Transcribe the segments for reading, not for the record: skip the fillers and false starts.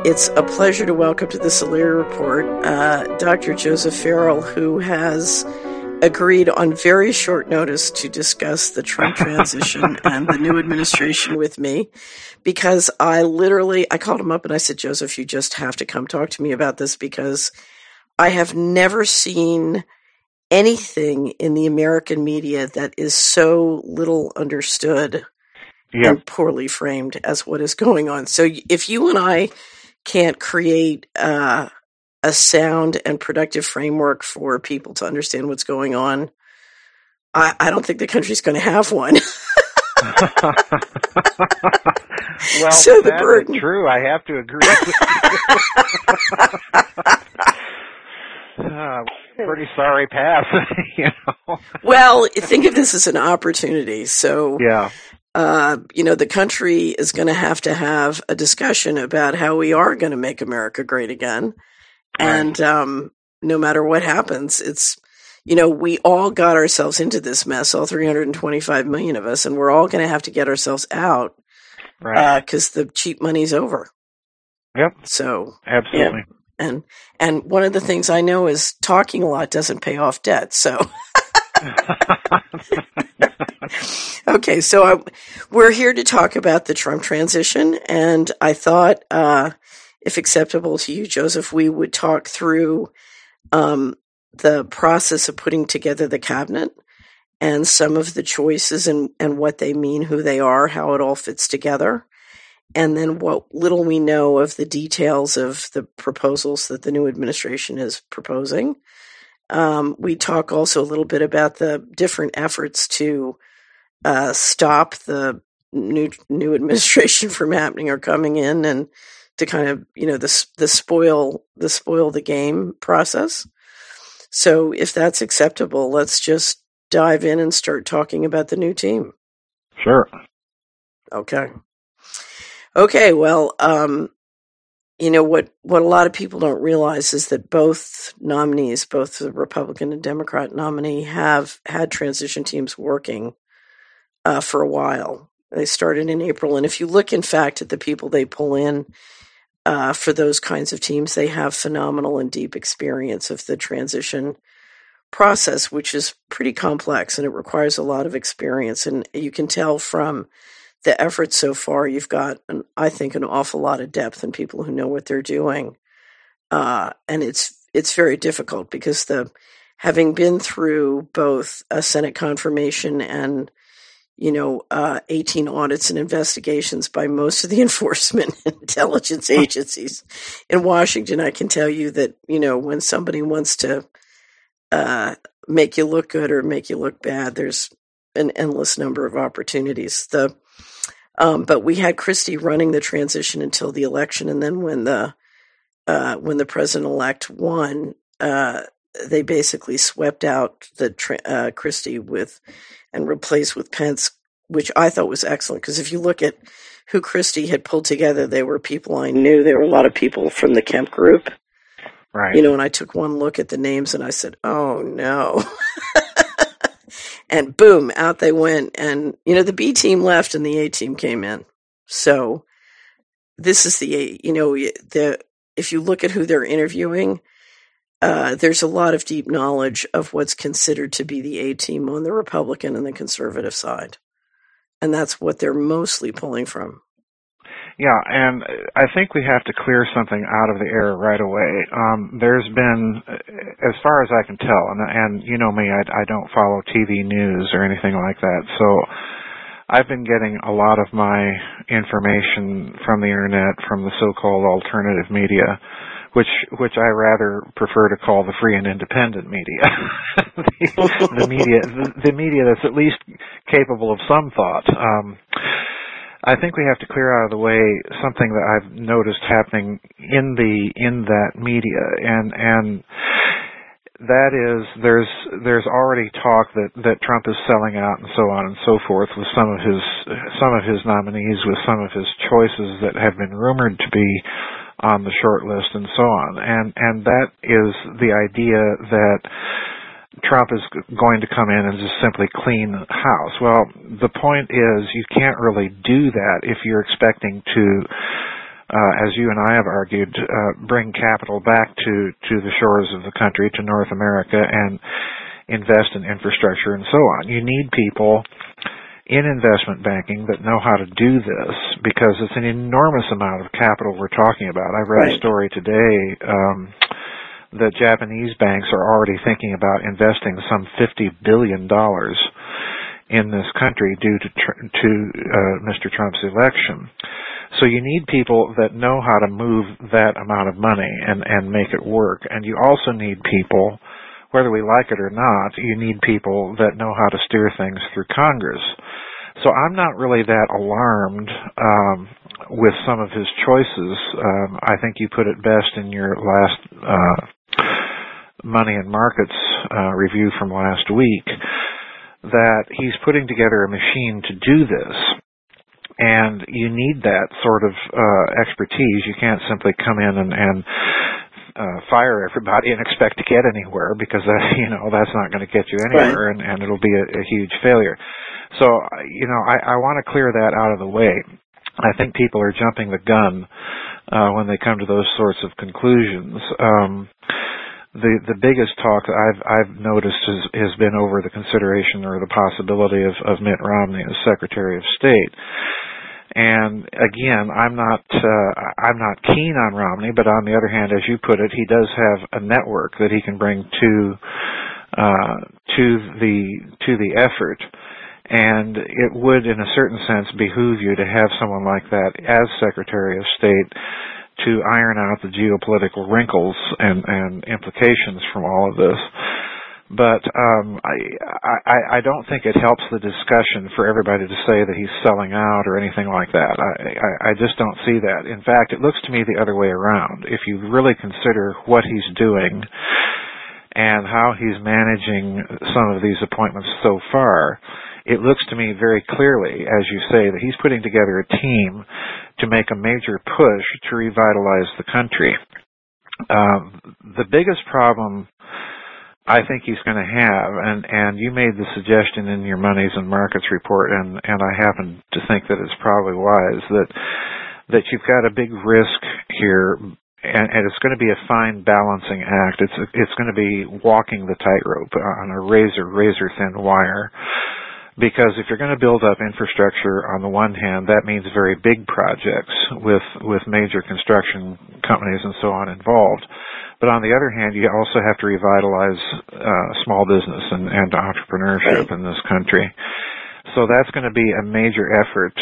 It's a pleasure to welcome to the Solari Report Dr. Joseph Farrell, who has agreed on very short notice to discuss the Trump transition and the new administration with me, because I called him up and I said, Joseph, you just have to come talk to me about this, because I have never seen anything in the American media that is so little understood and poorly framed as what is going on. So if you and I can't create a sound and productive framework for people to understand what's going on, I don't think the country's going to have one. Well, so the that's burden. True. I have to agree with you. Pretty sorry pass, you know. Well, think of this as an opportunity. So, yeah. The country is going to have a discussion about how we are going to make America great again. Right. And no matter what happens, it's, we all got ourselves into this mess, all 325 million of us, and we're all going to have to get ourselves out, right? Because the cheap money's over. Yep. So absolutely. Yeah. And one of the things I know is talking a lot doesn't pay off debt. So. Okay, so we're here to talk about the Trump transition, and I thought, if acceptable to you, Joseph, we would talk through the process of putting together the cabinet and some of the choices and what they mean, who they are, how it all fits together, and then what little we know of the details of the proposals that the new administration is proposing. We talk also a little bit about the different efforts to stop the new administration from happening or coming in, and to kind of the spoil the game process. So if that's acceptable, let's just dive in and start talking about the new team. Sure. Okay. Well, what a lot of people don't realize is that both nominees, both the Republican and Democrat nominee, have had transition teams working for a while. They started in April. And if you look, in fact, at the people they pull in for those kinds of teams, they have phenomenal and deep experience of the transition process, which is pretty complex and it requires a lot of experience. And you can tell from the efforts so far, you've got, I think, an awful lot of depth in people who know what they're doing. And it's very difficult because having been through both a Senate confirmation and 18 audits and investigations by most of the enforcement and intelligence agencies in Washington, I can tell you that, when somebody wants to make you look good or make you look bad, there's an endless number of opportunities. But we had Christie running the transition until the election, and then when the president-elect won, they basically swept out the Christie and replaced with Pence, which I thought was excellent, because if you look at who Christie had pulled together, they were people I knew. There were a lot of people from the Kemp group. Right. And I took one look at the names and I said, oh no. And boom, out they went. And, the B team left and the A team came in. So this is if you look at who they're interviewing, there's a lot of deep knowledge of what's considered to be the A team on the Republican and the conservative side. And that's what they're mostly pulling from. Yeah, and I think we have to clear something out of the air right away. There's been, as far as I can tell, and you know me, I don't follow TV news or anything like that, so I've been getting a lot of my information from the internet, from the so-called alternative media, which I rather prefer to call the free and independent media. the media that's at least capable of some thought. I think we have to clear out of the way something that I've noticed happening in that media, and that is there's already talk that Trump is selling out and so on and so forth with some of his nominees, with some of his choices that have been rumored to be on the short list and so on, and that is the idea that Trump is going to come in and just simply clean the house. Well, the point is you can't really do that if you're expecting to as you and I have argued, bring capital back to the shores of the country, to North America, and invest in infrastructure and so on. You need people in investment banking that know how to do this, because it's an enormous amount of capital we're talking about. I read a story today that Japanese banks are already thinking about investing some $50 billion in this country due to Mr. Trump's election. So you need people that know how to move that amount of money and make it work. And you also need people, whether we like it or not, you need people that know how to steer things through Congress. So I'm not really that alarmed with some of his choices. I think you put it best in your last Money and Markets review from last week, that he's putting together a machine to do this. And you need that sort of expertise. You can't simply come in and fire everybody and expect to get anywhere, because that's not going to get you anywhere, Right. and it'll be a huge failure. So I want to clear that out of the way. I think people are jumping the gun when they come to those sorts of conclusions. The biggest talk I've noticed has been over the consideration or the possibility of Mitt Romney as Secretary of State. And again, I'm not keen on Romney, but on the other hand, as you put it, he does have a network that he can bring to the effort. And it would, in a certain sense, behoove you to have someone like that as Secretary of State to iron out the geopolitical wrinkles and implications from all of this. But I don't think it helps the discussion for everybody to say that he's selling out or anything like that. I just don't see that. In fact, it looks to me the other way around. If you really consider what he's doing and how he's managing some of these appointments so far, it looks to me very clearly, as you say, that he's putting together a team to make a major push to revitalize the country. The biggest problem I think he's going to have, and you made the suggestion in your Monies and Markets report, and I happen to think that it's probably wise, that you've got a big risk here, and it's going to be a fine balancing act. It's going to be walking the tightrope on a razor thin wire. Because if you're going to build up infrastructure on the one hand, that means very big projects with major construction companies and so on involved. But on the other hand, you also have to revitalize small business and entrepreneurship in this country. So that's going to be a major effort.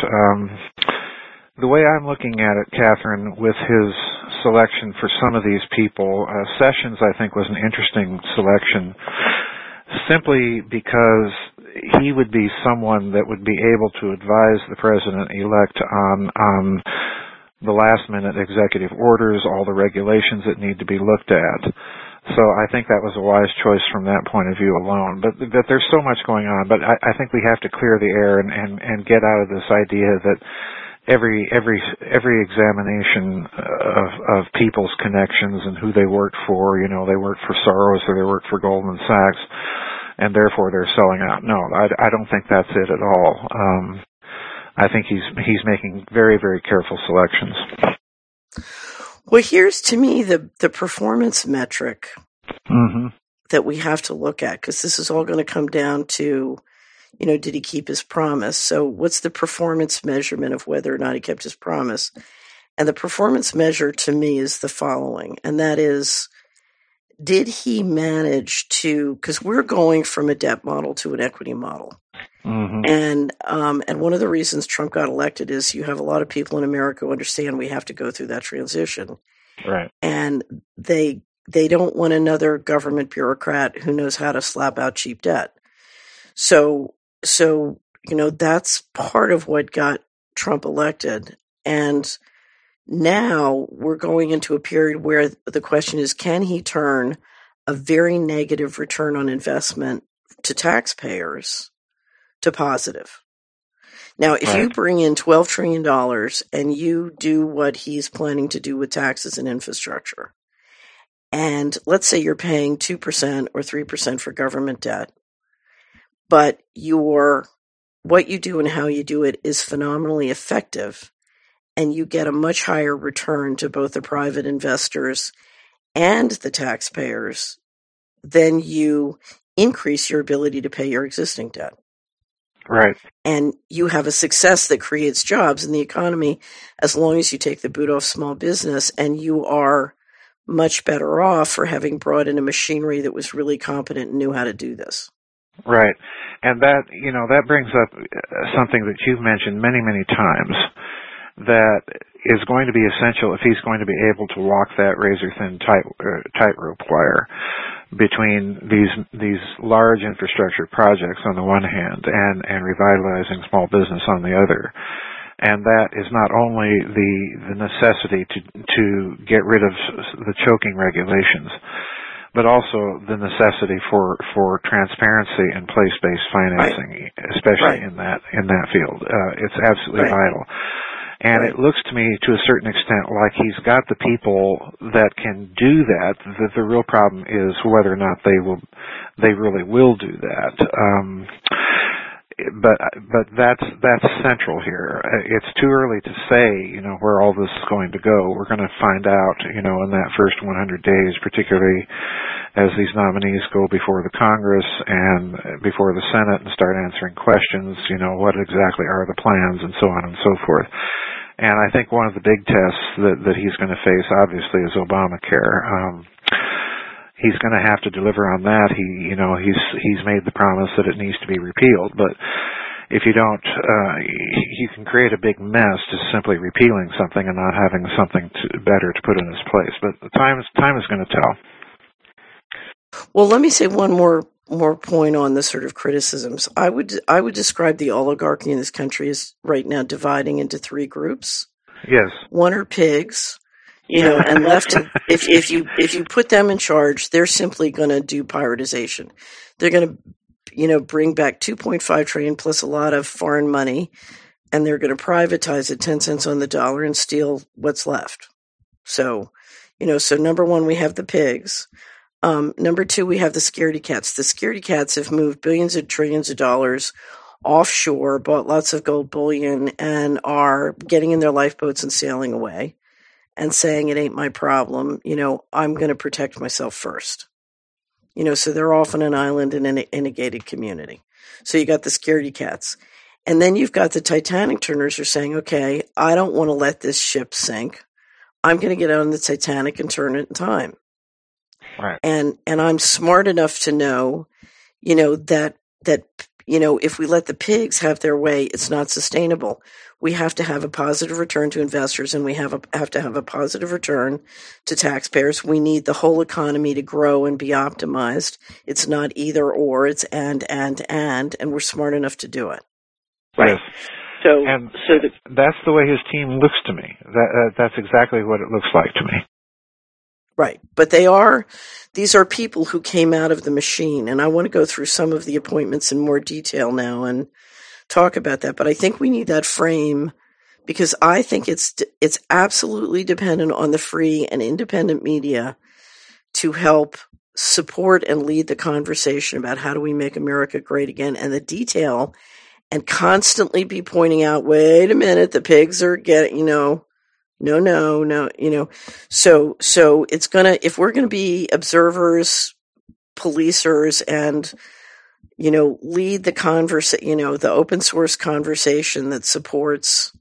The way I'm looking at it, Catherine, with his selection for some of these people, Sessions, I think, was an interesting selection, simply because he would be someone that would be able to advise the president-elect on the last-minute executive orders, all the regulations that need to be looked at. So I think that was a wise choice from that point of view alone. But there's so much going on. But I think we have to clear the air and get out of this idea that every examination of people's connections and who they worked for, they worked for Soros or they worked for Goldman Sachs, and therefore they're selling out. No, I don't think that's it at all. I think he's making very, very careful selections. Well, here's to me the performance metric that we have to look at, because this is all going to come down to, did he keep his promise? So what's the performance measurement of whether or not he kept his promise? And the performance measure to me is the following, and that is, did he manage to, because we're going from a debt model to an equity model. And one of the reasons Trump got elected is you have a lot of people in America who understand we have to go through that transition. Right. And they don't want another government bureaucrat who knows how to slap out cheap debt. So that's part of what got Trump elected. And now we're going into a period where the question is, can he turn a very negative return on investment to taxpayers to positive? Now, if you bring in $12 trillion and you do what he's planning to do with taxes and infrastructure, and let's say you're paying 2% or 3% for government debt, but what you do and how you do it is phenomenally effective, and you get a much higher return to both the private investors and the taxpayers, then you increase your ability to pay your existing debt. Right. And you have a success that creates jobs in the economy as long as you take the boot off small business, and you are much better off for having brought in a machinery that was really competent and knew how to do this. Right. And that, that brings up something that you've mentioned many, many times that is going to be essential if he's going to be able to walk that razor-thin tightrope wire between these large infrastructure projects on the one hand and revitalizing small business on the other. And that is not only the necessity to get rid of the choking regulations, but also the necessity for transparency and place-based financing, especially in that field. It's absolutely vital. And it looks to me, to a certain extent, like he's got the people that can do that. The real problem is whether or not they really will do that. But that's central here. It's too early to say, where all this is going to go. We're going to find out, in that first 100 days, particularly as these nominees go before the Congress and before the Senate and start answering questions, what exactly are the plans and so on and so forth. And I think one of the big tests that he's going to face, obviously, is Obamacare. He's going to have to deliver on that. He's made the promise that it needs to be repealed, but if you don't, you can create a big mess just simply repealing something and not having something better to put in its place. But the time is going to tell. Well, let me say one more point on the sort of criticisms. I would describe the oligarchy in this country as right now dividing into three groups. Yes. One are pigs, and left. If you put them in charge, they're simply going to do privatization. They're going to, bring back $2.5 trillion plus a lot of foreign money, and they're going to privatize it 10 cents on the dollar and steal what's left. So, so number one, we have the pigs. Number two, we have the scaredy cats. The scaredy cats have moved billions of trillions of dollars offshore, bought lots of gold bullion, and are getting in their lifeboats and sailing away and saying, it ain't my problem. I'm going to protect myself first. So they're off on an island in a gated community. So you got the scaredy cats. And then you've got the Titanic turners who are saying, okay, I don't want to let this ship sink. I'm going to get on the Titanic and turn it in time. Right. And I'm smart enough to know, that if we let the pigs have their way, it's not sustainable. We have to have a positive return to investors, and we have to have a positive return to taxpayers. We need the whole economy to grow and be optimized. It's not either or, it's and we're smart enough to do it. Right. So that's the way his team looks to me. That's exactly what it looks like to me. Right. But these are people who came out of the machine. And I want to go through some of the appointments in more detail now and talk about that. But I think we need that frame because I think it's absolutely dependent on the free and independent media to help support and lead the conversation about how do we make America great again, and the detail, and constantly be pointing out, wait a minute, the pigs are getting, no. So it's if we're gonna be observers, policers, and, lead the the open source conversation that supports,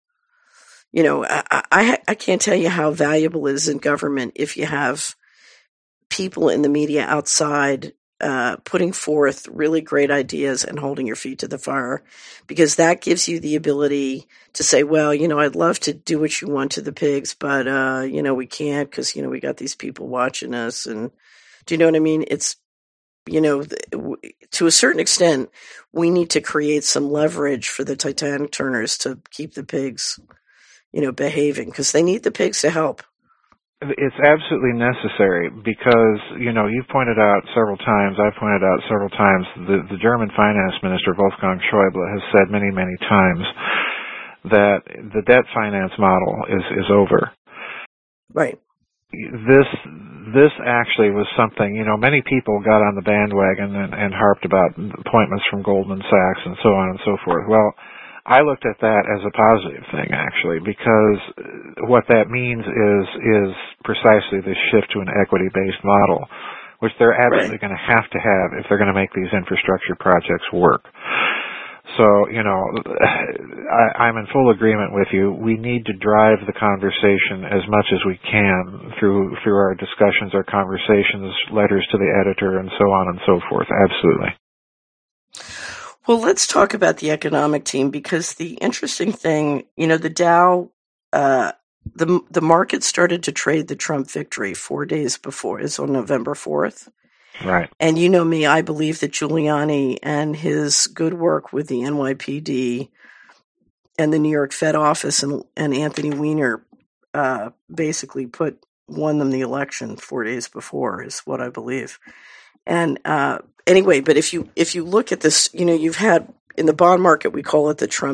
I can't tell you how valuable it is in government if you have people in the media outside putting forth really great ideas and holding your feet to the fire, because that gives you the ability to say, well, I'd love to do what you want to the pigs, but, we can't because, we got these people watching us. And do you know what I mean? It's, to a certain extent, we need to create some leverage for the Titanic turners to keep the pigs, behaving, because they need the pigs to help. It's absolutely necessary because, you've pointed out several times, I've pointed out several times, the German finance minister, Wolfgang Schäuble, has said many, many times that the debt finance model is over. Right. This actually was something, many people got on the bandwagon and harped about appointments from Goldman Sachs and so on and so forth. Well, I looked at that as a positive thing, actually, because what that means is precisely this shift to an equity-based model, which they're absolutely Right. going to have if they're going to make these infrastructure projects work. So, I'm in full agreement with you. We need to drive the conversation as much as we can through our discussions, our conversations, letters to the editor, and so on and so forth. Absolutely. Well, let's talk about the economic team, because the interesting thing, the Dow, the market started to trade the Trump victory 4 days before. It's on November 4th. Right. And you know me, I believe that Giuliani and his good work with the NYPD and the New York Fed office and Anthony Weiner basically won them the election 4 days before, is what I believe. And anyway, but if you look at this, you've had in the bond market, we call it the Trump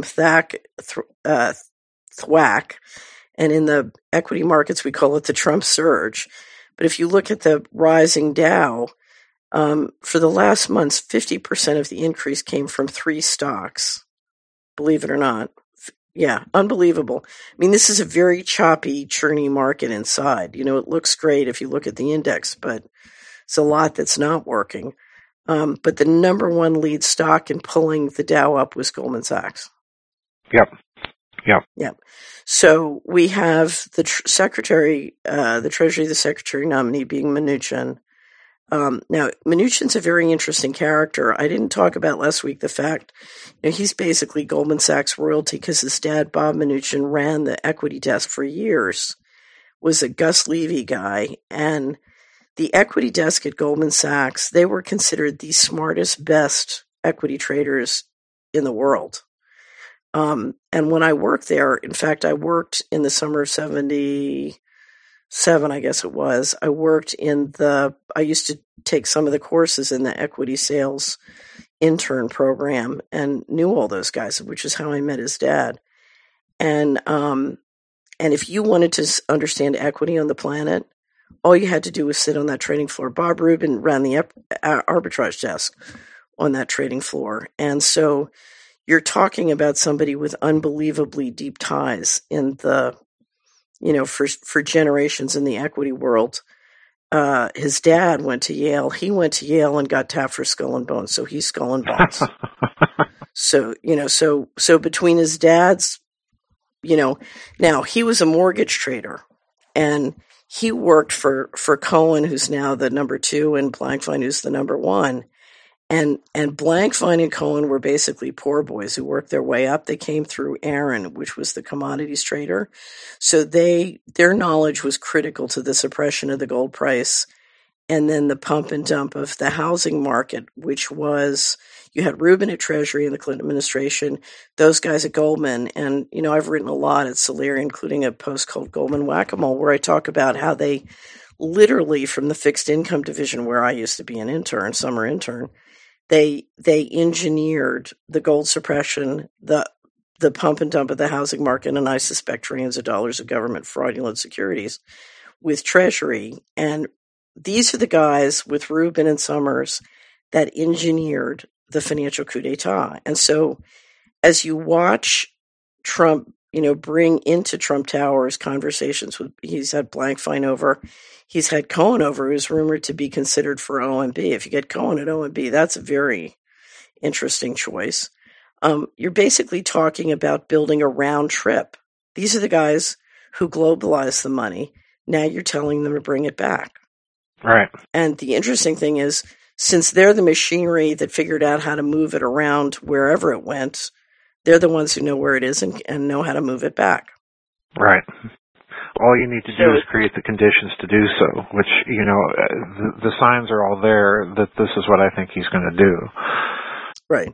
thwack, and in the equity markets we call it the Trump surge. But if you look at the rising Dow, for the last months, 50% of the increase came from 3 stocks. Believe it or not. Yeah, unbelievable. I mean, this is a very choppy, churny market inside. It looks great if you look at the index, but it's a lot that's not working. But the number one lead stock in pulling the Dow up was Goldman Sachs. Yep. So we have the Secretary, the Treasury, the Secretary nominee being Mnuchin. Now, Mnuchin's a very interesting character. I didn't talk about last week the fact, he's basically Goldman Sachs royalty because his dad, Bob Mnuchin, ran the equity desk for years, was a Gus Levy guy, and the equity desk at Goldman Sachs, they were considered the smartest, best equity traders in the world. And when I worked there, in fact, I worked in the summer of 77, I guess it was. I used to take some of the courses in the equity sales intern program and knew all those guys, which is how I met his dad. And if you wanted to understand equity on the planet, all you had to do was sit on that trading floor. Bob Rubin ran the arbitrage desk on that trading floor. And so you're talking about somebody with unbelievably deep ties in the, for generations in the equity world. His dad went to Yale. He went to Yale and got tapped for Skull and Bones. So he's Skull and Bones. So between his dad's, now he was a mortgage trader, and he worked for Cohen, who's now the number 2, and Blankfein, who's the number 1. And Blankfein and Cohen were basically poor boys who worked their way up. They came through Aaron, which was the commodities trader. So their knowledge was critical to the suppression of the gold price. And then the pump and dump of the housing market, which was, you had Rubin at Treasury in the Clinton administration, those guys at Goldman. And, I've written a lot at Solari, including a post called Goldman Whack-A-Mole, where I talk about how they literally, from the fixed income division where I used to be an intern, summer intern, they engineered the gold suppression, the pump and dump of the housing market, and I suspect trillions of dollars of government fraudulent securities with Treasury. And these are the guys with Rubin and Summers that engineered the financial coup d'etat. And so as you watch Trump, bring into Trump Towers conversations with, he's had Blankfein over, he's had Cohen over, who's rumored to be considered for OMB. If you get Cohen at OMB, that's a very interesting choice. You're basically talking about building a round trip. These are the guys who globalize the money. Now you're telling them to bring it back. Right. And the interesting thing is, since they're the machinery that figured out how to move it around wherever it went, they're the ones who know where it is and know how to move it back. Right. All you need to do is create the conditions to do so, which, the signs are all there that this is what I think he's going to do. Right.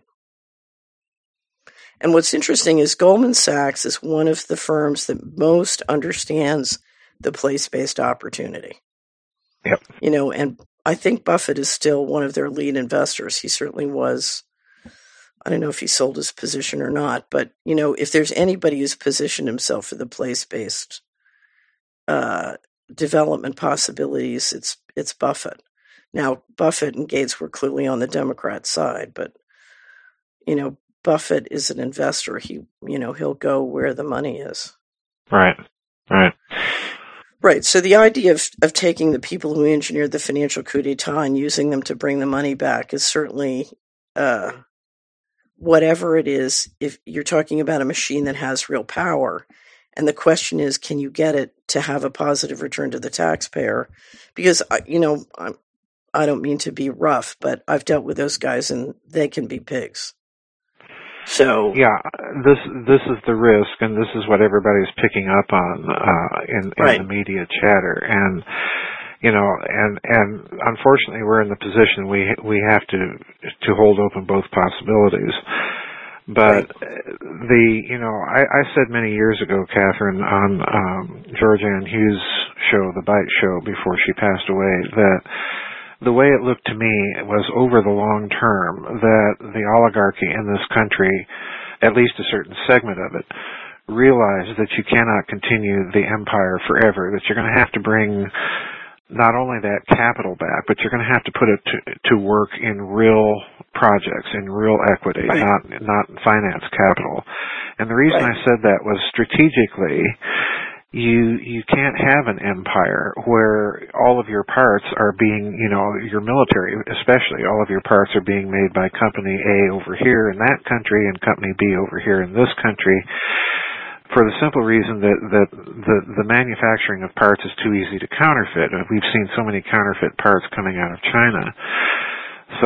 And what's interesting is Goldman Sachs is one of the firms that most understands the place-based opportunity. Yep. And I think Buffett is still one of their lead investors. He certainly was. I don't know if he sold his position or not, but, if there's anybody who's positioned himself for the place-based development possibilities, it's Buffett. Now, Buffett and Gates were clearly on the Democrat side, but, Buffett is an investor. He'll go where the money is. Right. Right. So the idea of taking the people who engineered the financial coup d'etat and using them to bring the money back is certainly, whatever it is, if you're talking about a machine that has real power. And the question is, can you get it to have a positive return to the taxpayer? Because, I don't mean to be rough, but I've dealt with those guys and they can be pigs. So yeah, this is the risk, and this is what everybody's picking up on in the media chatter, and and unfortunately we're in the position we have to hold open both possibilities. But I said many years ago, Catherine, on Georgianne Hughes' show, The Bite Show, before she passed away, that the way it looked to me was over the long term that the oligarchy in this country, at least a certain segment of it, realized that you cannot continue the empire forever, that you're going to have to bring not only that capital back, but you're going to have to put it to work in real projects, in real equity, not finance capital. And the reason I said that was strategically, you can't have an empire where all of your parts are being, your military especially, all of your parts are being made by company A over here in that country and company B over here in this country, for the simple reason that the manufacturing of parts is too easy to counterfeit. We've seen so many counterfeit parts coming out of China. So,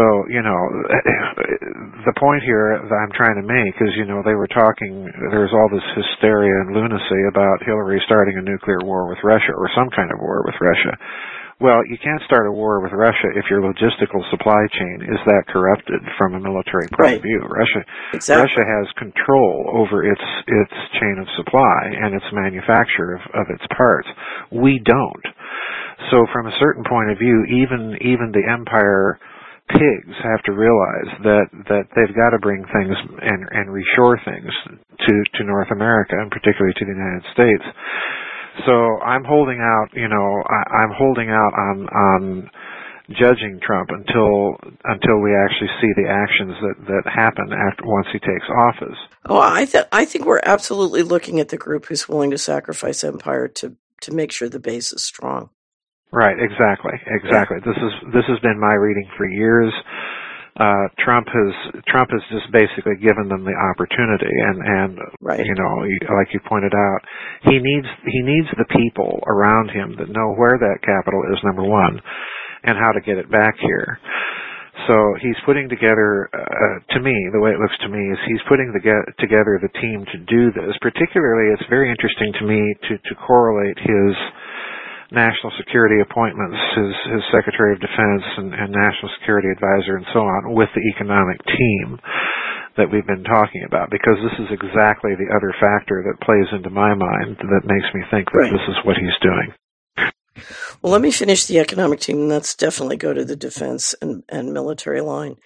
the point here that I'm trying to make is, they were talking, there's all this hysteria and lunacy about Hillary starting a nuclear war with Russia or some kind of war with Russia. Well, you can't start a war with Russia if your logistical supply chain is that corrupted from a military point of view. Russia has control over its chain of supply and its manufacture of its parts. We don't. So from a certain point of view, even the empire pigs have to realize that they've got to bring things and reshore things to North America, and particularly to the United States. So I'm holding out, I'm holding out on judging Trump until we actually see the actions that happen once he takes office. Oh, I think we're absolutely looking at the group who's willing to sacrifice empire to make sure the base is strong. Right, exactly. Yeah. This has been my reading for years. Trump has just basically given them the opportunity, and like you pointed out, he needs the people around him that know where that capital is, number one, and how to get it back here. So he's putting together, to me, the way it looks to me is he's putting together the team to do this. Particularly, it's very interesting to me to correlate his national security appointments, his Secretary of Defense and National Security Advisor and so on, with the economic team that we've been talking about, because this is exactly the other factor that plays into my mind that makes me think that this is what he's doing. Well, let me finish the economic team, and let's definitely go to the defense and military line.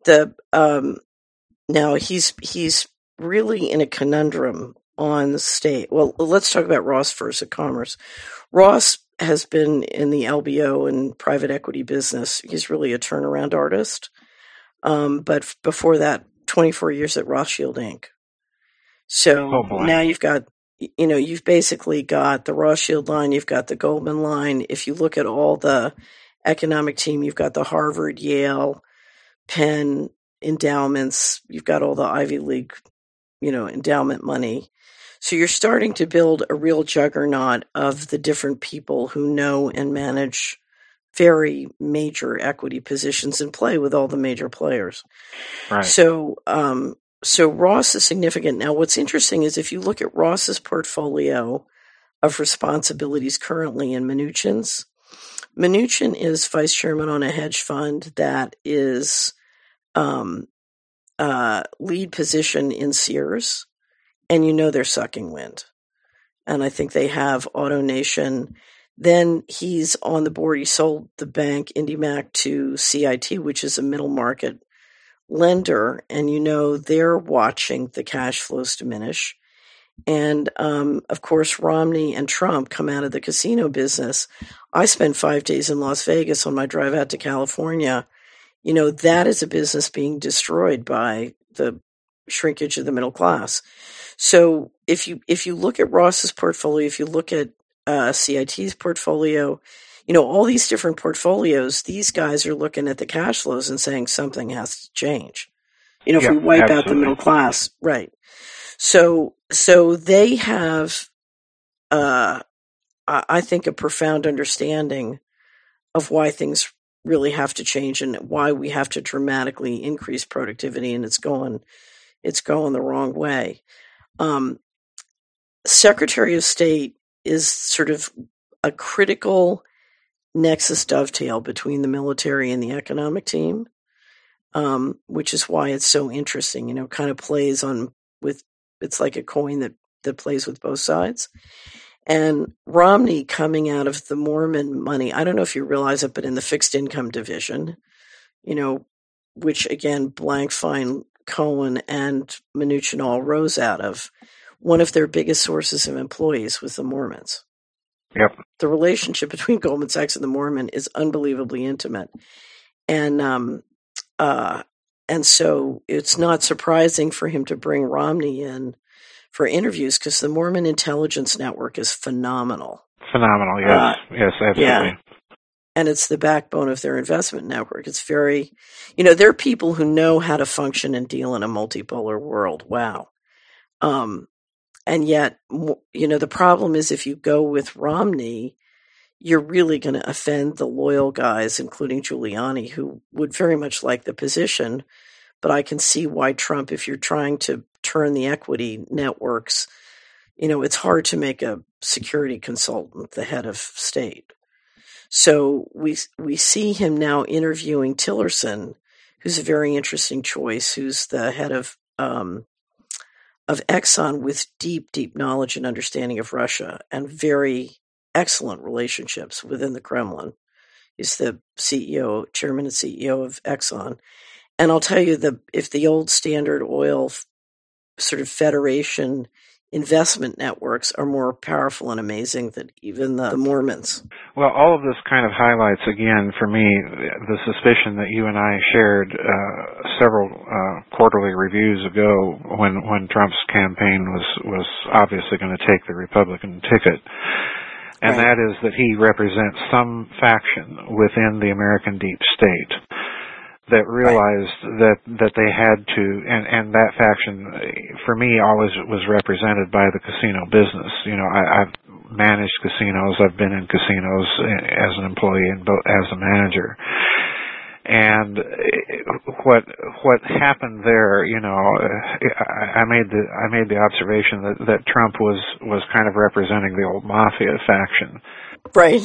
Now he's really in a conundrum on the state. Well, let's talk about Ross first at Commerce. Ross has been in the LBO and private equity business. He's really a turnaround artist. But before that, 24 years at Rothschild Inc. So now you've got, you've basically got the Rothschild line, you've got the Goldman line. If you look at all the economic team, you've got the Harvard, Yale, Penn endowments, you've got all the Ivy League, endowment money. So you're starting to build a real juggernaut of the different people who know and manage very major equity positions and play with all the major players. Right. So Ross is significant. Now, what's interesting is if you look at Ross's portfolio of responsibilities currently in Mnuchin's, Mnuchin is vice chairman on a hedge fund that is lead position in Sears. And they're sucking wind. And I think they have AutoNation. Then he's on the board. He sold the bank, IndyMac, to CIT, which is a middle market lender. And they're watching the cash flows diminish. And, of course, Romney and Trump come out of the casino business. I spent 5 days in Las Vegas on my drive out to California. That is a business being destroyed by the shrinkage of the middle class. So if you look at Ross's portfolio, if you look at CIT's portfolio, all these different portfolios, these guys are looking at the cash flows and saying something has to change. If we wipe absolutely out the middle class, right? So they have, I think, a profound understanding of why things really have to change and why we have to dramatically increase productivity, and it's going the wrong way. Secretary of State is sort of a critical nexus dovetail between the military and the economic team, which is why it's so interesting. Kind of plays on with, it's like a coin that plays with both sides. And Romney, coming out of the Mormon money, I don't know if you realize it, but in the fixed income division, which again, Blankfein, Cohen, and Mnuchin all rose out of, one of their biggest sources of employees was the Mormons. Yep. The relationship between Goldman Sachs and the Mormon is unbelievably intimate. And so it's not surprising for him to bring Romney in for interviews, because the Mormon intelligence network is phenomenal. Phenomenal, yes. Yes, absolutely. Yeah. And it's the backbone of their investment network. It's very, they're people who know how to function and deal in a multipolar world. Wow. And yet, the problem is, if you go with Romney, you're really going to offend the loyal guys, including Giuliani, who would very much like the position. But I can see why Trump, if you're trying to turn the equity networks, it's hard to make a security consultant the head of state. So we see him now interviewing Tillerson, who's a very interesting choice, who's the head of Exxon, with deep, deep knowledge and understanding of Russia and very excellent relationships within the Kremlin. He's the chairman and CEO of Exxon. And I'll tell you, if the old Standard Oil sort of Federation investment networks are more powerful and amazing than even the Mormons. Well, all of this kind of highlights, again, for me, the suspicion that you and I shared several quarterly reviews ago when Trump's campaign was obviously going to take the Republican ticket. And Right. That is that he represents some faction within the American deep state that realized that they had to, and that faction, for me, always was represented by the casino business. I've managed casinos. I've been in casinos as an employee and as a manager. And what happened there, I made the observation that Trump was kind of representing the old mafia faction. Right.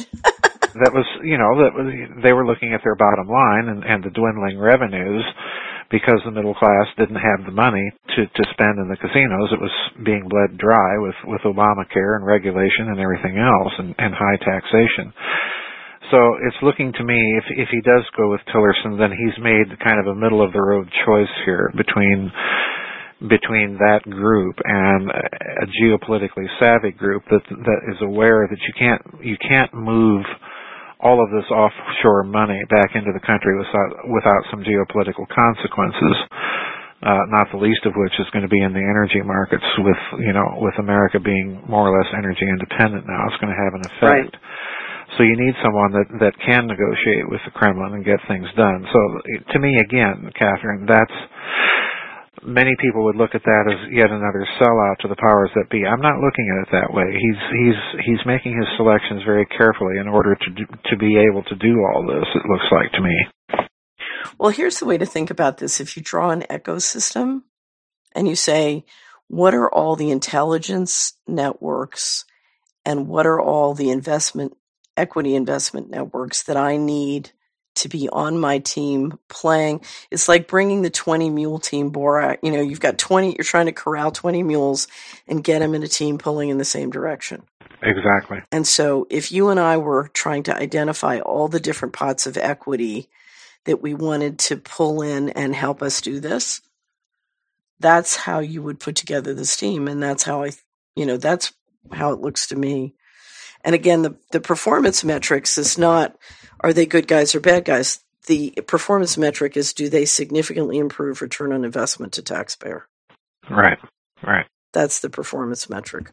They were looking at their bottom line and the dwindling revenues, because the middle class didn't have the money to spend in the casinos. It was being bled dry with Obamacare and regulation and everything else and high taxation. So it's looking to me, if he does go with Tillerson, then he's made kind of a middle of the road choice here between that group and a geopolitically savvy group that is aware that you can't move all of this offshore money back into the country without some geopolitical consequences, not the least of which is going to be in the energy markets. With America being more or less energy independent now, it's going to have an effect. Right. So you need someone that can negotiate with the Kremlin and get things done. So to me, again, Catherine, many people would look at that as yet another sellout to the powers that be. I'm not looking at it that way. He's making his selections very carefully in order to be able to do all this, it looks like to me. Well, here's the way to think about this. If you draw an ecosystem and you say, what are all the intelligence networks and what are all the equity investment networks that I need to be on my team playing? It's like bringing the 20 mule team Borat. You've got 20, you're trying to corral 20 mules and get them in a team pulling in the same direction. Exactly. And so if you and I were trying to identify all the different pots of equity that we wanted to pull in and help us do this, that's how you would put together this team. And that's how that's how it looks to me. And again, the performance metrics is not, are they good guys or bad guys? The performance metric is, do they significantly improve return on investment to taxpayer? Right. That's the performance metric.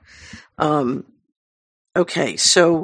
Okay, so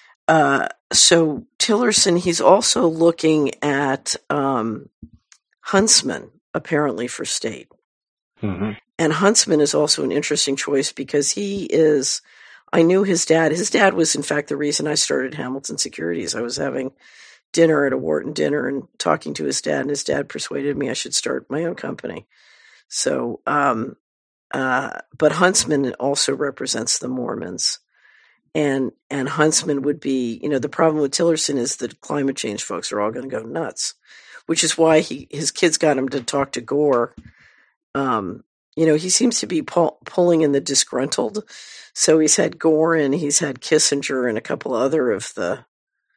Tillerson, he's also looking at Huntsman, apparently, for state. Mm-hmm. And Huntsman is also an interesting choice because I knew his dad. His dad was, in fact, the reason I started Hamilton Securities. I was having dinner at a Wharton dinner and talking to his dad, and his dad persuaded me I should start my own company. So, but Huntsman also represents the Mormons. And Huntsman would be, the problem with Tillerson is that climate change folks are all going to go nuts, which is why his kids got him to talk to Gore. He seems to be pulling in the disgruntled. So he's had Gore and he's had Kissinger and a couple other of the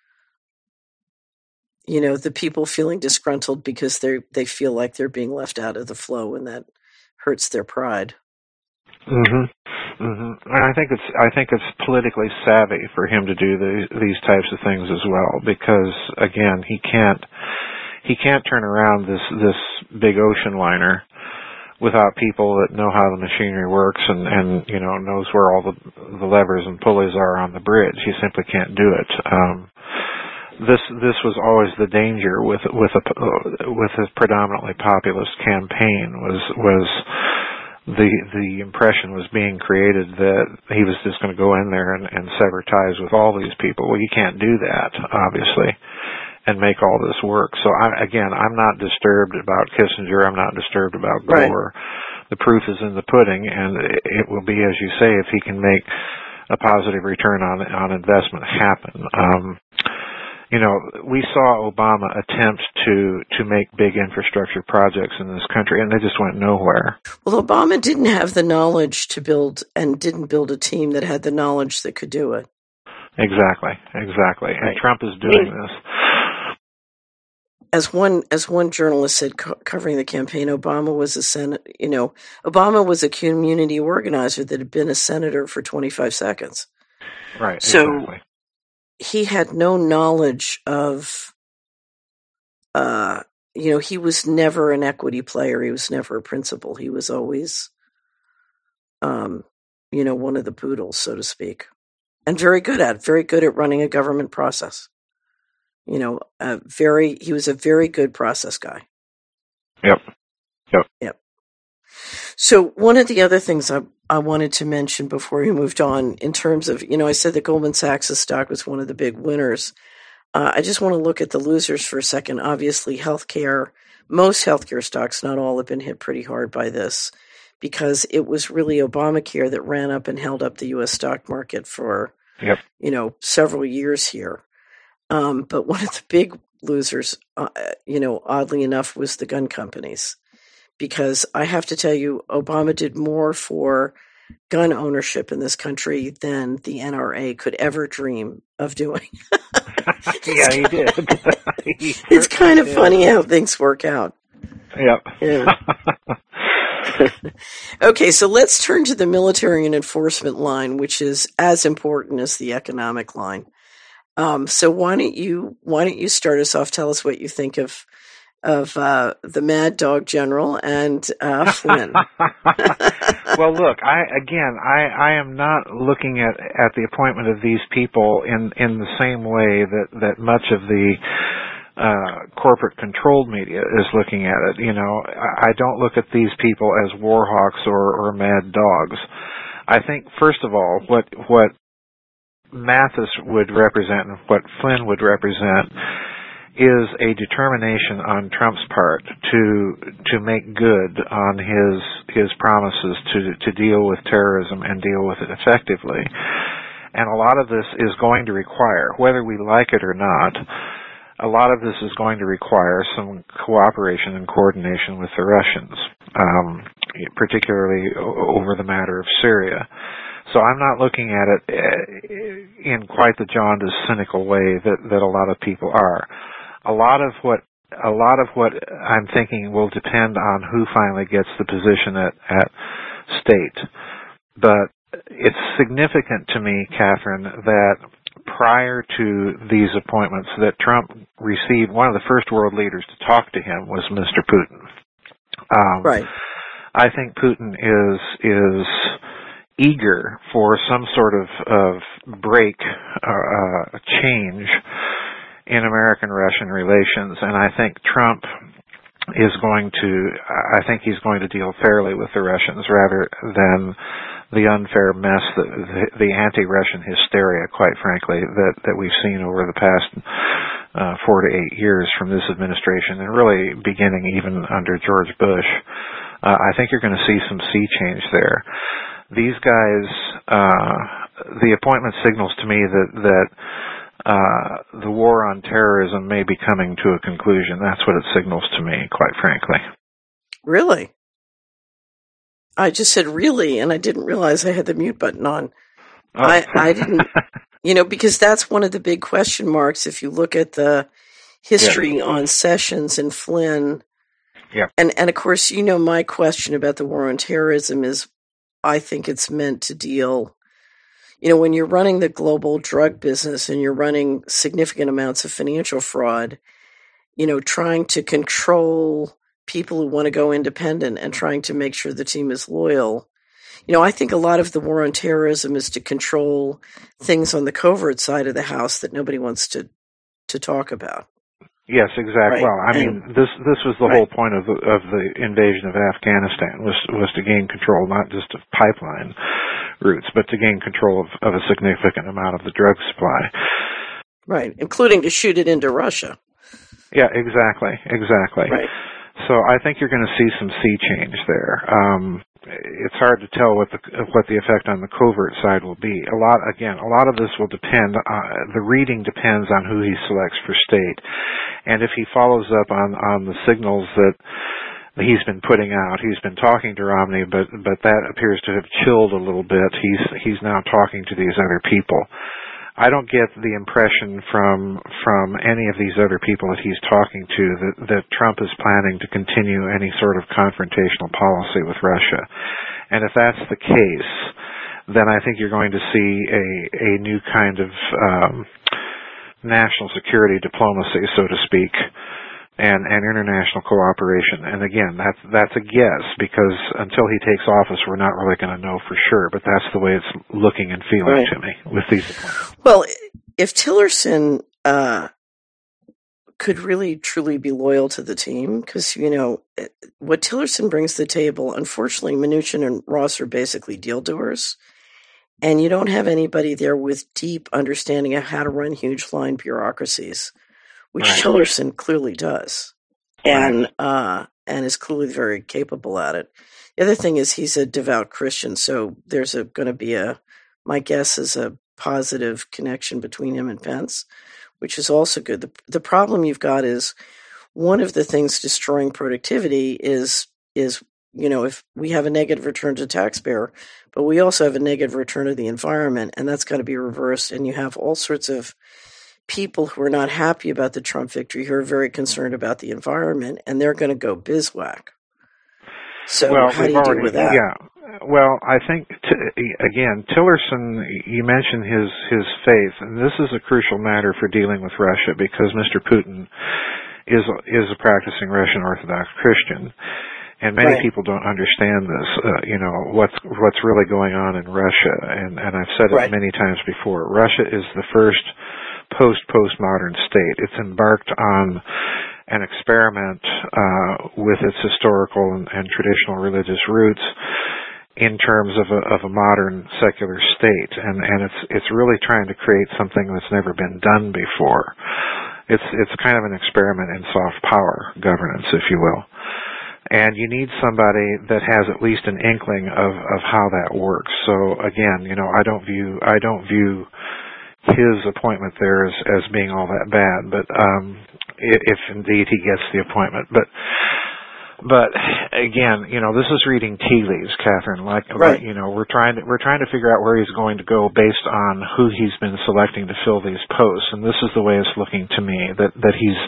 people feeling disgruntled because they feel like they're being left out of the flow, and that hurts their pride. Mm-hmm. Mm-hmm. And I think it's politically savvy for him to do these types of things as well, because again, he can't turn around this big ocean liner without people that know how the machinery works and knows where all the levers and pulleys are on the bridge. He simply can't do it. This was always the danger with his predominantly populist campaign was the impression was being created that he was just going to go in there and sever ties with all these people. Well, you can't do that, obviously, and make all this work. So I'm not disturbed about Kissinger. I'm not disturbed about Gore. Right. The proof is in the pudding, and it will be, as you say, if he can make a positive return on investment happen. We saw Obama attempt to make big infrastructure projects in this country, and they just went nowhere. Well, Obama didn't have the knowledge to build, and didn't build a team that had the knowledge that could do it. Exactly. Right. And Trump is doing this. As one journalist said, covering the campaign, Obama was a community organizer that had been a senator for 25 seconds. Right. So, exactly. He had no knowledge of, he was never an equity player. He was never a principal. He was always, one of the poodles, so to speak, and very good at running a government process. He was a very good process guy. Yep. So one of the other things I wanted to mention before we moved on, in terms of, I said that Goldman Sachs' stock was one of the big winners. I just want to look at the losers for a second. Obviously, most healthcare stocks, not all, have been hit pretty hard by this, because it was really Obamacare that ran up and held up the U.S. stock market for, several years here. But one of the big losers, oddly enough, was the gun companies. Because I have to tell you, Obama did more for gun ownership in this country than the NRA could ever dream of doing. Yeah, he did. It's kind of funny how things work out. Yep. Yeah. Okay, so let's turn to the military and enforcement line, which is as important as the economic line. So why don't you start us off? Tell us what you think of the Mad Dog General and Flynn. Well, look, I am not looking at the appointment of these people in the same way that much of the corporate controlled media is looking at it. I don't look at these people as war hawks or mad dogs. I think, first of all, what Mathis would represent and what Flynn would represent is a determination on Trump's part to make good on his promises to deal with terrorism and deal with it effectively. And a lot of this is going to require, whether we like it or not, a lot of this is going to require some cooperation and coordination with the Russians, particularly over the matter of Syria. So I'm not looking at it in quite the jaundiced, cynical way that a lot of people are. A lot of what I'm thinking will depend on who finally gets the position at state. But it's significant to me, Catherine, that prior to these appointments, that Trump received one of the first world leaders to talk to him was Mr. Putin. Right. I think Putin is eager for some sort of break, change in American-Russian relations, and I think Trump is going to, I think he's going to deal fairly with the Russians rather than the unfair mess, the anti-Russian hysteria, quite frankly, that we've seen over the past 4 to 8 years from this administration, and really beginning even under George Bush. I think you're going to see some sea change there. These guys, the appointment signals to me that the war on terrorism may be coming to a conclusion. That's what it signals to me, quite frankly. Really? I just said really, and I didn't realize I had the mute button on. Oh. I didn't, because that's one of the big question marks if you look at the history on Sessions and Flynn. Yeah. And of course, my question about the war on terrorism is I think it's meant to deal, when you're running the global drug business and you're running significant amounts of financial fraud, trying to control people who want to go independent and trying to make sure the team is loyal. I think a lot of the war on terrorism is to control things on the covert side of the house that nobody wants to talk about. Yes, exactly. Right. Well, I mean, this was the whole point of the invasion of Afghanistan was to gain control not just of pipeline routes, but to gain control of a significant amount of the drug supply. Right, including to shoot it into Russia. Yeah, exactly. Right. So I think you're going to see some sea change there. It's hard to tell what the effect on the covert side will be. A lot of this will depend. The reading depends on who he selects for state, and if he follows up on the signals that he's been putting out. He's been talking to Romney, but that appears to have chilled a little bit. He's now talking to these other people. I don't get the impression from any of these other people that he's talking to that Trump is planning to continue any sort of confrontational policy with Russia. And if that's the case, then I think you're going to see a new kind of national security diplomacy, so to speak, and international cooperation. And again, that's a guess, because until he takes office, we're not really going to know for sure, but that's the way it's looking and feeling to me with these appointments. Well, if Tillerson could really truly be loyal to the team, because, what Tillerson brings to the table, unfortunately, Mnuchin and Ross are basically deal doers, and you don't have anybody there with deep understanding of how to run huge line bureaucracies, which Tillerson clearly does, and is clearly very capable at it. The other thing is he's a devout Christian, so there's going to be my guess is a positive connection between him and Pence, which is also good. The problem you've got is one of the things destroying productivity is if we have a negative return to taxpayer, but we also have a negative return to the environment, and that's got to be reversed, and you have all sorts of people who are not happy about the Trump victory, who are very concerned about the environment, and they're going to go biswhack. So how do you deal with that? Yeah. Well, I think, again, Tillerson, you mentioned his faith, and this is a crucial matter for dealing with Russia, because Mr. Putin is a practicing Russian Orthodox Christian. And many people don't understand this, what's really going on in Russia. And I've said it many times before. Russia is the first postmodern state. It's embarked on an experiment with its historical and traditional religious roots in terms of a modern secular state, and it's really trying to create something that's never been done before. It's kind of an experiment in soft power governance, if you will. And you need somebody that has at least an inkling of how that works. So again, I don't view his appointment there as being all that bad, but if indeed he gets the appointment. But again, this is reading tea leaves, Catherine. We're trying to figure out where he's going to go based on who he's been selecting to fill these posts, and this is the way it's looking to me, that he's,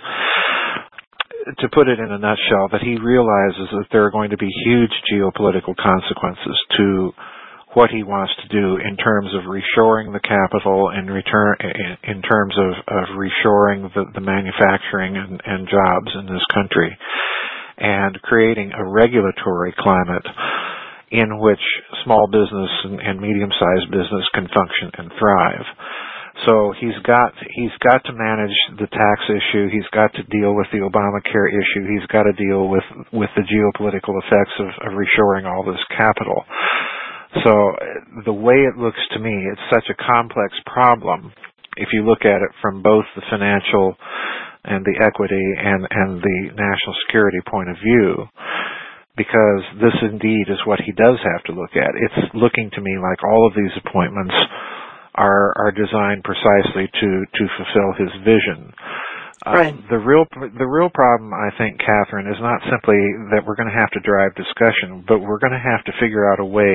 to put it in a nutshell, that he realizes that there are going to be huge geopolitical consequences to what he wants to do in terms of reshoring the capital and in terms of reshoring the manufacturing and jobs in this country. and creating a regulatory climate in which small business and medium-sized business can function and thrive. So he's got to manage the tax issue. He's got to deal with the Obamacare issue. He's got to deal with the geopolitical effects of reshoring all this capital. So the way it looks to me, it's such a complex problem if you look at it from both the financial and the equity and the national security point of view, because this indeed is what he does have to look at. It's looking to me like all of these appointments are designed precisely to fulfill his vision. Right. The real problem, I think, Catherine, is not simply that we're going to have to drive discussion, but we're going to have to figure out a way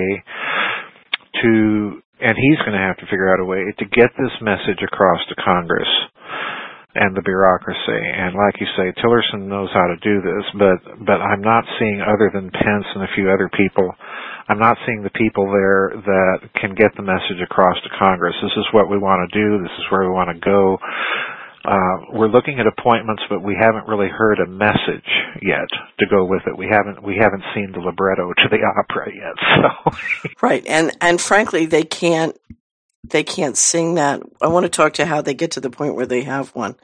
and he's going to have to figure out a way to get this message across to Congress and the bureaucracy. And like you say, Tillerson knows how to do this, but I'm not seeing, other than Pence and a few other people, I'm not seeing the people there that can get the message across to Congress. This is what we want to do. This is where we want to go. We're looking at appointments, but we haven't really heard a message yet to go with it. We haven't seen the libretto to the opera yet. So. Right, and frankly, they can't sing that. I want to talk to how they get to the point where they have one.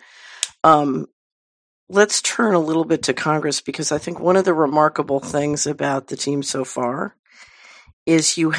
Let's turn a little bit to Congress, because I think one of the remarkable things about the team so far is you've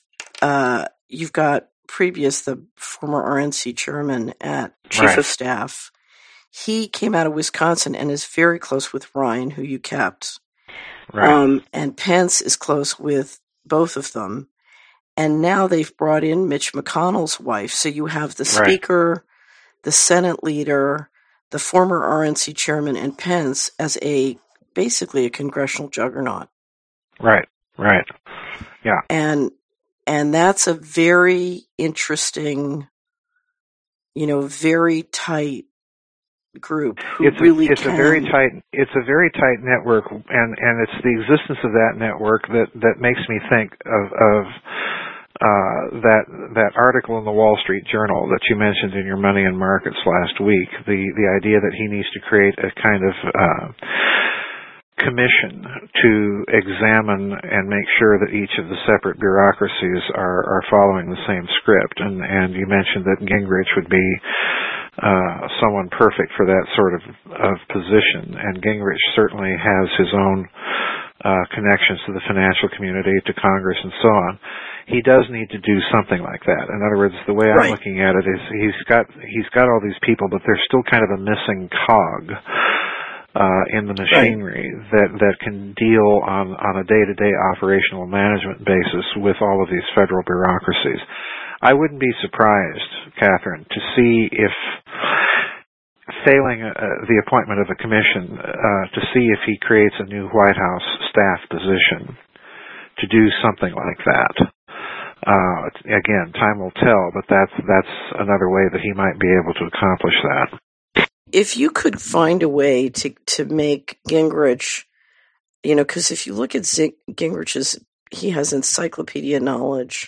got Previous, the former RNC chairman at Chief of Staff. He came out of Wisconsin and is very close with Ryan, who you kept. Right. And Pence is close with both of them. And now they've brought in Mitch McConnell's wife. So you have the Speaker, the Senate leader, the former RNC chairman, and Pence as basically a congressional juggernaut. Right. Yeah. And that's a very interesting, very tight group who it's can. a very tight network, and it's the existence of that network that makes me think of that article in the Wall Street Journal that you mentioned in your Money and Markets last week. The idea that he needs to create a kind of commission to examine and make sure that each of the separate bureaucracies are following the same script. And you mentioned that Gingrich would be someone perfect for that sort of position. And Gingrich certainly has his own connections to the financial community, to Congress, and so on. He does need to do something like that. In other words, the way I'm looking at it is he's got all these people, but there's still kind of a missing cog in the machinery that can deal on a day-to-day operational management basis with all of these federal bureaucracies. I wouldn't be surprised, Catherine, to see if, failing the appointment of a commission, to see if he creates a new White House staff position to do something like that. Again, time will tell, but that's another way that he might be able to accomplish that. If you could find a way to make Gingrich, because if you look at Gingrich's, he has encyclopedic knowledge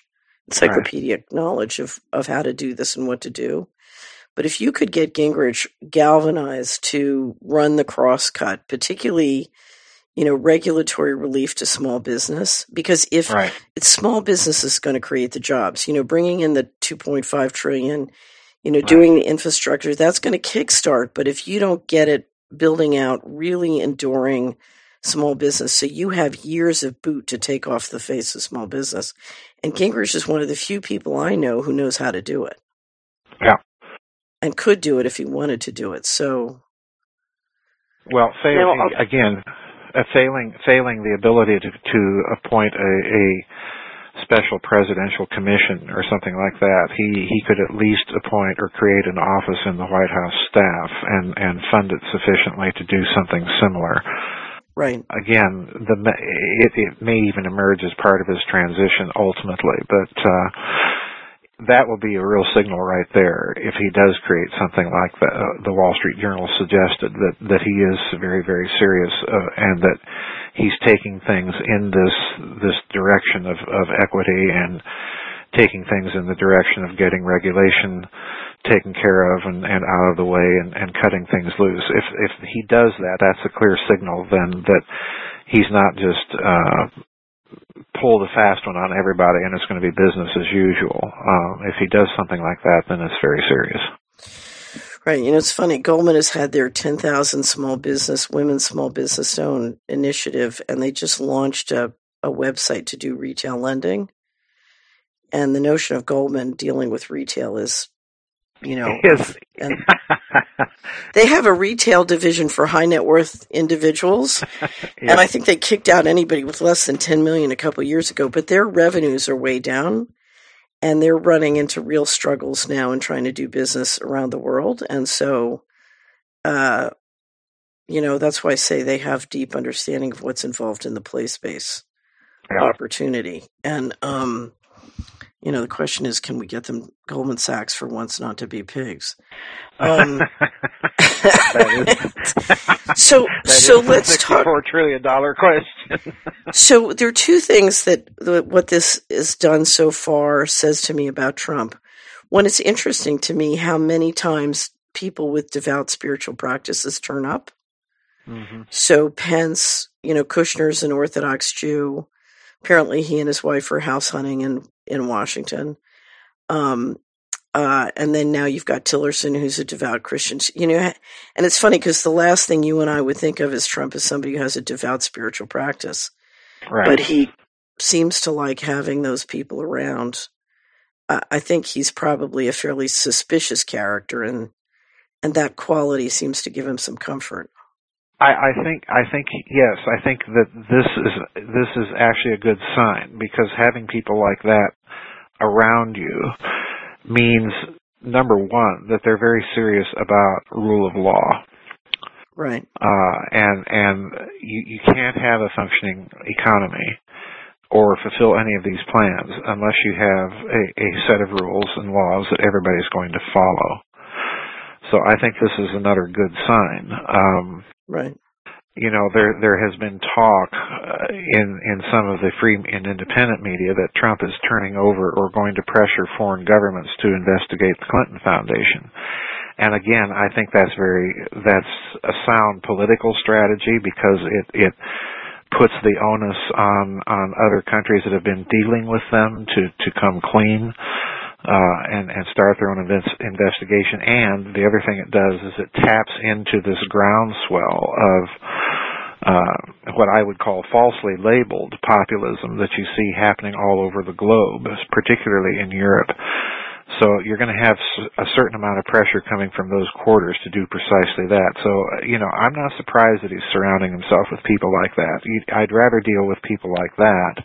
of how to do this and what to do. But if you could get Gingrich galvanized to run the crosscut, particularly, regulatory relief to small business, because if it's small business is going to create the jobs, bringing in the $2.5 trillion, doing the infrastructure, that's going to kickstart. But if you don't get it building out really enduring small business, so you have years of boot to take off the face of small business. And Gingrich is one of the few people I know who knows how to do it. Yeah. And could do it if he wanted to do it. So. Well, failing the ability to appoint a special presidential commission or something like that, he could at least appoint or create an office in the White House staff and fund it sufficiently to do something similar. Right. Again, it may even emerge as part of his transition ultimately, but that will be a real signal right there if he does create something like the Wall Street Journal suggested, that he is very, very serious and that he's taking things in this direction of equity and taking things in the direction of getting regulation taken care of and out of the way and cutting things loose. If he does that, that's a clear signal then that he's not just pull the fast one on everybody and it's going to be business as usual. If he does something like that, then it's very serious. Right. It's funny. Goldman has had their 10,000 women small business owned initiative, and they just launched a website to do retail lending. And the notion of Goldman dealing with retail is, Yes. And they have a retail division for high net worth individuals. Yep. And I think they kicked out anybody with less than 10 million a couple of years ago, but their revenues are way down. And they're running into real struggles now in trying to do business around the world. And so, that's why I say they have deep understanding of what's involved in the place-based opportunity. And, the question is, can we get them, Goldman Sachs, for once not to be pigs? So let's talk. $64 trillion question. So there are two things that what this has done so far says to me about Trump. One, it's interesting to me how many times people with devout spiritual practices turn up. Mm-hmm. So Pence, Kushner's an Orthodox Jew. Apparently he and his wife are house hunting in Washington. And then now you've got Tillerson, who's a devout Christian. And it's funny because the last thing you and I would think of as Trump is somebody who has a devout spiritual practice. Right. But he seems to like having those people around. I think he's probably a fairly suspicious character, and that quality seems to give him some comfort. I think yes. I think that this is actually a good sign, because having people like that around you means, number one, that they're very serious about rule of law. Right. And you can't have a functioning economy or fulfill any of these plans unless you have a set of rules and laws that everybody's going to follow. So I think this is another good sign. Right. There has been talk in some of the free and independent media that Trump is turning over or going to pressure foreign governments to investigate the Clinton Foundation. And again, I think that's a sound political strategy, because it puts the onus on other countries that have been dealing with them to come clean. And start their own investigation. And the other thing it does is it taps into this groundswell of what I would call falsely labeled populism that you see happening all over the globe, particularly in Europe. So you're going to have a certain amount of pressure coming from those quarters to do precisely that. So, I'm not surprised that he's surrounding himself with people like that. I'd rather deal with people like that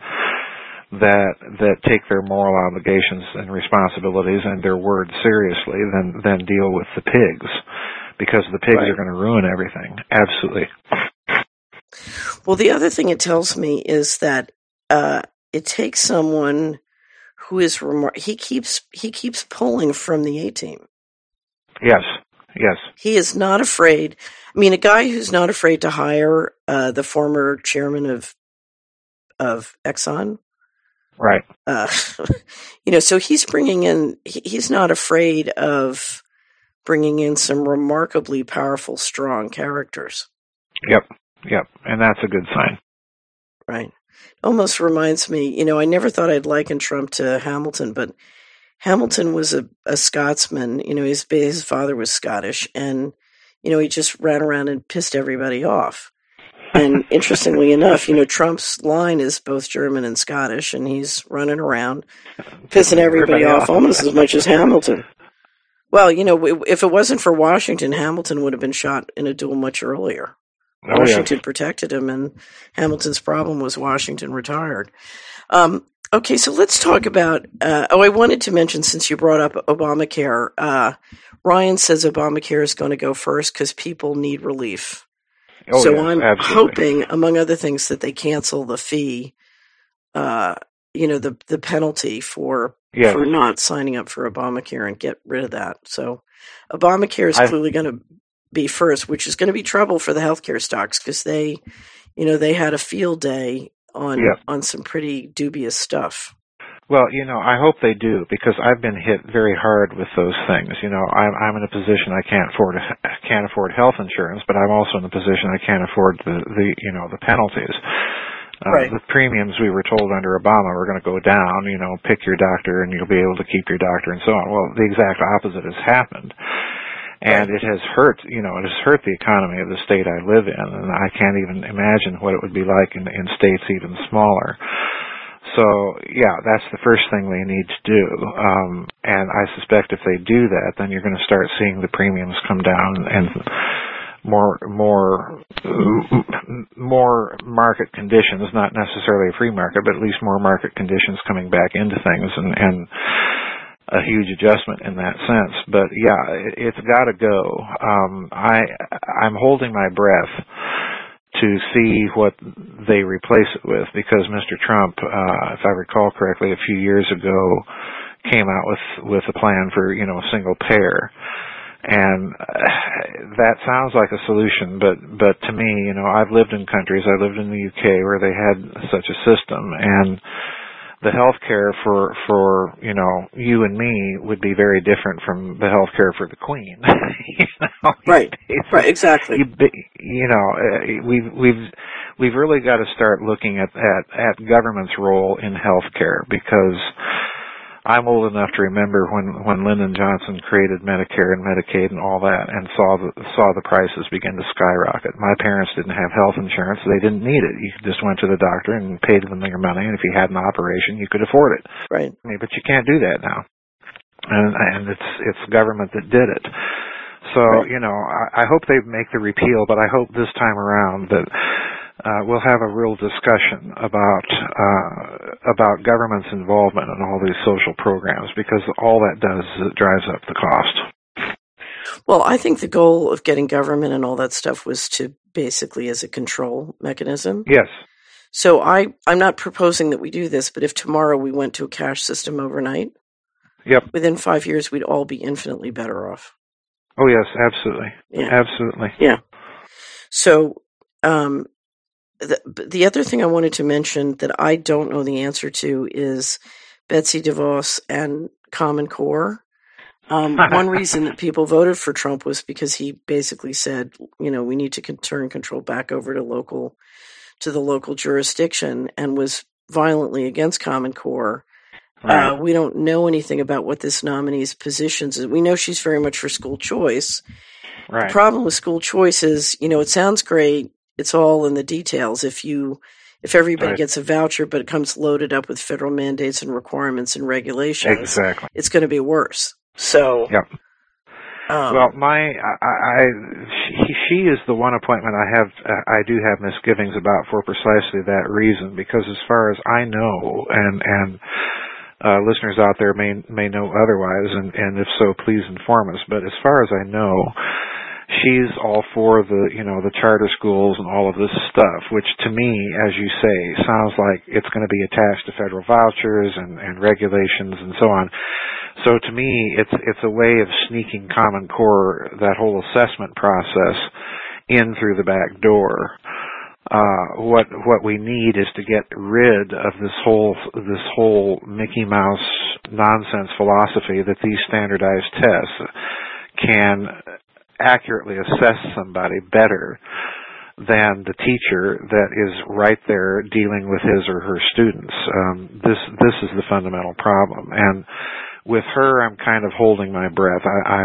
take their moral obligations and responsibilities and their word seriously than deal with the pigs, because the pigs are going to ruin everything. Absolutely. Well, the other thing it tells me is that it takes someone who is he keeps pulling from the A-team. Yes. He is not afraid. I mean, a guy who's not afraid to hire the former chairman of Exxon. Right. So he's he's not afraid of bringing in some remarkably powerful, strong characters. Yep. And that's a good sign. Right. Almost reminds me, I never thought I'd liken Trump to Hamilton, but Hamilton was a Scotsman. His father was Scottish, and, he just ran around and pissed everybody off. And interestingly enough, Trump's line is both German and Scottish, and he's running around pissing everybody off almost as much as Hamilton. Well, if it wasn't for Washington, Hamilton would have been shot in a duel much earlier. Washington protected him, and Hamilton's problem was Washington retired. Okay, so let's talk about, I wanted to mention, since you brought up Obamacare, Ryan says Obamacare is going to go first because people need relief. I'm hoping, among other things, that they cancel the fee, the penalty for not signing up for Obamacare, and get rid of that. So Obamacare is clearly going to be first, which is going to be trouble for the healthcare stocks, because they had a field day on some pretty dubious stuff. Well, I hope they do, because I've been hit very hard with those things. I'm in a position I can't afford health insurance, but I'm also in a position I can't afford the penalties. Right. The premiums, we were told under Obama, were going to go down. Pick your doctor and you'll be able to keep your doctor and so on. Well, the exact opposite has happened. And Right. it has hurt, it has hurt the economy of the state I live in, and I can't even imagine what it would be like in states even smaller. So, yeah, that's the first thing they need to do. And I suspect if they do that, then you're going to start seeing the premiums come down and more market conditions, not necessarily a free market, but at least more market conditions coming back into things, and a huge adjustment in that sense. But yeah, it's got to go. I'm holding my breath to see what they replace it with, because Mr. Trump, if I recall correctly, a few years ago came out with a plan for single payer. And that sounds like a solution, but to me, I've lived in countries. I lived in the UK where they had such a system, and the health care for you and me would be very different from the health care for the Queen. Right, exactly. We've really got to start looking at government's role in health care, because I'm old enough to remember when Lyndon Johnson created Medicare and Medicaid and all that, and saw the prices begin to skyrocket. My parents didn't have health insurance; they didn't need it. You just went to the doctor and paid them your money, and if you had an operation, you could afford it. Right. But you can't do that now, and it's government that did it. So right. I hope they make the repeal, but I hope this time around that we'll have a real discussion about government's involvement in all these social programs, because all that does is it drives up the cost. Well, I think the goal of getting government and all that stuff was to basically as a control mechanism. Yes. So I'm not proposing that we do this, but if tomorrow we went to a cash system overnight, yep, within 5 years we'd all be infinitely better off. Oh yes, absolutely. Yeah. Absolutely. Yeah. So the other thing I wanted to mention that I don't know the answer to is Betsy DeVos and Common Core. One reason that people voted for Trump was because he basically said, we need to turn control back over to the local jurisdiction, and was violently against Common Core. Right. We don't know anything about what this nominee's positions is. We know she's very much for school choice. Right. The problem with school choice is, it sounds great. It's all in the details. If everybody gets a voucher, but it comes loaded up with federal mandates and requirements and regulations, exactly, it's going to be worse. So, yep. Well, she is the one appointment I do have misgivings about for precisely that reason, because as far as I know, and listeners out there may know otherwise, and if so, please inform us. But as far as I know, she's all for the charter schools and all of this stuff, which to me, as you say, sounds like it's going to be attached to federal vouchers and regulations and so on. So to me, it's a way of sneaking Common Core, that whole assessment process, in through the back door. What we need is to get rid of this whole Mickey Mouse nonsense philosophy that these standardized tests can accurately assess somebody better than the teacher that is right there dealing with his or her students. This is the fundamental problem, and with her, I'm kind of holding my breath.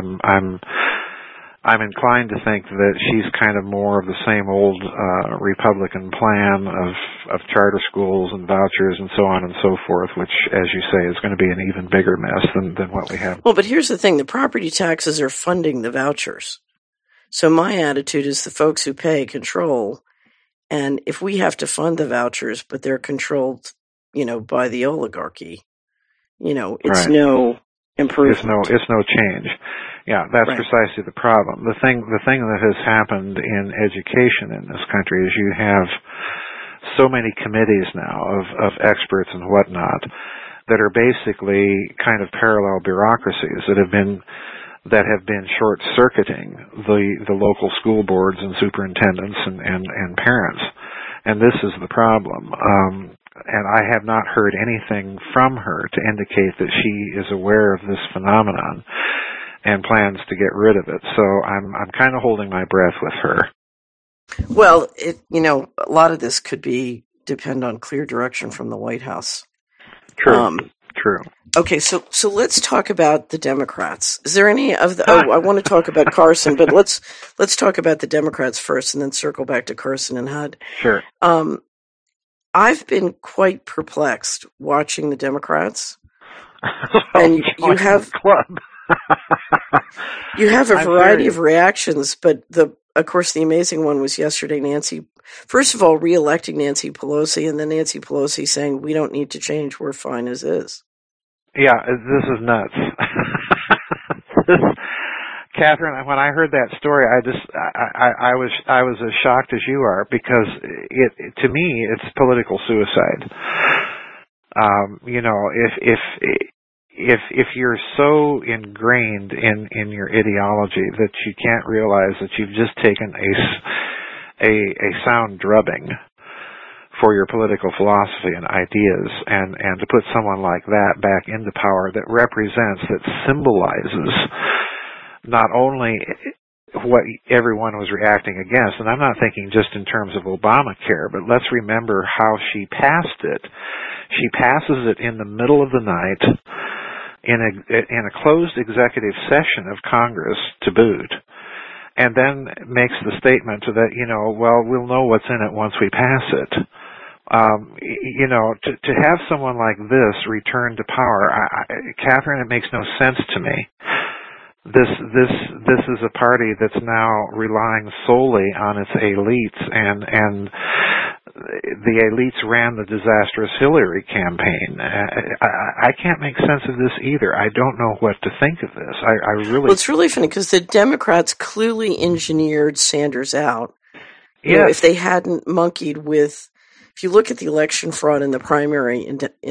I'm inclined to think that she's kind of more of the same old Republican plan of charter schools and vouchers and so on and so forth, which, as you say, is going to be an even bigger mess than what we have. Well, but here's the thing. The property taxes are funding the vouchers. So my attitude is the folks who pay control, and if we have to fund the vouchers, but they're controlled, by the oligarchy, it's right. No improvement. It's no change. Yeah, that's right. Precisely the problem. The thing that has happened in education in this country is you have so many committees now of experts and whatnot that are basically kind of parallel bureaucracies that have been short-circuiting the local school boards and superintendents and parents. And this is the problem. and I have not heard anything from her to indicate that she is aware of this phenomenon and plans to get rid of it. So I'm kind of holding my breath with her. Well, a lot of this could depend on clear direction from the White House. True. True. Okay, so let's talk about the Democrats. Is there any of the? I want to talk about Carson, but let's talk about the Democrats first, and then circle back to Carson and HUD. Sure. I've been quite perplexed watching the Democrats, and you have club. You have a variety of reactions, but of course, the amazing one was yesterday. First of all, re-electing Nancy Pelosi, and then Nancy Pelosi saying, "We don't need to change; we're fine as is." Yeah, this is nuts. Catherine, when I heard that story, I was as shocked as you are, because to me it's political suicide. If you're so ingrained in your ideology that you can't realize that you've just taken a sound drubbing for your political philosophy and ideas, and to put someone like that back into power that represents, that symbolizes not only what everyone was reacting against, and I'm not thinking just in terms of Obamacare, but let's remember how she passed it. She passes it in the middle of the night in a closed executive session of Congress to boot, and then makes the statement that, well, we'll know what's in it once we pass it. To have someone like this return to power, Catherine, it makes no sense to me. This is a party that's now relying solely on its elites, and the elites ran the disastrous Hillary campaign. I can't make sense of this either. I don't know what to think of this. I really. Well, it's really funny because the Democrats clearly engineered Sanders out. Yes. If they hadn't monkeyed with, if you look at the election fraud in the primary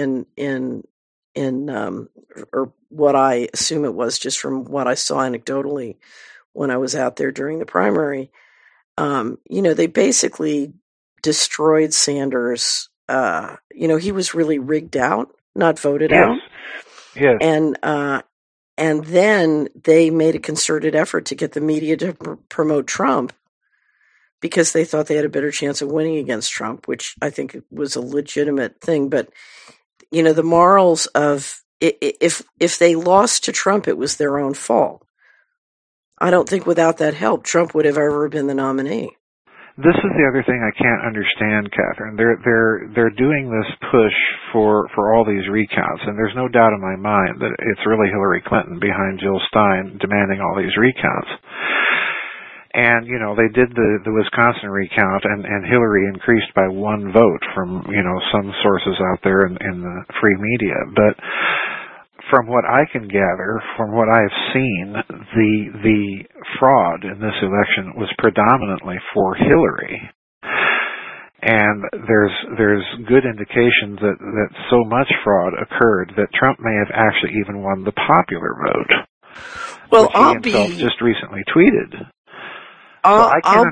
or what I assume it was, just from what I saw anecdotally when I was out there during the primary, they basically destroyed Sanders. He was really rigged out, not voted out. Yes. And then they made a concerted effort to get the media to promote Trump, because they thought they had a better chance of winning against Trump, which I think was a legitimate thing. But, the morals of, if they lost to Trump, it was their own fault. I don't think without that help, Trump would have ever been the nominee. This is the other thing I can't understand, Catherine. They're doing this push for all these recounts, and there's no doubt in my mind that it's really Hillary Clinton behind Jill Stein demanding all these recounts. And, they did the Wisconsin recount, and Hillary increased by 1 vote from, some sources out there in the free media. But from what I can gather, from what I've seen, the fraud in this election was predominantly for Hillary. And there's good indications that so much fraud occurred that Trump may have actually even won the popular vote. Well, which he himself just recently tweeted. I'm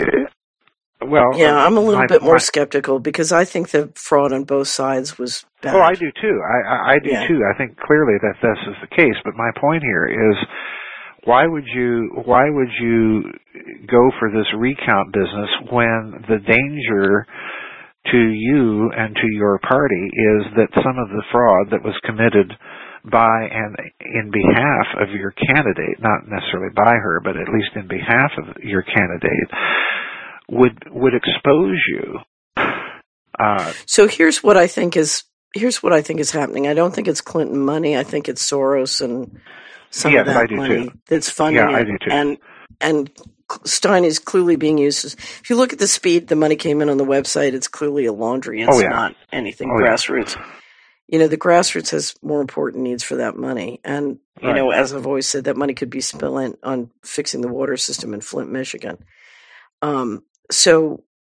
a little bit more skeptical, because I think the fraud on both sides was bad. Oh, I do too. I do too. I think clearly that this is the case. But my point here is, why would you go for this recount business when the danger to you and to your party is that some of the fraud that was committed by and in behalf of your candidate, not necessarily by her, but at least in behalf of your candidate, would expose you. So here's what I think is happening. I don't think it's Clinton money. I think it's Soros and some of that money that's funding it. I do too. And Stein is clearly being used. If you look at the speed the money came in on the website, it's clearly a laundry. It's not anything grassroots. The grassroots has more important needs for that money. And, as I've always said, that money could be spent on fixing the water system in Flint, Michigan. So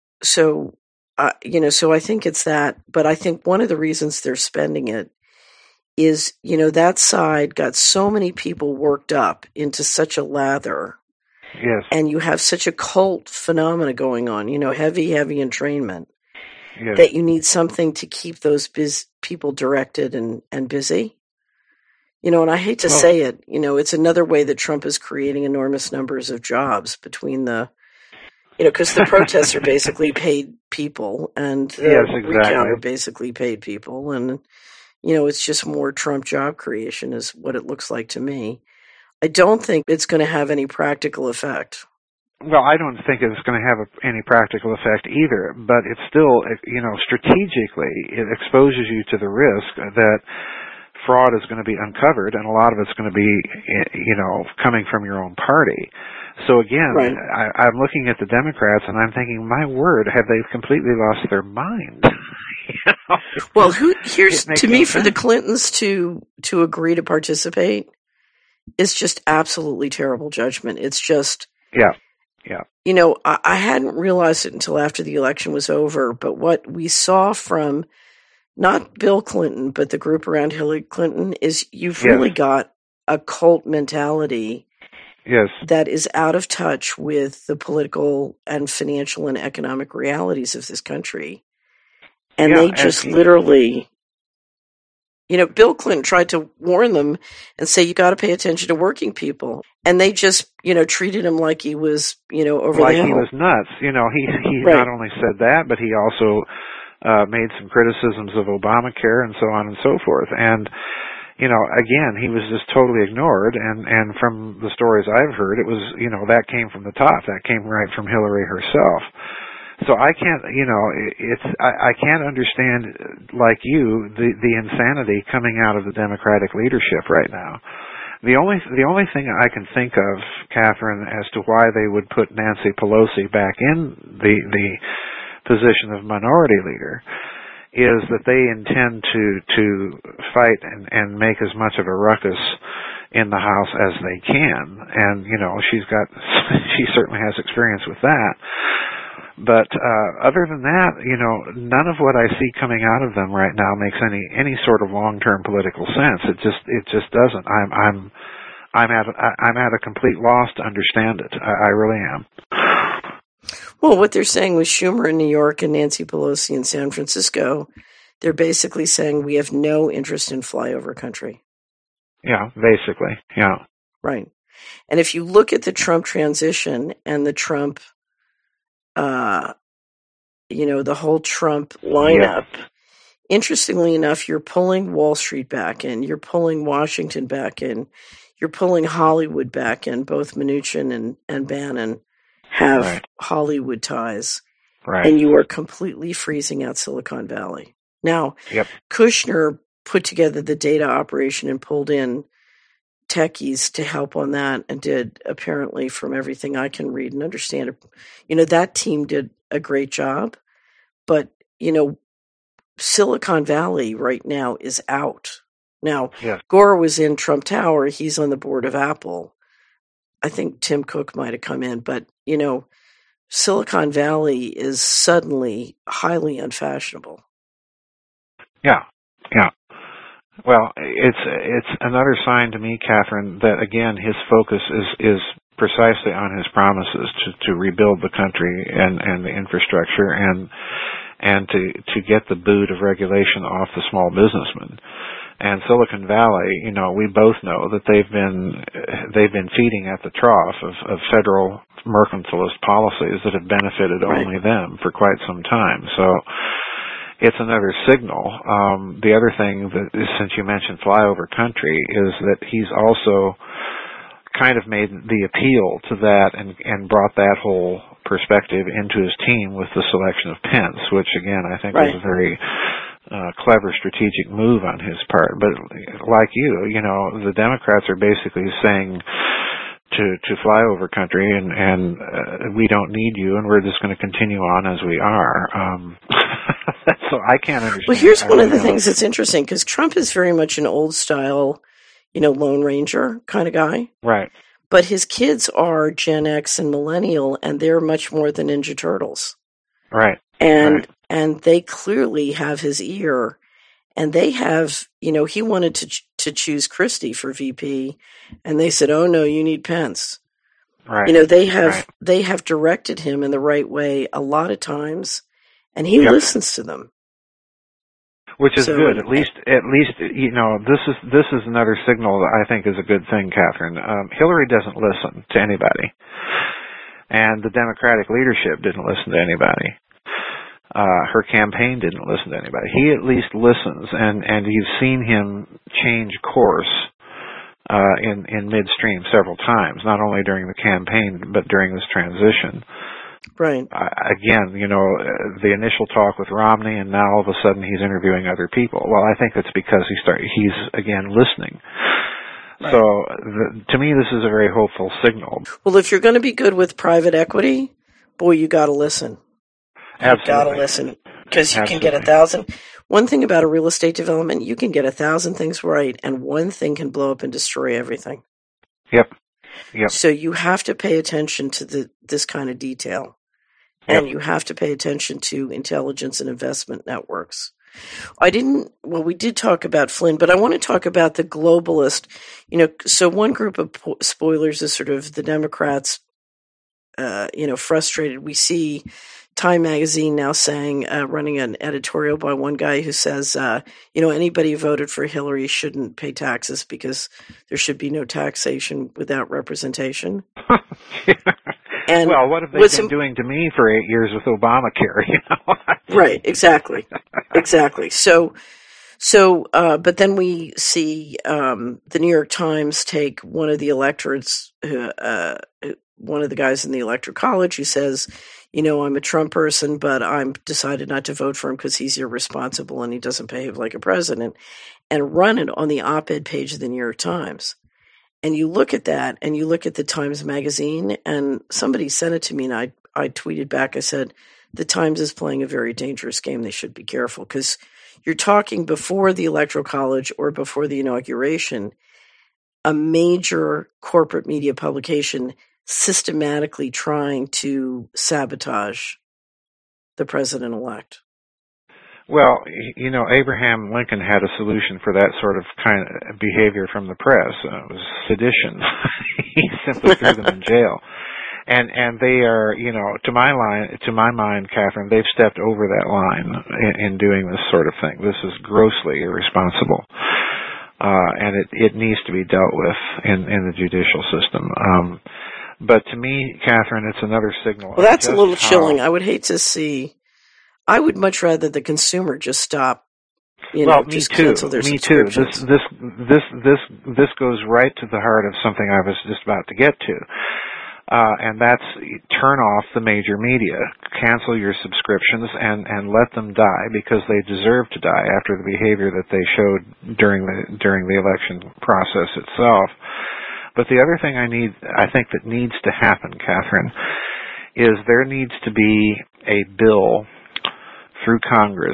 I think it's that. But I think one of the reasons they're spending it is, that side got so many people worked up into such a lather. Yes. And you have such a cult phenomena going on, heavy entrainment. Yes. that you need something to keep those people directed and busy. And I hate to say it, it's another way that Trump is creating enormous numbers of jobs between because the protests are basically paid people and the yes, exactly. recount are basically paid people. And, it's just more Trump job creation is what it looks like to me. I don't think it's going to have any practical effect. Well, I don't think it's going to have any practical effect either, but it's still, strategically, it exposes you to the risk that fraud is going to be uncovered, and a lot of it's going to be, coming from your own party. So again, right. I'm looking at the Democrats, and I'm thinking, my word, have they completely lost their mind? Well, here's to me for the Clintons to agree to participate is just absolutely terrible judgment. It's just yeah. I hadn't realized it until after the election was over, but what we saw from not Bill Clinton, but the group around Hillary Clinton is you've really got a cult mentality that is out of touch with the political and financial and economic realities of this country. And they just literally, Bill Clinton tried to warn them and say, you got to pay attention to working people. And they just, treated him like he was, over like the hill. He was nuts. He right. Not only said that, but he also made some criticisms of Obamacare and so on and so forth. And, again, he was just totally ignored. And from the stories I've heard, it was, that came from the top. That came right from Hillary herself. So I can't, I can't understand, like you, the insanity coming out of the Democratic leadership right now. The only thing I can think of, Catherine, as to why they would put Nancy Pelosi back in the position of minority leader is that they intend to fight and make as much of a ruckus in the House as they can. And, she certainly has experience with that. But other than that, none of what I see coming out of them right now makes any sort of long-term political sense. It just doesn't. I'm at a complete loss to understand it. I really am. Well, what they're saying with Schumer in New York and Nancy Pelosi in San Francisco, they're basically saying we have no interest in flyover country. Yeah, basically. Yeah. Right. And if you look at the Trump transition and the Trump the whole Trump lineup, interestingly enough, you're pulling Wall Street back in, you're pulling Washington back in, you're pulling Hollywood back in. Both Mnuchin and Bannon have Hollywood ties. Right. And you are completely freezing out Silicon Valley. Now, Kushner put together the data operation and pulled in techies to help on that and did, apparently, from everything I can read and understand, that team did a great job. But, Silicon Valley right now is out. Now, Gore was in Trump Tower. He's on the board of Apple. I think Tim Cook might have come in. But, Silicon Valley is suddenly highly unfashionable. Yeah. Well, it's another sign to me, Catherine, that again his focus is precisely on his promises to rebuild the country and the infrastructure and to get the boot of regulation off the small businessmen. And Silicon Valley, we both know that they've been feeding at the trough of federal mercantilist policies that have benefited only them for quite some time. So it's another signal. The other thing that, since you mentioned flyover country, is that he's also kind of made the appeal to that and brought that whole perspective into his team with the selection of Pence, which again I think was a very clever strategic move on his part. But like you, the Democrats are basically saying to flyover country and we don't need you and we're just going to continue on as we are. So I can't understand. Well, here's one of the things that's interesting, because Trump is very much an old style, Lone Ranger kind of guy. Right. But his kids are Gen X and millennial, and they're much more than Ninja Turtles. Right. And they clearly have his ear. And they have, he wanted to choose Christie for VP, and they said, "Oh no, you need Pence." Right. They have directed him in the right way a lot of times, and he listens to them. Which is good. At least, this is another signal that I think is a good thing, Catherine. Hillary doesn't listen to anybody, and the Democratic leadership didn't listen to anybody. Her campaign didn't listen to anybody. He at least listens, and you've seen him change course in midstream several times, not only during the campaign but during this transition. Right. Again, the initial talk with Romney, and now all of a sudden he's interviewing other people. Well, I think it's because he's again listening. Right. So, to me, this is a very hopeful signal. Well, if you're going to be good with private equity, boy, you got to listen. Absolutely. You got to listen, because you can get 1,000. One thing about a real estate development, you can get 1,000 things right, and one thing can blow up and destroy everything. Yep. So you have to pay attention to this kind of detail. And you have to pay attention to intelligence and investment networks. We did talk about Flynn, but I want to talk about the globalist. So one group of spoilers is sort of the Democrats, frustrated. We see Time Magazine now saying, running an editorial by one guy who says, anybody who voted for Hillary shouldn't pay taxes because there should be no taxation without representation. And well, what have they been doing to me for 8 years with Obamacare? Right, exactly. So, but then we see the New York Times take one of the electorates, one of the guys in the Electoral College who says, I'm a Trump person, but I'm decided not to vote for him because he's irresponsible and he doesn't behave like a president, and run it on the op-ed page of the New York Times. And you look at that, and you look at the Times Magazine, and somebody sent it to me, and I tweeted back, I said, the Times is playing a very dangerous game. They should be careful, because you're talking before the Electoral College or before the inauguration, a major corporate media publication systematically trying to sabotage the president-elect. Well, Abraham Lincoln had a solution for that sort of kind of behavior from the press. It was sedition. He simply threw them in jail. And they are, to my mind, Catherine, they've stepped over that line in doing this sort of thing. This is grossly irresponsible. And it needs to be dealt with in the judicial system. But to me, Catherine, it's another signal. Well, that's a little chilling. I would hate to see. I would much rather the consumer just stop. Me too. Me too. This goes right to the heart of something I was just about to get to, and that's turn off the major media, cancel your subscriptions, and let them die, because they deserve to die after the behavior that they showed during the election process itself. But the other thing I think that needs to happen, Catherine, is there needs to be a bill through Congress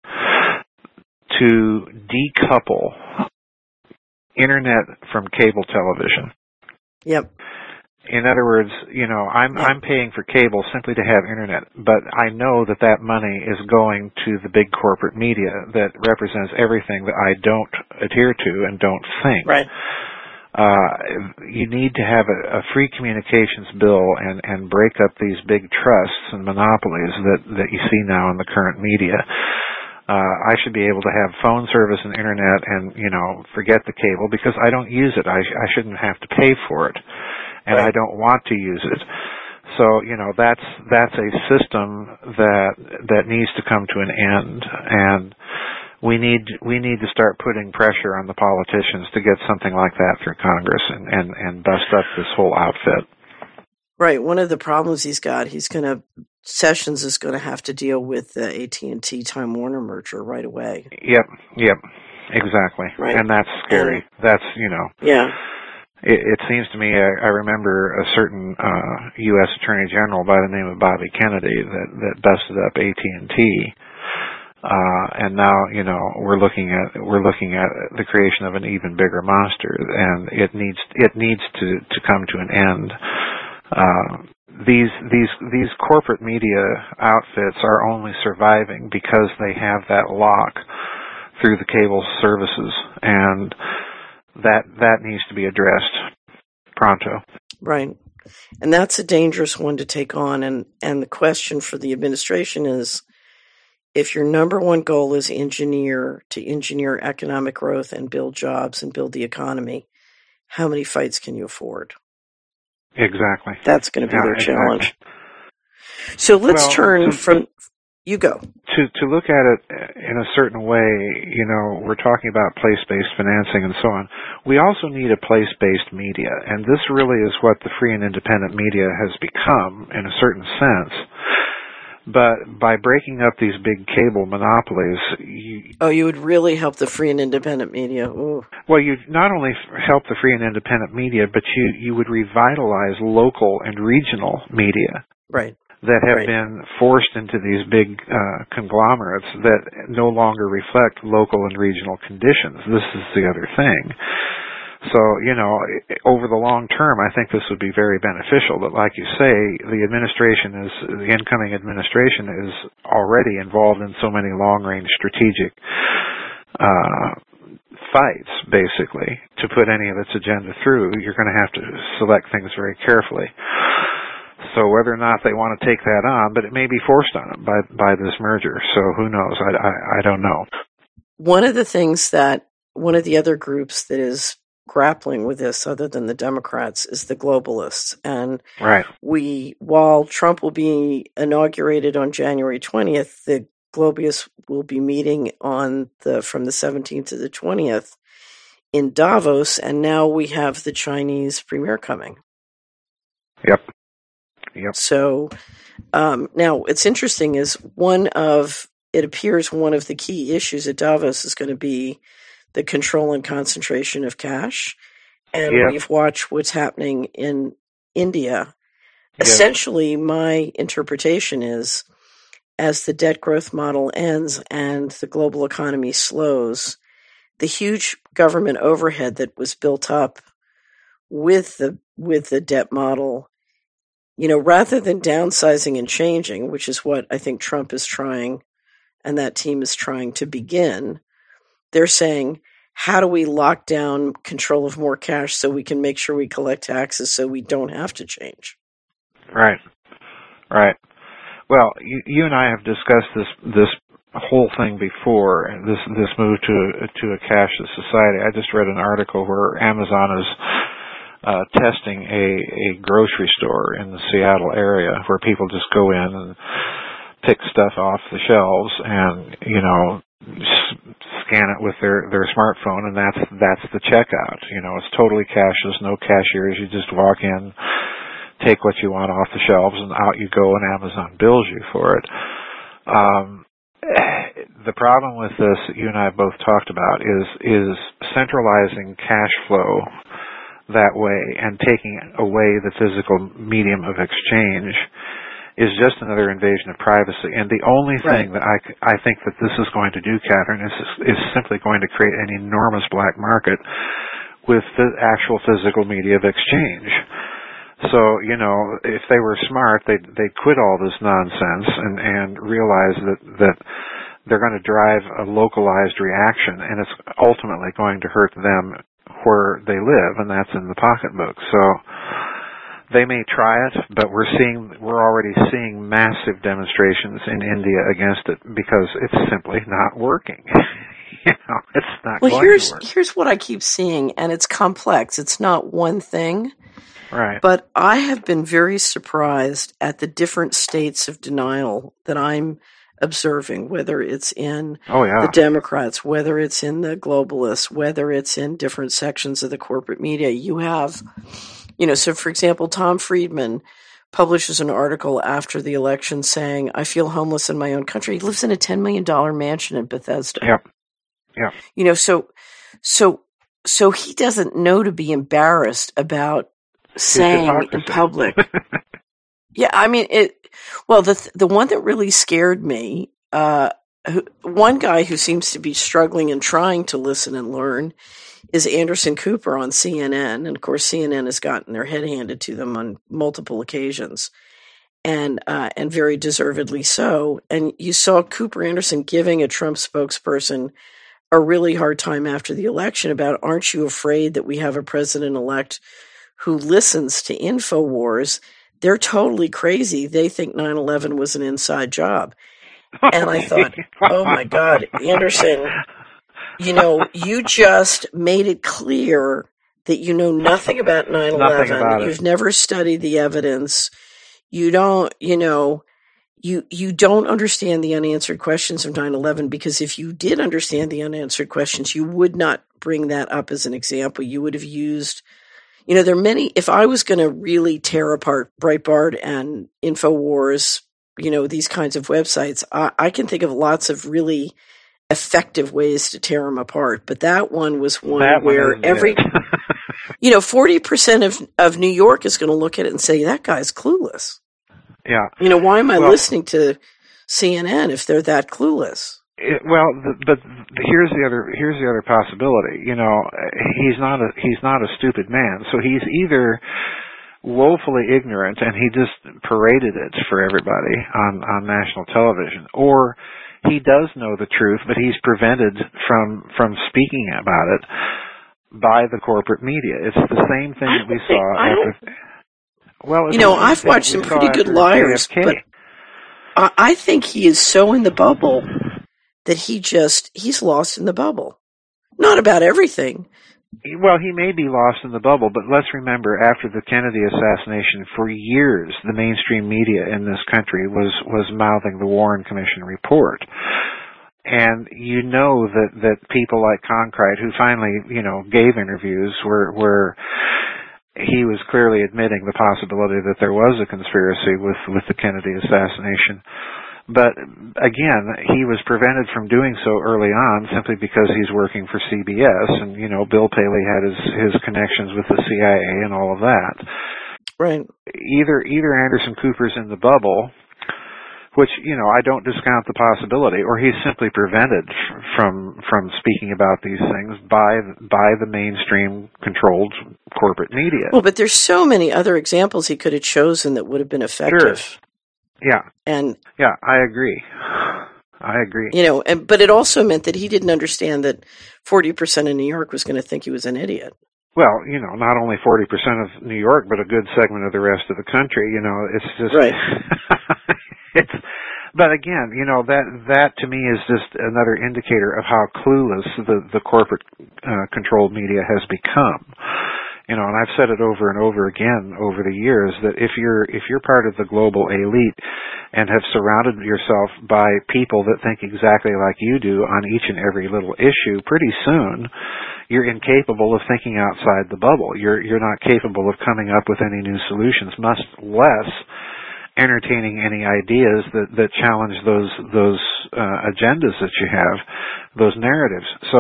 to decouple internet from cable television. Yep. In other words, I'm paying for cable simply to have internet, but I know that money is going to the big corporate media that represents everything that I don't adhere to and don't think. Right. You need to have a free communications bill and break up these big trusts and monopolies that you see now in the current media. I should be able to have phone service and internet and, forget the cable, because I don't use it. I shouldn't have to pay for it, and right. I don't want to use it. So, that's a system that needs to come to an end, and we need to start putting pressure on the politicians to get something like that through Congress and bust up this whole outfit. Right. One of the problems Sessions is going to have to deal with the AT&T Time Warner merger right away. Yep, exactly. Right. And that's scary. That's, Yeah. It seems to me, I remember a certain U.S. Attorney General by the name of Bobby Kennedy that busted up AT&T. And now, we're looking at the creation of an even bigger monster, and it needs to come to an end. These corporate media outfits are only surviving because they have that lock through the cable services, and that needs to be addressed pronto. Right. And that's a dangerous one to take on, and the question for the administration is, if your number one goal is engineer economic growth and build jobs and build the economy, how many fights can you afford? Exactly. That's going to be their challenge. Exactly. So let's turn from, you go. To look at it in a certain way, we're talking about place-based financing and so on. We also need a place-based media, and this really is what the free and independent media has become in a certain sense. But by breaking up these big cable monopolies, you would really help the free and independent media. Ooh. Well, you'd not only help the free and independent media, but you would revitalize local and regional media. Right. That have been forced into these big conglomerates that no longer reflect local and regional conditions. This is the other thing. So, over the long term, I think this would be very beneficial. But like you say, the incoming administration is already involved in so many long-range strategic fights, basically. To put any of its agenda through, you're going to have to select things very carefully. So whether or not they want to take that on, but it may be forced on them by this merger. So who knows? I don't know. One of the other groups that is grappling with this, other than the Democrats, is the globalists. And while Trump will be inaugurated on January 20th, the globalists will be meeting from the 17th to the 20th in Davos, and now we have the Chinese premier coming. Yep. So now it's interesting is it appears one of the key issues at Davos is going to be the control and concentration of cash. And we've watched what's happening in India. Essentially, my interpretation is as the debt growth model ends and the global economy slows, the huge government overhead that was built up with the debt model, rather than downsizing and changing, which is what I think Trump is trying and that team is trying to begin, they're saying, how do we lock down control of more cash so we can make sure we collect taxes so we don't have to change? Right. Well, you and I have discussed this whole thing before, this move to a cashless society. I just read an article where Amazon is testing a grocery store in the Seattle area where people just go in and pick stuff off the shelves and, scan it with their smartphone, and that's the checkout. It's totally cashless, no cashiers. You just walk in, take what you want off the shelves, and out you go, and Amazon bills you for it. The problem with this, you and I have both talked about, is centralizing cash flow that way and taking away the physical medium of exchange is just another invasion of privacy. And the only thing that I think that this is going to do, Catherine, is simply going to create an enormous black market with the actual physical media of exchange. So, if they were smart, they'd quit all this nonsense and realize that they're going to drive a localized reaction, and it's ultimately going to hurt them where they live, and that's in the pocketbook. So they may try it, but we're already seeing massive demonstrations in India against it because it's simply not working. It's not going to work. Here's what I keep seeing, and it's complex. It's not one thing. Right. But I have been very surprised at the different states of denial that I'm observing, whether it's in the Democrats, whether it's in the globalists, whether it's in different sections of the corporate media. You have, so for example, Tom Friedman publishes an article after the election saying, I feel homeless in my own country. He lives in a $10 million mansion in Bethesda. Yep. So he doesn't know to be embarrassed about saying in public. Yeah, I mean, the one that really scared me, one guy who seems to be struggling and trying to listen and learn is Anderson Cooper on CNN. And of course, CNN has gotten their head handed to them on multiple occasions, and very deservedly so. And you saw Cooper Anderson giving a Trump spokesperson a really hard time after the election about, aren't you afraid that we have a president-elect who listens to InfoWars? They're totally crazy. They think 9/11 was an inside job. And I thought, oh my God, Anderson, you just made it clear that you know nothing about 9/11. Nothing about it. You've never studied the evidence. You don't, you don't understand the unanswered questions of 9/11, because if you did understand the unanswered questions, you would not bring that up as an example. You would have used, there are many, if I was going to really tear apart Breitbart and InfoWars, these kinds of websites, I can think of lots of really effective ways to tear them apart. But that one was one where 40% of New York is going to look at it and say, that guy's clueless. Yeah. Why am I listening to CNN if they're that clueless? But here's the other possibility. He's not a stupid man. So he's either woefully ignorant and he just paraded it for everybody on national television, or he does know the truth, but he's prevented from speaking about it by the corporate media. It's the same thing that we saw I've watched some pretty good liars, but I think he is so in the bubble that he's lost in the bubble. Not about everything. Well, he may be lost in the bubble, but let's remember, after the Kennedy assassination, for years, the mainstream media in this country was mouthing the Warren Commission report. And that people like Cronkite, who finally, gave interviews where he was clearly admitting the possibility that there was a conspiracy with the Kennedy assassination. But again, he was prevented from doing so early on simply because he's working for CBS, and Bill Paley had his connections with the CIA and all of that. Right. Either Anderson Cooper's in the bubble, which I don't discount the possibility, or he's simply prevented from speaking about these things by the mainstream controlled corporate media. Well, but there's so many other examples he could have chosen that would have been effective. Sure. Yeah. And I agree. But it also meant that he didn't understand that 40% of New York was going to think he was an idiot. Well, not only 40% of New York, but a good segment of the rest of the country. It's just right. But again, that to me is just another indicator of how clueless the corporate controlled media has become. And I've said it over and over again over the years that if you're part of the global elite and have surrounded yourself by people that think exactly like you do on each and every little issue, pretty soon you're incapable of thinking outside the bubble. You're not capable of coming up with any new solutions, much less entertaining any ideas that challenge those agendas that you have, those narratives. So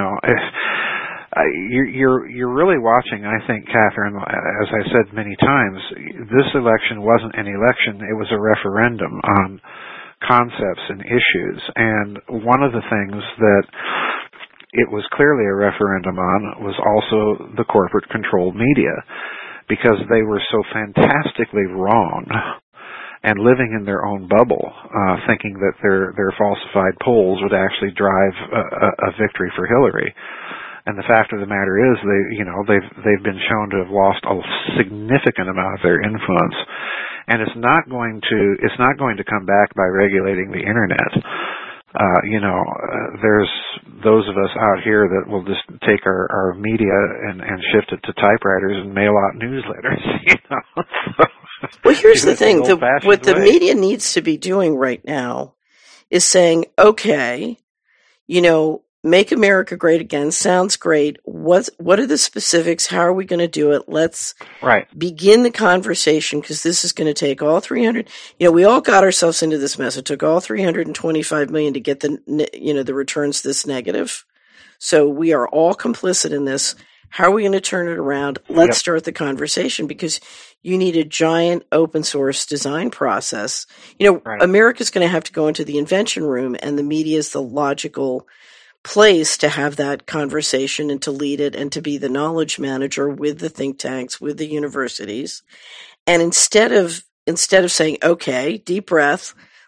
you're really watching, I think, Catherine, as I said many times, this election wasn't an election, it was a referendum on concepts and issues. And one of the things that it was clearly a referendum on was also the corporate controlled media, because they were so fantastically wrong and living in their own bubble, thinking that their falsified polls would actually drive a victory for Hillary. And the fact of the matter is, they've been shown to have lost a significant amount of their influence, and it's not going to come back by regulating the internet. There's those of us out here that will just take our media and shift it to typewriters and mail out newsletters. Well, here's the thing: what the media needs to be doing right now is saying, okay, Make America Great Again sounds great. What are the specifics? How are we going to do it? Let's begin the conversation, because this is going to take all 300. We all got ourselves into this mess. It took all 325 million to get the returns this negative. So we are all complicit in this. How are we going to turn it around? Let's start the conversation, because you need a giant open source design process. America's going to have to go into the invention room, and the media is the logical place to have that conversation and to lead it and to be the knowledge manager with the think tanks, with the universities. And instead of saying, okay, deep breath,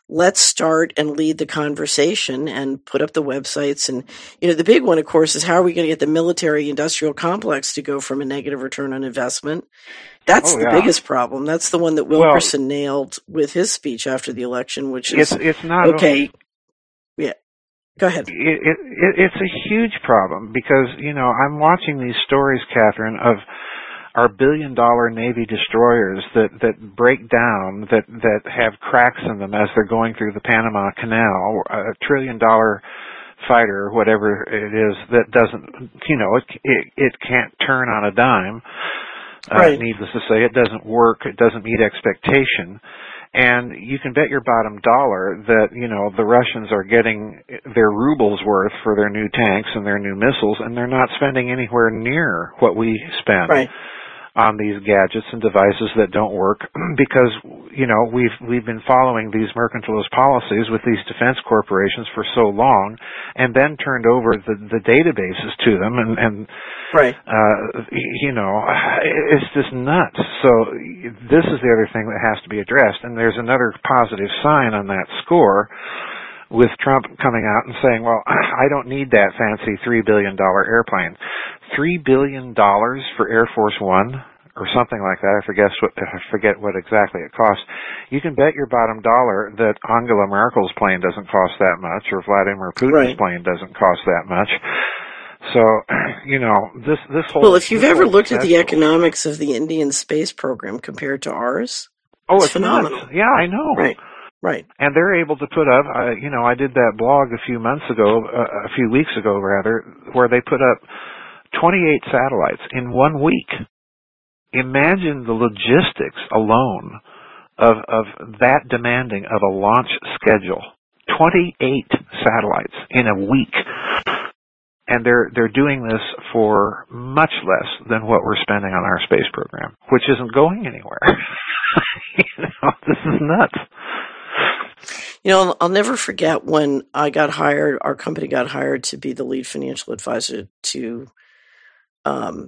let's start and lead the conversation and put up the websites. And, the big one, of course, is how are we going to get the military industrial complex to go from a negative return on investment? That's the biggest problem. That's the one that Wilkerson nailed with his speech after the election, which is, it's not okay. Yeah. Go ahead. It's a huge problem because, I'm watching these stories, Catherine, of our billion-dollar Navy destroyers that break down, that have cracks in them as they're going through the Panama Canal, a trillion-dollar fighter, whatever it is, that doesn't, it can't turn on a dime. Right. Needless to say, it doesn't work, it doesn't meet expectation. And you can bet your bottom dollar that, the Russians are getting their rubles worth for their new tanks and their new missiles, and they're not spending anywhere near what we spend. Right. On these gadgets and devices that don't work because, we've been following these mercantilist policies with these defense corporations for so long and then turned over the databases to them and right. It's just nuts. So this is the other thing that has to be addressed. And there's another positive sign on that score with Trump coming out and saying, well, I don't need that fancy $3 billion airplane. $3 billion for Air Force One or something like that. I forget what exactly it costs. You can bet your bottom dollar that Angela Merkel's plane doesn't cost that much or Vladimir Putin's plane doesn't cost that much. So, this whole... Well, if you've ever looked at the economics of the Indian space program compared to ours, it's phenomenal. Nuts. Yeah, I know. Right. And they're able to put up, I did that blog a few weeks ago, where they put up 28 satellites in 1 week. Imagine the logistics alone of that demanding of a launch schedule. 28 satellites in a week. And they're doing this for much less than what we're spending on our space program, which isn't going anywhere. This is nuts. I'll never forget when I got hired, our company got hired to be the lead financial advisor to the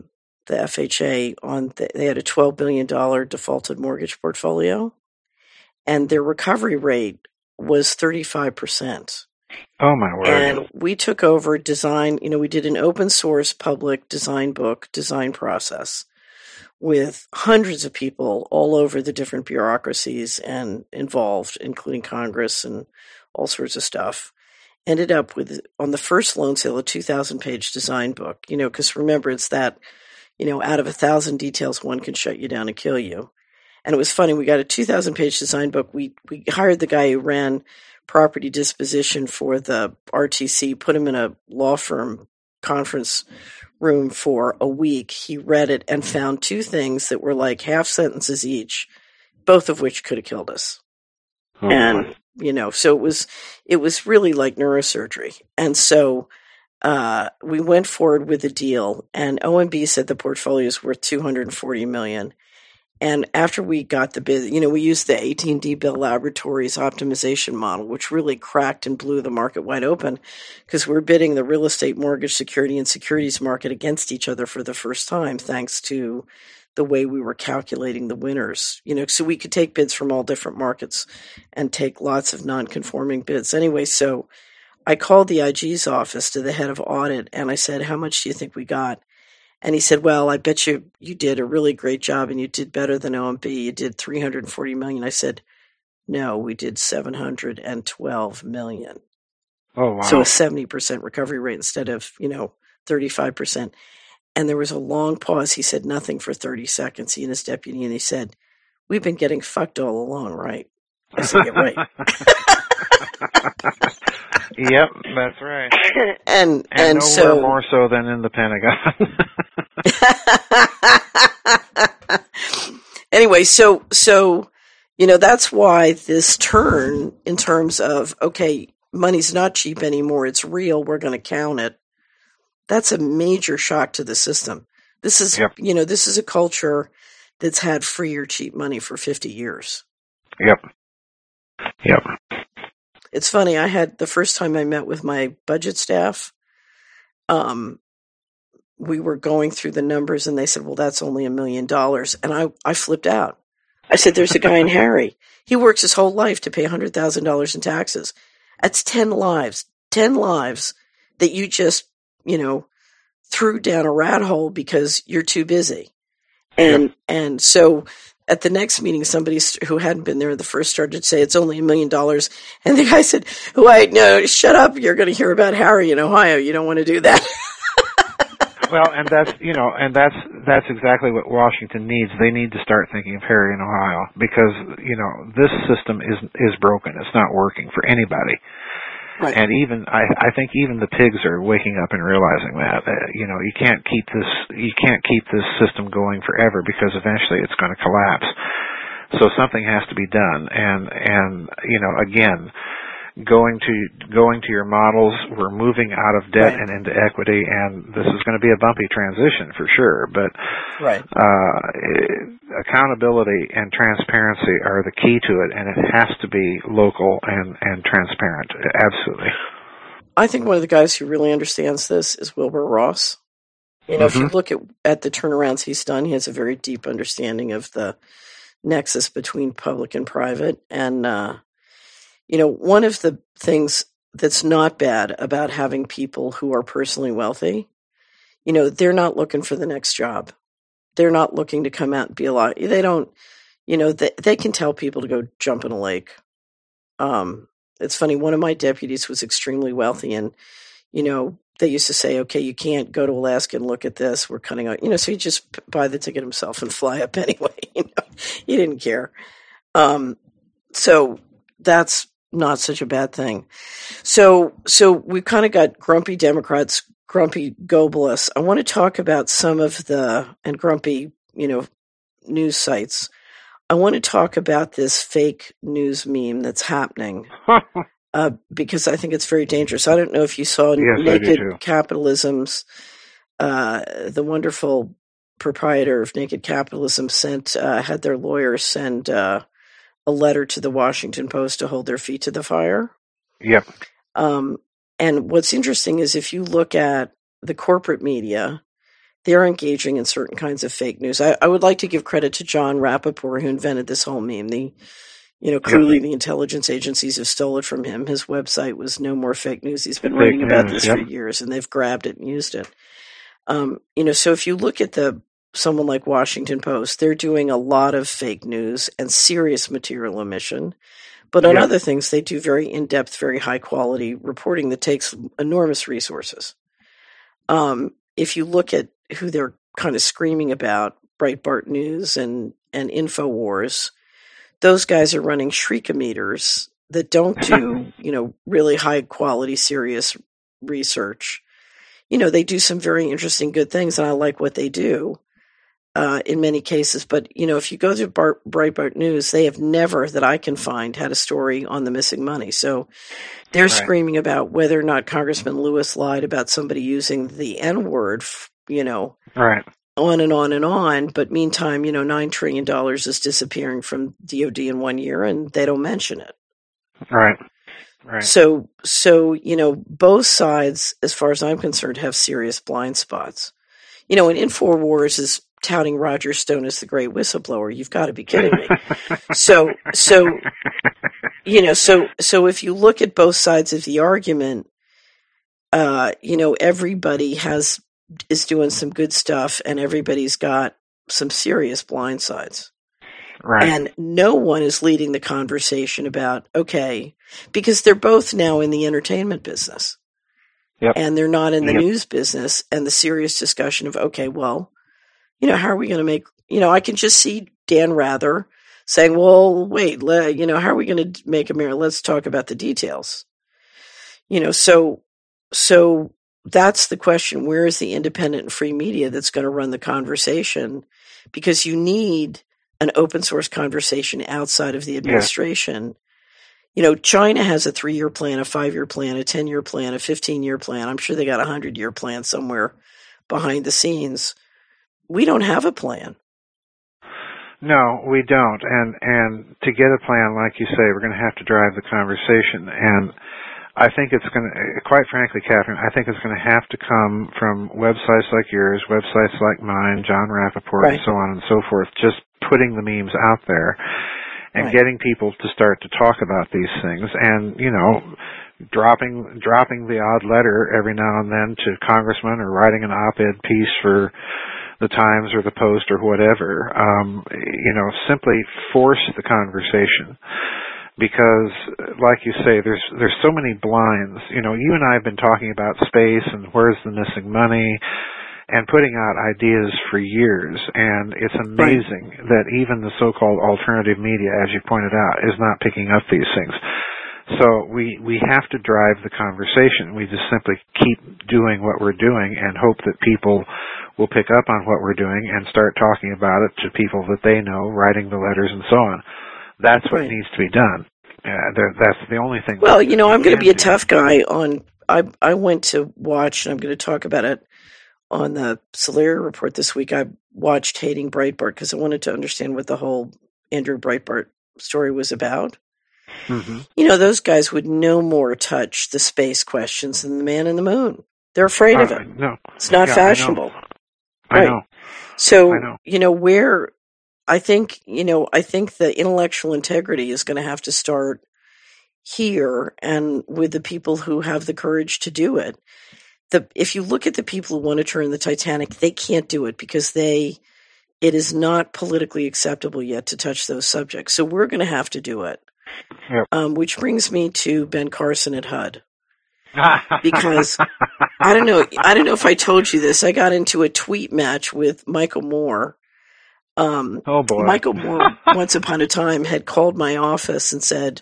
FHA they had a $12 billion defaulted mortgage portfolio, and their recovery rate was 35%. Oh my word. And we took over design, we did an open source public design book, design process, with hundreds of people all over the different bureaucracies and involved, including Congress and all sorts of stuff. Ended up with, on the first loan sale, a 2,000-page design book, because remember, it's that, out of 1,000 details, one can shut you down and kill you. And it was funny, we got a 2,000-page design book. We hired the guy who ran property disposition for the RTC, put him in a law firm conference room for a week. He read it and found two things that were like half sentences each, both of which could have killed us. Oh, and so it was really like neurosurgery. And so we went forward with a deal, and OMB said the portfolio is worth $240 million. And after we got the bid, we used the 18D Bell Laboratories optimization model, which really cracked and blew the market wide open because we're bidding the real estate, mortgage, security, and securities market against each other for the first time, thanks to the way we were calculating the winners. So we could take bids from all different markets and take lots of non-conforming bids. Anyway, so I called the IG's office to the head of audit, and I said, how much do you think we got? And he said, well, I bet you did a really great job and you did better than OMB. You did $340 million. I said, no, we did $712 million. Oh, wow. So a 70% recovery rate instead of, 35%. And there was a long pause. He said nothing for 30 seconds, he and his deputy, and he said, we've been getting fucked all along, right? I said, yeah, right. Yep, that's right. And nowhere so more so than in the Pentagon. Anyway, so that's why this turn in terms of, okay, money's not cheap anymore, it's real, we're going to count it. That's a major shock to the system. This is, this is a culture that's had free or cheap money for 50 years. Yep. It's funny, I had the first time I met with my budget staff, we were going through the numbers and they said, well, that's only $1 million. And I flipped out. I said, there's a guy in Harry. He works his whole life to pay $100,000 in taxes. That's 10 lives that you just, threw down a rat hole because you're too busy. And so at the next meeting, somebody who hadn't been there the first started to say it's only $1 million. And the guy said, wait, no, shut up. You're going to hear about Harry in Ohio. You don't want to do that. Well, and that's exactly what Washington needs. They need to start thinking of Harry in Ohio because, this system is broken. It's not working for anybody. Right. And I think even the pigs are waking up and realizing that, you can't keep this system going forever because eventually it's going to collapse. So something has to be done. And again, going to your models, we're moving out of debt and into equity, and this is going to be a bumpy transition for sure. But accountability and transparency are the key to it, and it has to be local and transparent. Absolutely. I think one of the guys who really understands this is Wilbur Ross. If you look at the turnarounds he's done, he has a very deep understanding of the nexus between public and private. And, one of the things that's not bad about having people who are personally wealthy, they're not looking for the next job. They're not looking to come out and be a lot. They don't, they can tell people to go jump in a lake. It's funny. One of my deputies was extremely wealthy, and, they used to say, okay, you can't go to Alaska and look at this. We're cutting out, so he'd just buy the ticket himself and fly up anyway. He didn't care. So that's not such a bad thing. So we've kind of got grumpy Democrats, grumpy globalists. I want to talk about some of and grumpy, news sites. I want to talk about this fake news meme that's happening. Because I think it's very dangerous. I don't know if you saw Naked Capitalism's, the wonderful proprietor of Naked Capitalism had their lawyers send a letter to the Washington Post to hold their feet to the fire. Yep. And what's interesting is if you look at the corporate media, they're engaging in certain kinds of fake news. I would like to give credit to John Rappaport, who invented this whole meme. Clearly the intelligence agencies have stole it from him. His website was No More Fake News. He's been writing about this for years, and they've grabbed it and used it. So if you look at someone like Washington Post, they're doing a lot of fake news and serious material omission. But on other things, they do very in-depth, very high-quality reporting that takes enormous resources. If you look at who they're kind of screaming about, Breitbart News and InfoWars, those guys are running shriekometers that don't do, really high-quality, serious research. They do some very interesting, good things, and I like what they do. In many cases. But, if you go to Breitbart News, they have never, that I can find, had a story on the missing money. So they're screaming about whether or not Congressman Lewis lied about somebody using the N-word, on and on and on. But meantime, $9 trillion is disappearing from DOD in 1 year, and they don't mention it. Right. So, both sides, as far as I'm concerned, have serious blind spots. And InfoWars is touting Roger Stone as the great whistleblower. You've got to be kidding me. So if you look at both sides of the argument, everybody is doing some good stuff, and everybody's got some serious blind sides. Right. And no one is leading the conversation about, because they're both now in the entertainment business. Yep. And they're not in the news business, and the serious discussion of, how are we going to make, I can just see Dan Rather saying, well, wait, how are we going to make America? Let's talk about the details. So that's the question. Where is the independent and free media that's going to run the conversation? Because you need an open source conversation outside of the administration. China has a 3-year plan, a 5-year plan, a 10-year plan, a 15-year plan. I'm sure they got a 100-year plan somewhere behind the scenes. We don't have a plan. No, we don't. And to get a plan, like you say, we're going to have to drive the conversation. And I think it's going to, quite frankly, Catherine, I think it's going to have to come from websites like yours, websites like mine, John Rappaport, and so on and so forth, just putting the memes out there and Right. getting people to start to talk about these things, and dropping the odd letter every now and then to congressmen, or writing an op-ed piece for the Times or the Post or whatever. Simply force the conversation, because, like you say, there's so many blinds. You and I have been talking about space and where's the missing money, and putting out ideas for years, and it's amazing that even the so-called alternative media, as you pointed out, is not picking up these things. So we have to drive the conversation. We just simply keep doing what we're doing and hope that people will pick up on what we're doing and start talking about it to people that they know, writing the letters and so on. That's what needs to be done. That's the only thing. Well, I'm going to be a tough guy on. I went to watch, and I'm going to talk about it on the Solari Report this week. I watched Hating Breitbart because I wanted to understand what the whole Andrew Breitbart story was about. Mm-hmm. Those guys would no more touch the space questions than the man in the moon. They're afraid of it. No, it's not fashionable. I know. So, where I think the intellectual integrity is going to have to start here, and with the people who have the courage to do it. If you look at the people who want to turn the Titanic, they can't do it because it is not politically acceptable yet to touch those subjects. So we're going to have to do it. Yep. Which brings me to Ben Carson at HUD. Because I don't know if I told you this. I got into a tweet match with Michael Moore. Oh boy. Michael Moore, once upon a time, had called my office and said,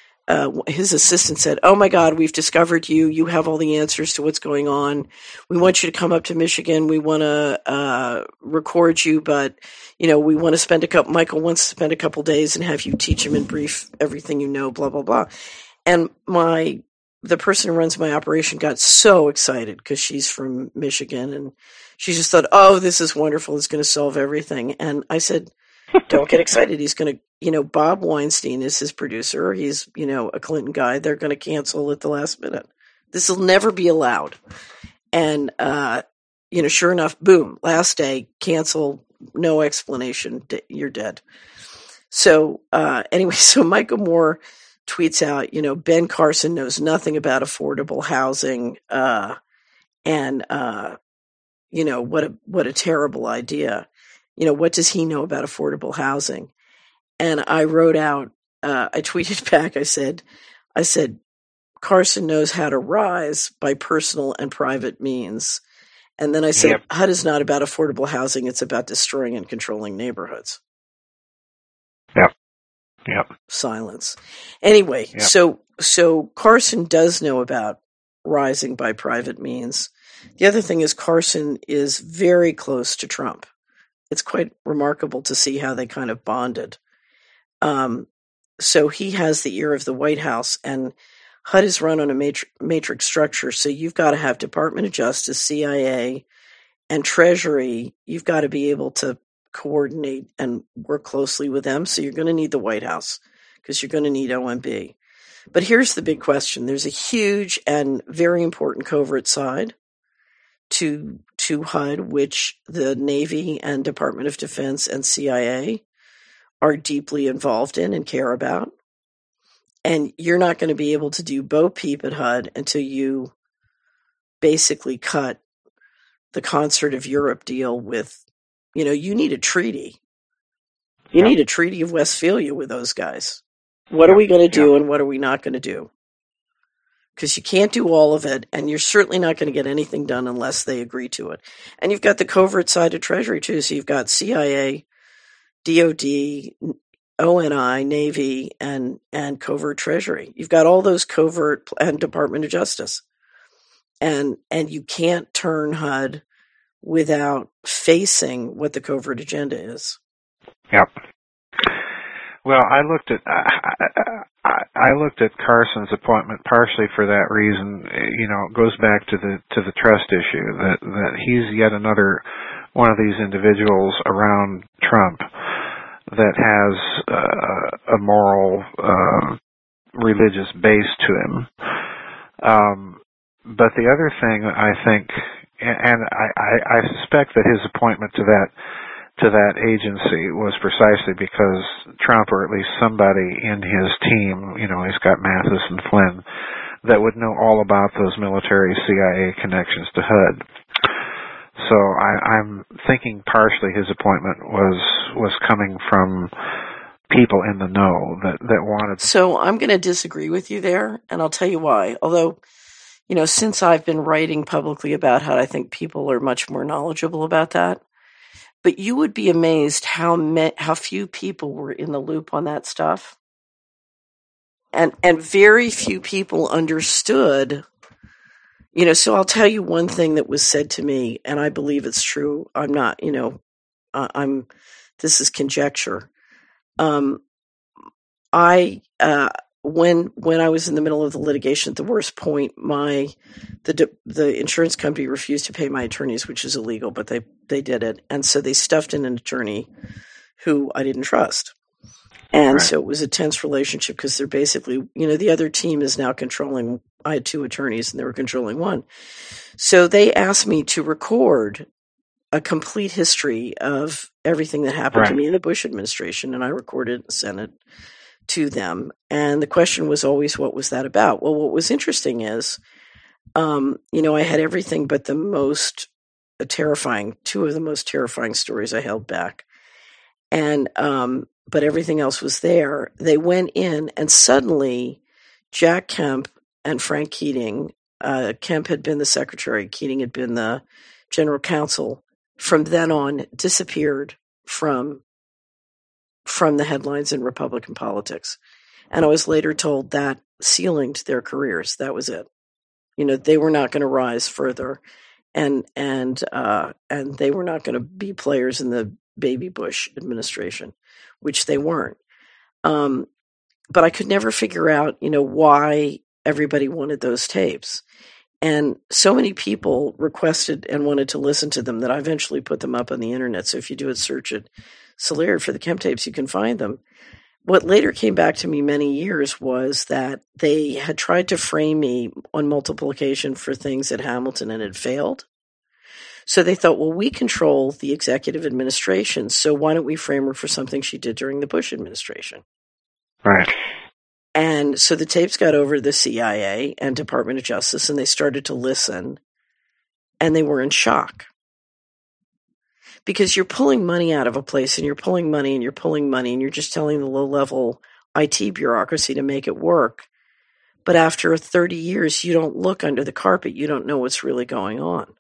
his assistant said, "Oh my God, we've discovered you. You have all the answers to what's going on. We want you to come up to Michigan. We want to record you, but we want to Michael wants to spend a couple days and have you teach him in brief everything you know, blah blah blah." And the person who runs my operation got so excited because she's from Michigan, and she just thought, "Oh, this is wonderful. It's going to solve everything." And I said, "Don't get excited. He's going to." Bob Weinstein is his producer. He's, a Clinton guy. They're going to cancel at the last minute. This will never be allowed. And, sure enough, boom, last day, cancel, no explanation, you're dead. So, anyway, so Michael Moore tweets out, Ben Carson knows nothing about affordable housing, and what a terrible idea. What does he know about affordable housing? And I wrote out, I tweeted back, I said, Carson knows how to rise by personal and private means. And then I said, yep. HUD is not about affordable housing. It's about destroying and controlling neighborhoods. Yep. Silence. Anyway, yep. So Carson does know about rising by private means. The other thing is Carson is very close to Trump. It's quite remarkable to see how they kind of bonded. So he has the ear of the White House, and HUD is run on a matrix structure. So you've got to have Department of Justice, CIA, and Treasury. You've got to be able to coordinate and work closely with them. So you're going to need the White House because you're going to need OMB. But here's the big question. There's a huge and very important covert side to HUD, which the Navy and Department of Defense and CIA are deeply involved in and care about. And you're not going to be able to do Bo Peep at HUD until you basically cut the Concert of Europe deal with, you need a treaty. You need a Treaty of Westphalia with those guys. What are we going to do and what are we not going to do? Because you can't do all of it, and you're certainly not going to get anything done unless they agree to it. And you've got the covert side of Treasury, too. So you've got CIA, DOD, ONI, Navy, and covert Treasury. You've got all those covert and Department of Justice. And you can't turn HUD without facing what the covert agenda is. Yep. Well, I looked at Carson's appointment partially for that reason. It goes back to the trust issue that he's yet another one of these individuals around Trump that has a moral, religious base to him. But the other thing I think, and I suspect that his appointment to to that agency was precisely because Trump, or at least somebody in his team, he's got Mathis and Flynn, that would know all about those military CIA connections to HUD. So I'm thinking partially his appointment was coming from people in the know that wanted. So I'm going to disagree with you there, and I'll tell you why. Although, since I've been writing publicly about HUD, I think people are much more knowledgeable about that. But you would be amazed how few people were in the loop on that stuff. And very few people understood, so I'll tell you one thing that was said to me, and I believe it's true. I'm not, this is conjecture. When I was in the middle of the litigation at the worst point, the insurance company refused to pay my attorneys, which is illegal, but they did it. And so they stuffed in an attorney who I didn't trust. And Right. So it was a tense relationship because they're basically, the other team is now controlling. I had two attorneys and they were controlling one. So they asked me to record a complete history of everything that happened to me in the Bush administration. And I recorded and sent it to them. And the question was always, what was that about? Well, what was interesting is, I had everything but two of the most terrifying stories I held back. And, but everything else was there. They went in and suddenly Jack Kemp and Frank Keating, Kemp had been the secretary, Keating had been the general counsel, from then on disappeared from the headlines in Republican politics. And I was later told that ceilinged their careers. That was it. They were not going to rise further, and they were not going to be players in the baby Bush administration, which they weren't. But I could never figure out, why everybody wanted those tapes. And so many people requested and wanted to listen to them that I eventually put them up on the internet. So if you do a search at Solari for the Kemp tapes, you can find them. What later came back to me many years was that they had tried to frame me on multiple occasions for things at Hamilton and had failed. So they thought, well, we control the executive administration, so why don't we frame her for something she did during the Bush administration? Right. And so the tapes got over to the CIA and Department of Justice, and they started to listen, and they were in shock. Because you're pulling money out of a place, and you're pulling money, and you're pulling money, and you're just telling the low-level IT bureaucracy to make it work. But after 30 years, you don't look under the carpet. You don't know what's really going on.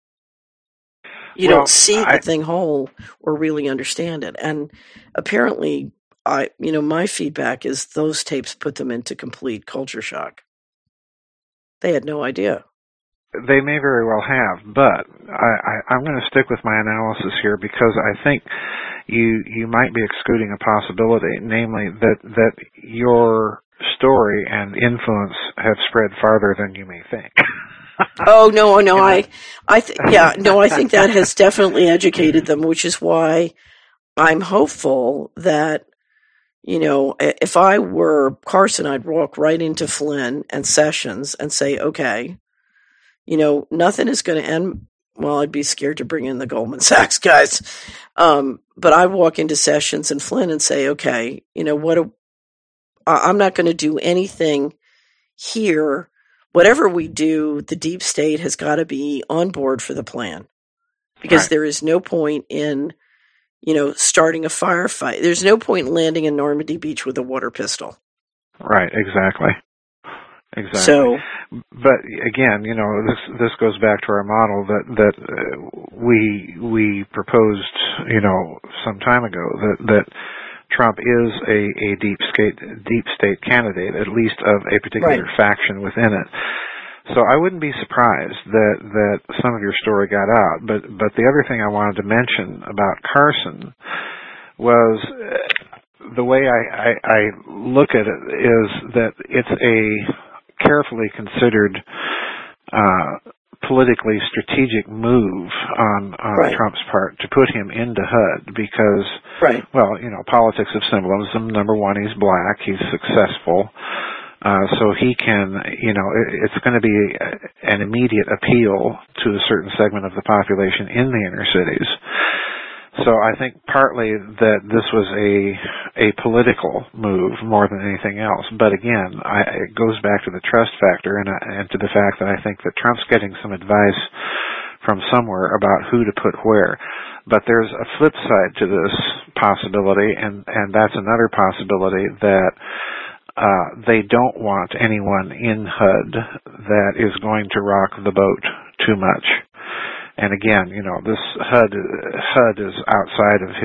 You don't see the thing whole or really understand it. And apparently, my feedback is those tapes put them into complete culture shock. They had no idea. They may very well have, but I'm going to stick with my analysis here because I think you might be excluding a possibility, namely that your story and influence have spread farther than you may think. Oh, no, I think that has definitely educated them, which is why I'm hopeful that, if I were Carson, I'd walk right into Flynn and Sessions and say, okay, nothing is going to end. Well, I'd be scared to bring in the Goldman Sachs guys. But I walk into Sessions and Flynn and say, okay, I'm not going to do anything here. Whatever we do, the deep state has got to be on board for the plan, because there is no point in, starting a firefight. There's no point in landing in Normandy Beach with a water pistol. Right. Exactly. So, but again, this goes back to our model that we proposed, some time ago that Trump is a deep state candidate, at least of a particular faction within it. So I wouldn't be surprised that some of your story got out. But the other thing I wanted to mention about Carson was the way I look at it is that it's a carefully considered politically strategic move on Trump's part to put him into HUD because, politics of symbolism. Number one, he's black, he's successful, so he can, it's going to be an immediate appeal to a certain segment of the population in the inner cities. So I think partly that this was a political move more than anything else. But again, it goes back to the trust factor and to the fact that I think that Trump's getting some advice from somewhere about who to put where. But there's a flip side to this possibility, and that's another possibility that they don't want anyone in HUD that is going to rock the boat too much. And again, this HUD is outside of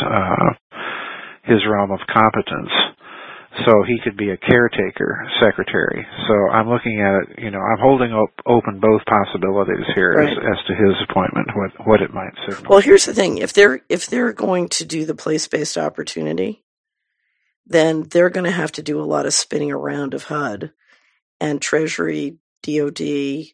his realm of competence. So he could be a caretaker secretary. So I'm looking at it, I'm holding open both possibilities here right. as to his appointment, what it might signal. Well, here's the thing. If they're going to do the place-based opportunity, then they're going to have to do a lot of spinning around of HUD and Treasury, DOD,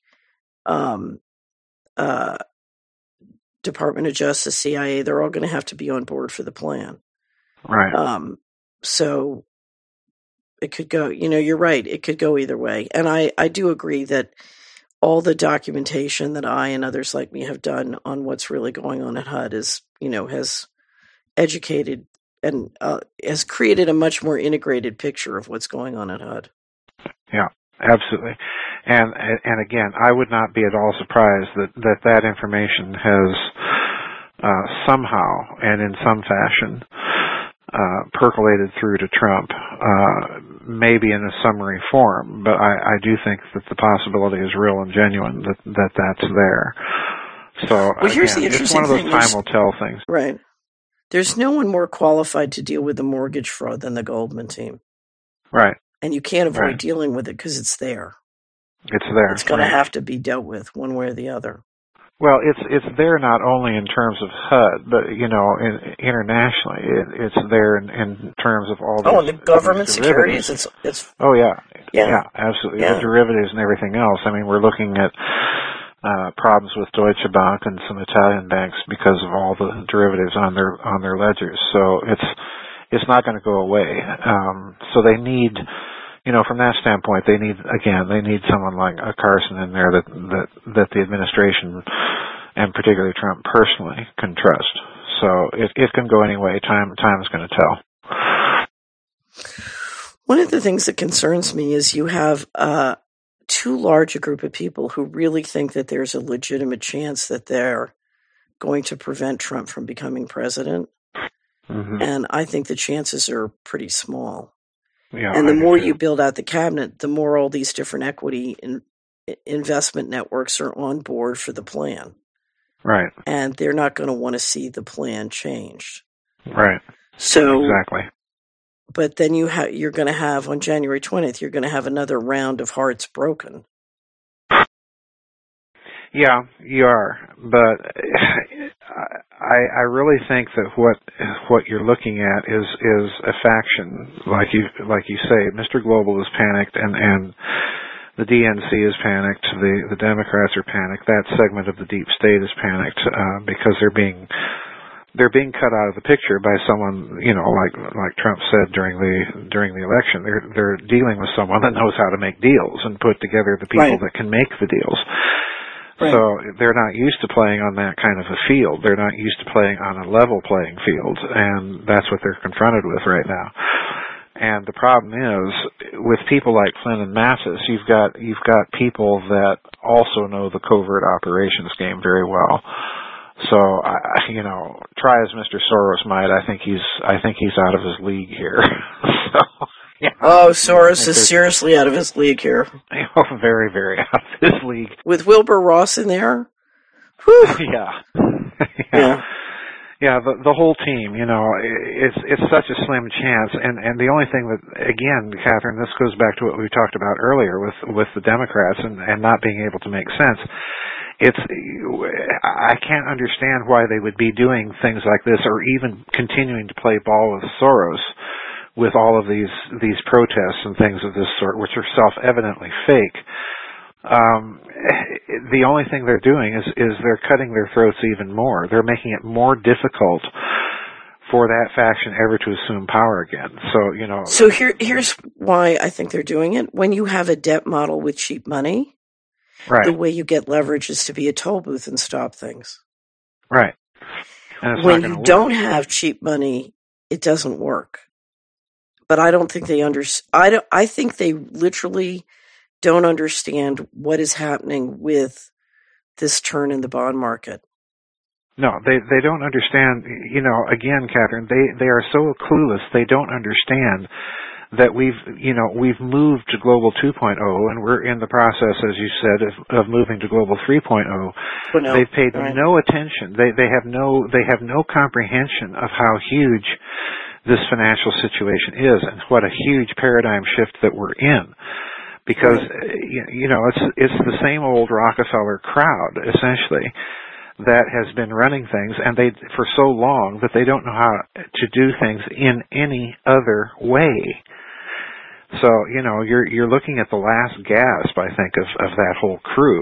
Department of Justice, CIA. They're all going to have to be on board for the plan. Right. So it could go, you're right. It could go either way. And I do agree that all the documentation that I and others like me have done on what's really going on at HUD is, has educated and has created a much more integrated picture of what's going on at HUD. Yeah, absolutely. And again, I would not be at all surprised that information has somehow and in some fashion percolated through to Trump, maybe in a summary form, but I do think that the possibility is real and genuine that's there. So well, here's again, the interesting it's one of those thing. time will tell things. Right. There's no one more qualified to deal with the mortgage fraud than the Goldman team. Right. And you can't avoid right. dealing with it because it's there. It's there. It's going to have to be dealt with one way or the other. Well, it's there not only in terms of HUD, but internationally, it's there in terms of all. And the government securities. It's. Oh yeah, absolutely. Yeah. The derivatives and everything else. I mean, we're looking at problems with Deutsche Bank and some Italian banks because of all the derivatives on their ledgers. So it's not going to go away. So they need. From that standpoint, they need someone like a Carson in there that the administration and particularly Trump personally can trust. So it can go any way. Time is going to tell. One of the things that concerns me is you have too large a group of people who really think that there's a legitimate chance that they're going to prevent Trump from becoming president. Mm-hmm. And I think the chances are pretty small. Yeah, and the more you build out the cabinet, the more all these different equity investment networks are on board for the plan. Right. And they're not going to want to see the plan changed. Right. So exactly. But then you're going to have on January 20th, you're going to have another round of hearts broken. Yeah, you are, but I really think that what you're looking at is a faction, like you say. Mr. Global is panicked, and the DNC is panicked. The Democrats are panicked. That segment of the deep state is panicked because they're being cut out of the picture by someone, like Trump said during the election. They're dealing with someone that knows how to make deals and put together the people that can make the deals. Right. So they're not used to playing on that kind of a field. They're not used to playing on a level playing field, and that's what they're confronted with right now. And the problem is, with people like Flynn and Mattis, you've got people that also know the covert operations game very well. So, try as Mr. Soros might, I think he's out of his league here. So. Yeah. Oh, Soros is seriously out of his league here. Oh, very, very out of his league. With Wilbur Ross in there? Whew. Yeah. Yeah, the whole team, it's such a slim chance. And the only thing that, again, Catherine, this goes back to what we talked about earlier with the Democrats and not being able to make sense. I can't understand why they would be doing things like this or even continuing to play ball with Soros with all of these protests and things of this sort, which are self-evidently fake. The only thing they're doing is they're cutting their throats even more. They're making it more difficult for that faction ever to assume power again. So, So here's why I think they're doing it. When you have a debt model with cheap money, right. The way you get leverage is to be a toll booth and stop things. Right. And it's When not going you to don't work. have cheap money, it doesn't work. But I don't think they I think they literally don't understand what is happening with this turn in the bond market. No, they don't understand. Again, Catherine, they are so clueless. They don't understand that we've moved to Global 2.0, and we're in the process, as you said, of moving to Global 3.0. They've paid Right. no attention. They have no comprehension of how huge this financial situation is, and what a huge paradigm shift that we're in. Because it's the same old Rockefeller crowd, essentially, that has been running things, and they for so long that they don't know how to do things in any other way. So you're looking at the last gasp, I think, of that whole crew.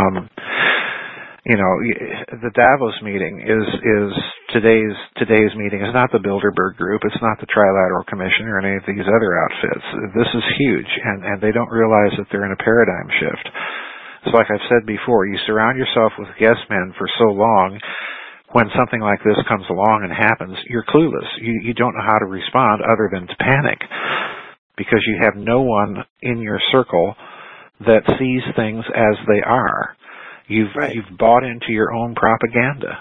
The Davos meeting is today's meeting is not the Bilderberg Group, it's not the Trilateral Commission or any of these other outfits. This is huge, and they don't realize that they're in a paradigm shift. So like I've said before, you surround yourself with yes men for so long, when something like this comes along and happens, you're clueless. You don't know how to respond other than to panic, because you have no one in your circle that sees things as they are. You've bought into your own propaganda.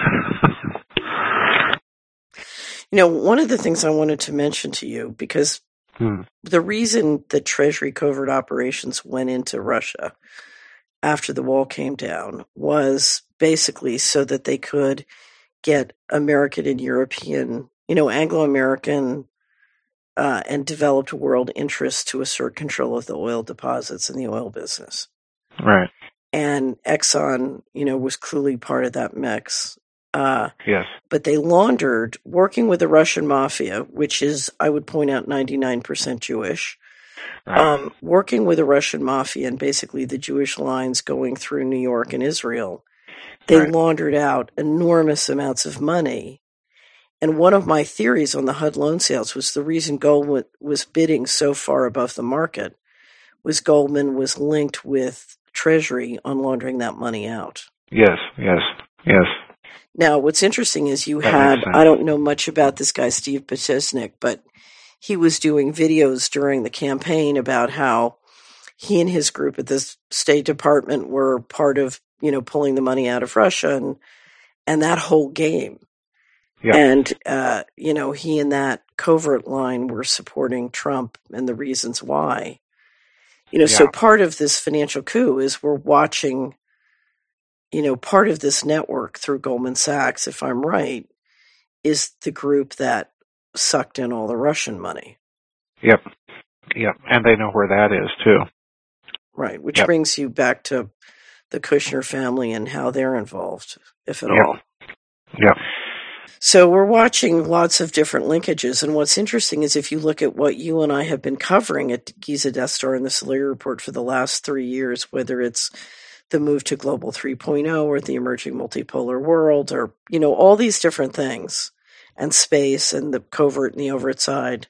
One of the things I wanted to mention to you, because the reason the Treasury covert operations went into Russia after the wall came down was basically so that they could get American and European, Anglo-American and developed world interests to assert control of the oil deposits in the oil business. Right. And Exxon, was clearly part of that mix. Yes. But they laundered, working with the Russian mafia, which is, I would point out, 99% Jewish, right. Working with the Russian mafia and basically the Jewish lines going through New York and Israel, they laundered out enormous amounts of money. And one of my theories on the HUD loan sales was the reason Goldman was bidding so far above the market was Goldman was linked with Treasury on laundering that money out. Yes. Now, what's interesting is I don't know much about this guy, Steve Potesnik, but he was doing videos during the campaign about how he and his group at the State Department were part of, pulling the money out of Russia and that whole game. Yeah. And, he and that covert line were supporting Trump and the reasons why. So part of this financial coup is we're watching, part of this network through Goldman Sachs, if I'm right, is the group that sucked in all the Russian money. Yep. And they know where that is, too. Right, which brings you back to the Kushner family and how they're involved, if at all. Yep. So we're watching lots of different linkages, and what's interesting is if you look at what you and I have been covering at Giza Death Star and the Solari Report for the last 3 years, whether it's the move to Global 3.0 or the emerging multipolar world or, all these different things, and space and the covert and the overt side,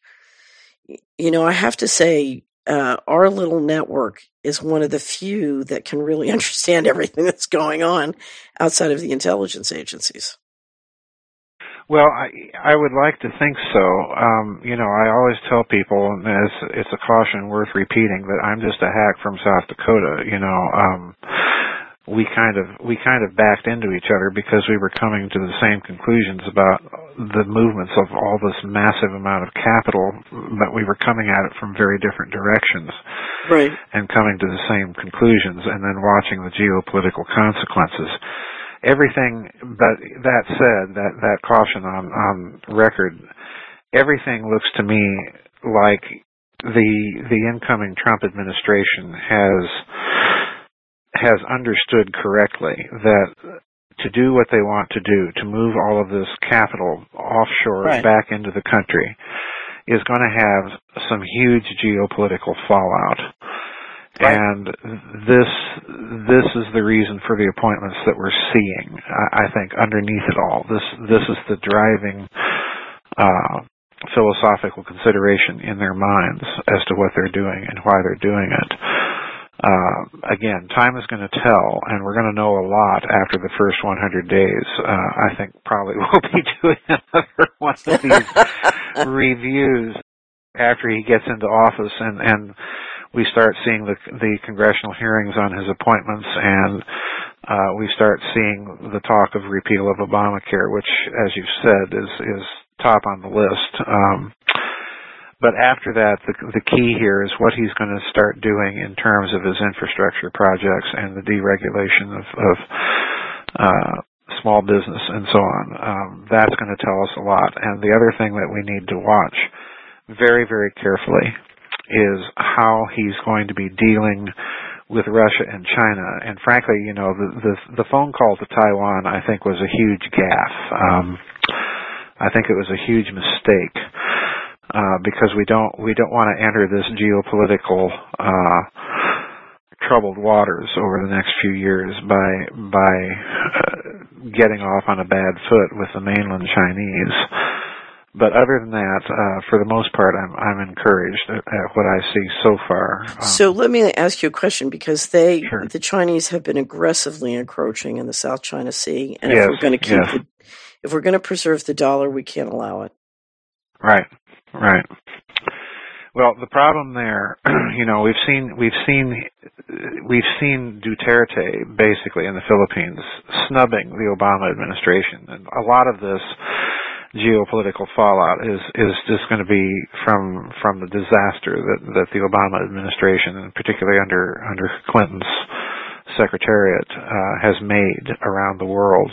I have to say our little network is one of the few that can really understand everything that's going on outside of the intelligence agencies. Well, I would like to think so. I always tell people, and it's a caution worth repeating, that I'm just a hack from South Dakota. We kind of backed into each other because we were coming to the same conclusions about the movements of all this massive amount of capital, but we were coming at it from very different directions. Right. And coming to the same conclusions, and then watching the geopolitical consequences. Everything, but that said, that caution on record, everything looks to me like the incoming Trump administration has understood correctly that to do what they want to do, to move all of this capital offshore back into the country, is going to have some huge geopolitical fallout. Right. And this is the reason for the appointments that we're seeing. I think underneath it all, this is the driving philosophical consideration in their minds as to what they're doing and why they're doing it. Again, time is going to tell, and we're going to know a lot after the first 100 days. I think probably we'll be doing another one of these reviews after he gets into office, and we start seeing the congressional hearings on his appointments, and we start seeing the talk of repeal of Obamacare, which, as you've said, is top on the list. But after that, the key here is what he's going to start doing in terms of his infrastructure projects and the deregulation of small business and so on. That's going to tell us a lot. And the other thing that we need to watch very, very carefully is how he's going to be dealing with Russia and China. And frankly, the phone call to Taiwan, I think, was a huge gaffe. I think it was a huge mistake. Because we don't want to enter this geopolitical troubled waters over the next few years by getting off on a bad foot with the mainland Chinese. But other than that, for the most part, I'm encouraged at what I see so far. So let me ask you a question, because Sure. the Chinese have been aggressively encroaching in the South China Sea, and Yes, if we're going to if we're going to preserve the dollar, we can't allow it. Right. Well, the problem there, we've seen Duterte basically in the Philippines snubbing the Obama administration, and a lot of this geopolitical fallout is just going to be from the disaster that the Obama administration, and particularly under Clinton's secretariat, has made around the world.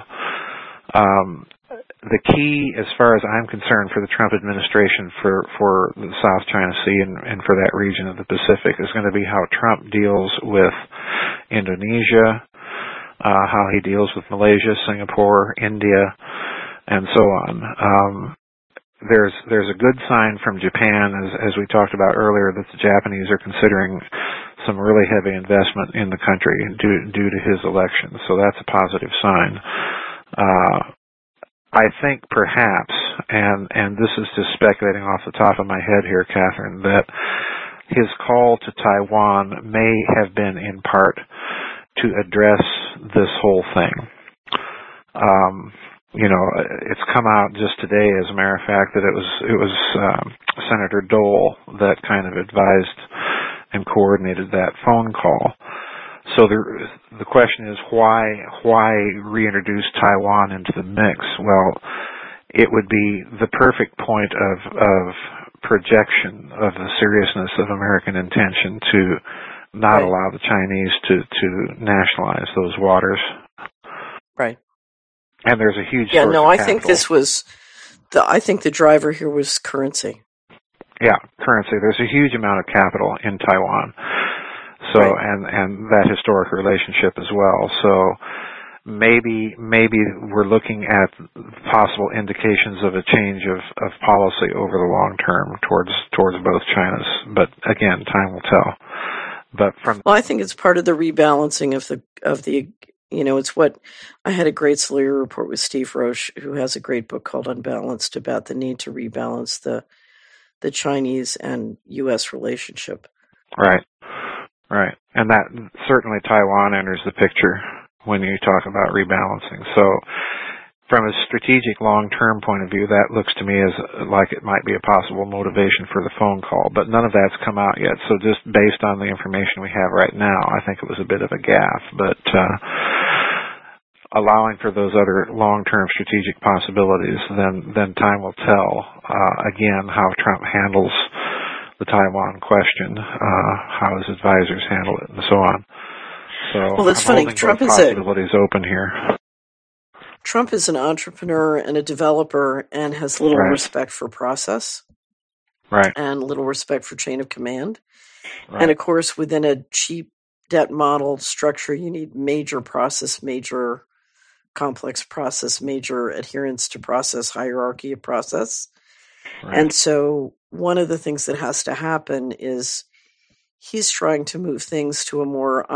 The key, as far as I'm concerned, for the Trump administration for the South China Sea and for that region of the Pacific is going to be how Trump deals with Indonesia, how he deals with Malaysia, Singapore, India, and so on. There's a good sign from Japan, as we talked about earlier, that the Japanese are considering some really heavy investment in the country due to his election. So that's a positive sign. I think perhaps, and this is just speculating off the top of my head here, Catherine, that his call to Taiwan may have been in part to address this whole thing. It's come out just today, as a matter of fact, that it was Senator Dole that kind of advised and coordinated that phone call. So the question is, why reintroduce Taiwan into the mix? Well, it would be the perfect point of projection of the seriousness of American intention to not allow the Chinese to nationalize those waters. Right. And there's a huge source of I capital. think this was I think the driver here was currency. Yeah, currency. There's a huge amount of capital in Taiwan. So, and that historic relationship as well. So maybe we're looking at possible indications of a change of policy over the long term towards both Chinas. But again, time will tell. But I think it's part of the rebalancing of the it's what I had a great Salieri report with Steve Roche, who has a great book called Unbalanced, about the need to rebalance the Chinese and U.S. relationship. Right. And that certainly Taiwan enters the picture when you talk about rebalancing. So from a strategic long-term point of view, that looks to me as like it might be a possible motivation for the phone call. But none of that's come out yet. So just based on the information we have right now, I think it was a bit of a gaffe. But allowing for those other long-term strategic possibilities, then time will tell, again, how Trump handles the Taiwan question, how his advisors handle it, and so on. So well, that's funny. Trump is possibilities open here. Trump is an entrepreneur and a developer and has little respect for process, and little respect for chain of command. And of course, within a cheap debt model structure, you need major process, major complex process, major adherence to process, hierarchy of process. And so one of the things that has to happen is he's trying to move things to a more,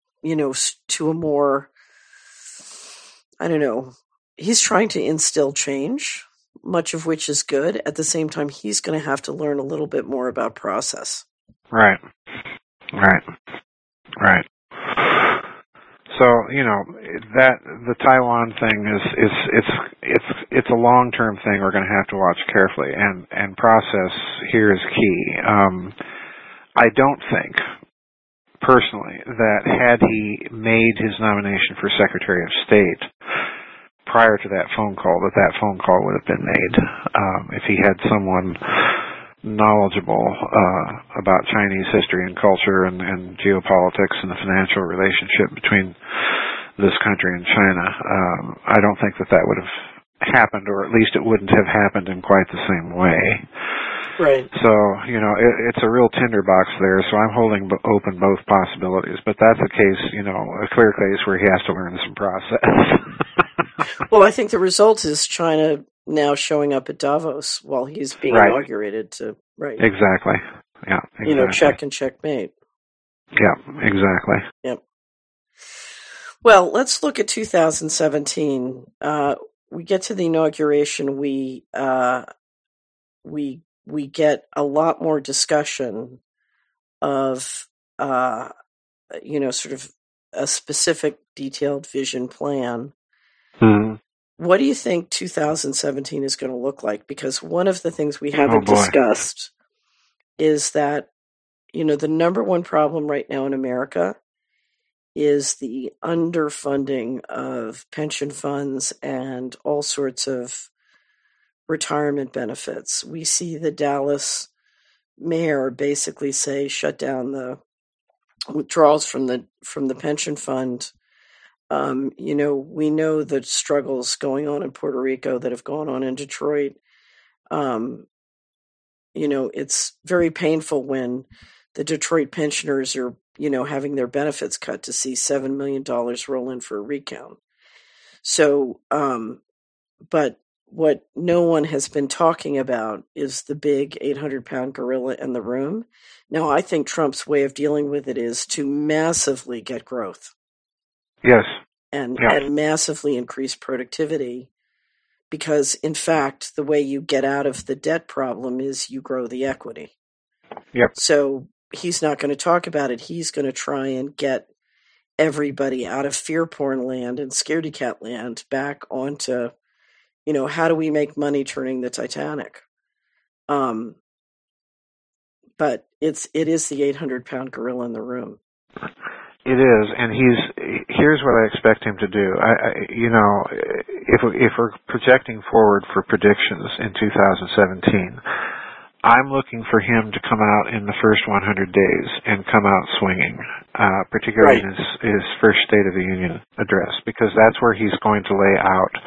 he's trying to instill change, much of which is good. At the same time, he's going to have to learn a little bit more about process. Right. Right. So, that the Taiwan thing it's a long-term thing we're going to have to watch carefully, and process here is key. I don't think, personally, that had he made his nomination for Secretary of State prior to that phone call would have been made. If he had someone knowledgeable about Chinese history and culture and geopolitics and the financial relationship between this country and China, I don't think that would have happened, or at least it wouldn't have happened in quite the same way. Right. So, it's a real tinderbox there, so I'm holding open both possibilities. But that's a case, a clear case where he has to learn some process. Well, I think the result is China now showing up at Davos while he's being inaugurated right. Exactly. Yeah, exactly. Check and checkmate. Yeah, exactly. Yep. Well, let's look at 2017. We get to the inauguration, we get a lot more discussion of, sort of a specific detailed vision plan. Mm-hmm. What do you think 2017 is going to look like? Because one of the things we haven't discussed is that, the number one problem right now in America is the underfunding of pension funds and all sorts of retirement benefits. We see the Dallas mayor basically say shut down the withdrawals from the pension fund. We know the struggles going on in Puerto Rico that have gone on in Detroit. It's very painful when the Detroit pensioners are, having their benefits cut to see $7 million roll in for a recount. So, but what no one has been talking about is the big 800-pound gorilla in the room. Now, I think Trump's way of dealing with it is to massively get growth. Yes. And massively increase productivity, because, in fact, the way you get out of the debt problem is you grow the equity. Yep. So he's not going to talk about it. He's going to try and get everybody out of fear porn land and scaredy cat land back onto, how do we make money turning the Titanic? But it is the 800-pound gorilla in the room. It is, and here's what I expect him to do. If we're projecting forward for predictions in 2017, I'm looking for him to come out in the first 100 days and come out swinging, particularly in his first State of the Union address, because that's where he's going to lay out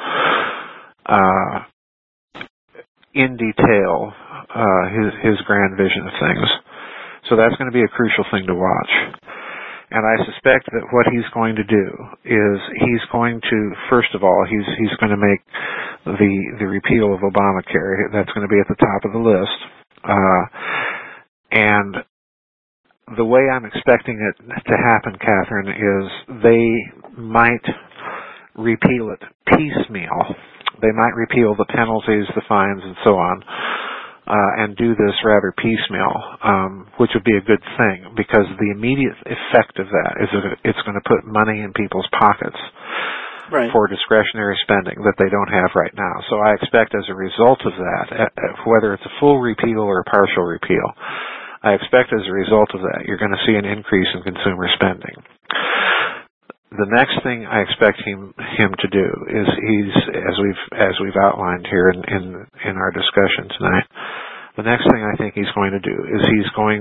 in detail his grand vision of things. So that's going to be a crucial thing to watch. And I suspect that what he's going to do is he's going to, first of all, he's going to make the repeal of Obamacare. That's going to be at the top of the list. And the way I'm expecting it to happen, Catherine, is they might repeal it piecemeal. They might repeal the penalties, the fines, and so on. And do this rather piecemeal, which would be a good thing, because the immediate effect of that is that it's going to put money in people's pockets for discretionary spending that they don't have right now. So I expect as a result of that, whether it's a full repeal or a partial repeal, I expect as a result of that you're going to see an increase in consumer spending. The next thing I expect him to do is as we've outlined here in our discussion tonight. The next thing I think he's going to do is he's going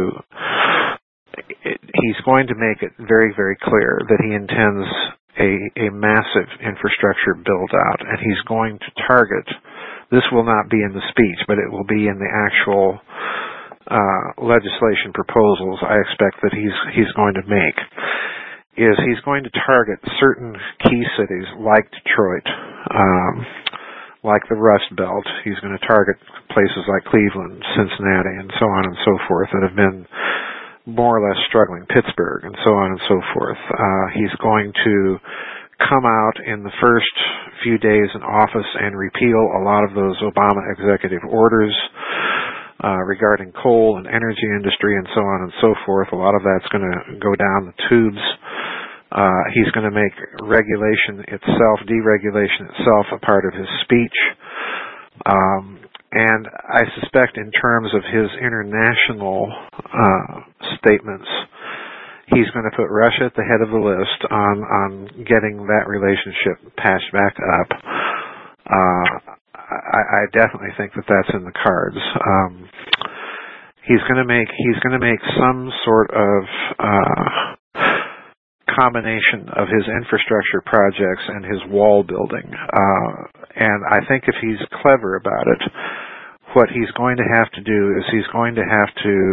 to make it very, very clear that he intends a massive infrastructure build out, and he's going to target. This will not be in the speech, but it will be in the actual legislation proposals I expect that he's going to make. Is he's going to target certain key cities like Detroit, like the Rust Belt. He's going to target places like Cleveland, Cincinnati, and so on and so forth that have been more or less struggling, Pittsburgh, and so on and so forth. He's going to come out in the first few days in office and repeal a lot of those Obama executive orders. regarding coal and energy industry and so on and so forth. A lot of that's going to go down the tubes. He's going to make deregulation itself a part of his speech. And I suspect in terms of his international statements, he's going to put Russia at the head of the list on getting that relationship patched back up. I definitely think that that's in the cards. He's going to make some sort of combination of his infrastructure projects and his wall building. And I think if he's clever about it, what he's going to have to do is he's going to have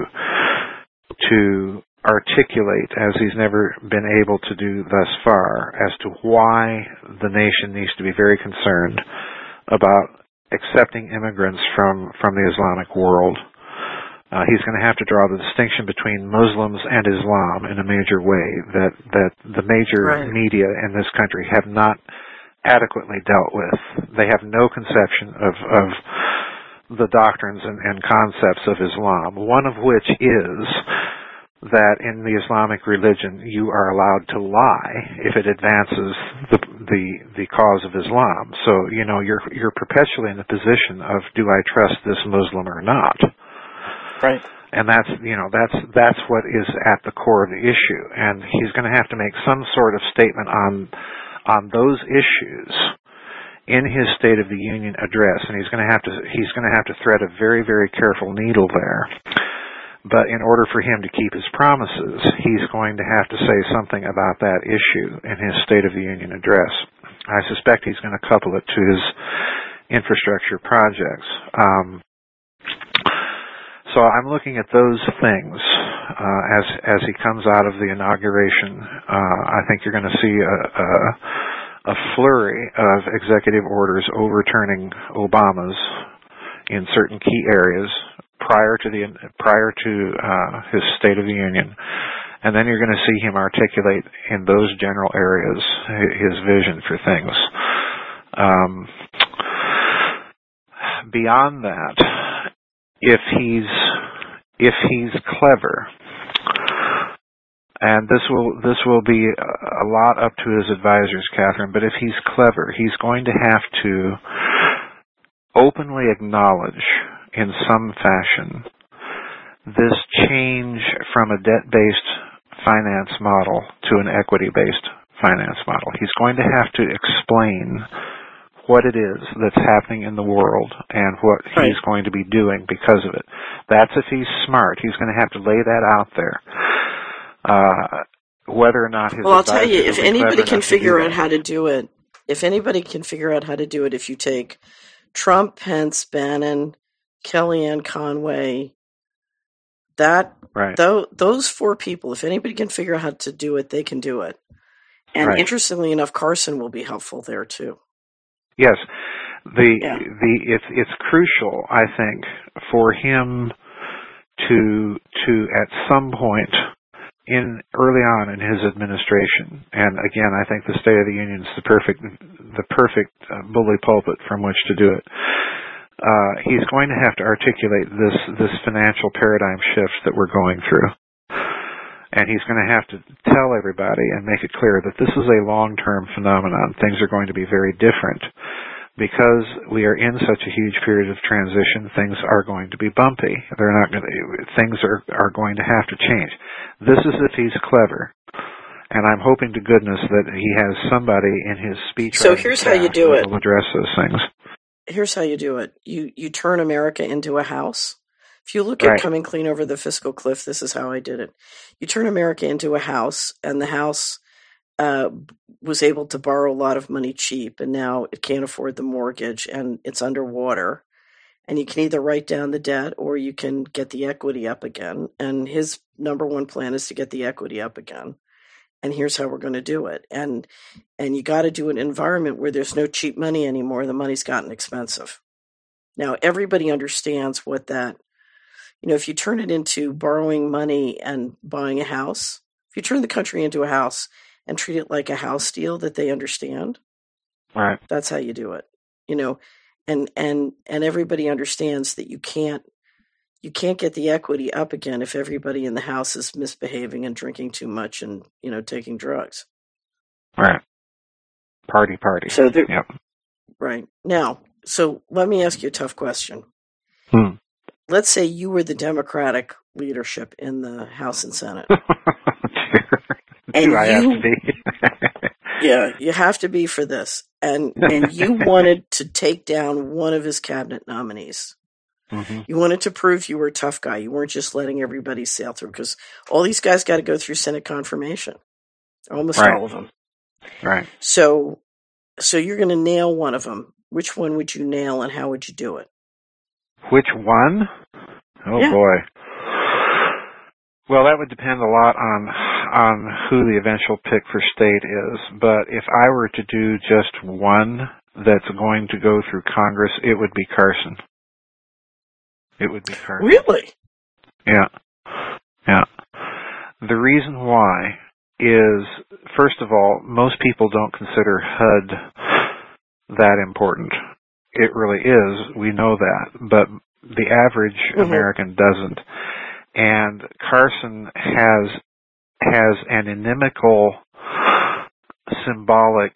to articulate, as he's never been able to do thus far, as to why the nation needs to be very concerned about accepting immigrants from the Islamic world. He's going to have to draw the distinction between Muslims and Islam in a major way that the major media in this country have not adequately dealt with. They have no conception of the doctrines and concepts of Islam, one of which is that in the Islamic religion you are allowed to lie if it advances the cause of Islam. So, you're perpetually in the position of, do I trust this Muslim or not? Right. And that's what is at the core of the issue. And he's going to have to make some sort of statement on those issues in his State of the Union address, and he's going to have to thread a very, very careful needle there. But in order for him to keep his promises, he's going to have to say something about that issue in his State of the Union address. I suspect he's going to couple it to his infrastructure projects. So I'm looking at those things as he comes out of the inauguration. I think you're going to see a flurry of executive orders overturning Obama's in certain key areas prior to his State of the Union, and then you're going to see him articulate in those general areas his vision for things. Beyond that, if he's clever, and this will be a lot up to his advisors, Catherine, but if he's clever, he's going to have to openly acknowledge in some fashion this change from a debt-based finance model to an equity-based finance model. He's going to have to explain what it is that's happening in the world and what he's going to be doing because of it. That's if he's smart. He's going to have to lay that out there. Whether or not his I'll tell you, if anybody can figure out how to do it, if you take Trump, Pence, Bannon, Kellyanne Conway, those four people, if anybody can figure out how to do it, they can do it. And interestingly enough, Carson will be helpful there too. Yes, it's crucial, I think, for him to at some point early on in his administration, and again, I think the State of the Union is the perfect bully pulpit from which to do it. He's going to have to articulate this financial paradigm shift that we're going through. And he's going to have to tell everybody and make it clear that this is a long-term phenomenon. Things are going to be very different. Because we are in such a huge period of transition, things are going to be bumpy. Things are going to have to change. This is if he's clever. And I'm hoping to goodness that he has somebody in his speech. So here's how you do it. Will address those things. Here's how you do it. You turn America into a house. If you look at Coming Clean Over the Fiscal Cliff, this is how I did it. You turn America into a house, and the house was able to borrow a lot of money cheap, and now it can't afford the mortgage, and it's underwater. And you can either write down the debt or you can get the equity up again. And his number one plan is to get the equity up again. And here's how we're going to do it. And you got to do it in an environment where there's no cheap money anymore. The money's gotten expensive. Now, everybody understands what that, if you turn it into borrowing money and buying a house, if you turn the country into a house and treat it like a house deal that they understand, that's how you do it. And everybody understands that you can't you can't get the equity up again if everybody in the house is misbehaving and drinking too much and, taking drugs. Right. Party. So Yep. Right. Now, so let me ask you a tough question. Let's say you were the Democratic leadership in the House and Senate. Do I have to be? Yeah, you have to be for this. And you wanted to take down one of his cabinet nominees. Mm-hmm. You wanted to prove you were a tough guy. You weren't just letting everybody sail through, because all these guys got to go through Senate confirmation. Almost all of them. Right. So you're going to nail one of them. Which one would you nail, and how would you do it? Which one? Oh, yeah. Boy. Well, that would depend a lot on who the eventual pick for state is. But if I were to do just one that's going to go through Congress, it would be Carson. It would be Carson. Really? Yeah. The reason why is, first of all, most people don't consider HUD that important. It really is. We know that. But the average American doesn't. And Carson has an inimical, symbolic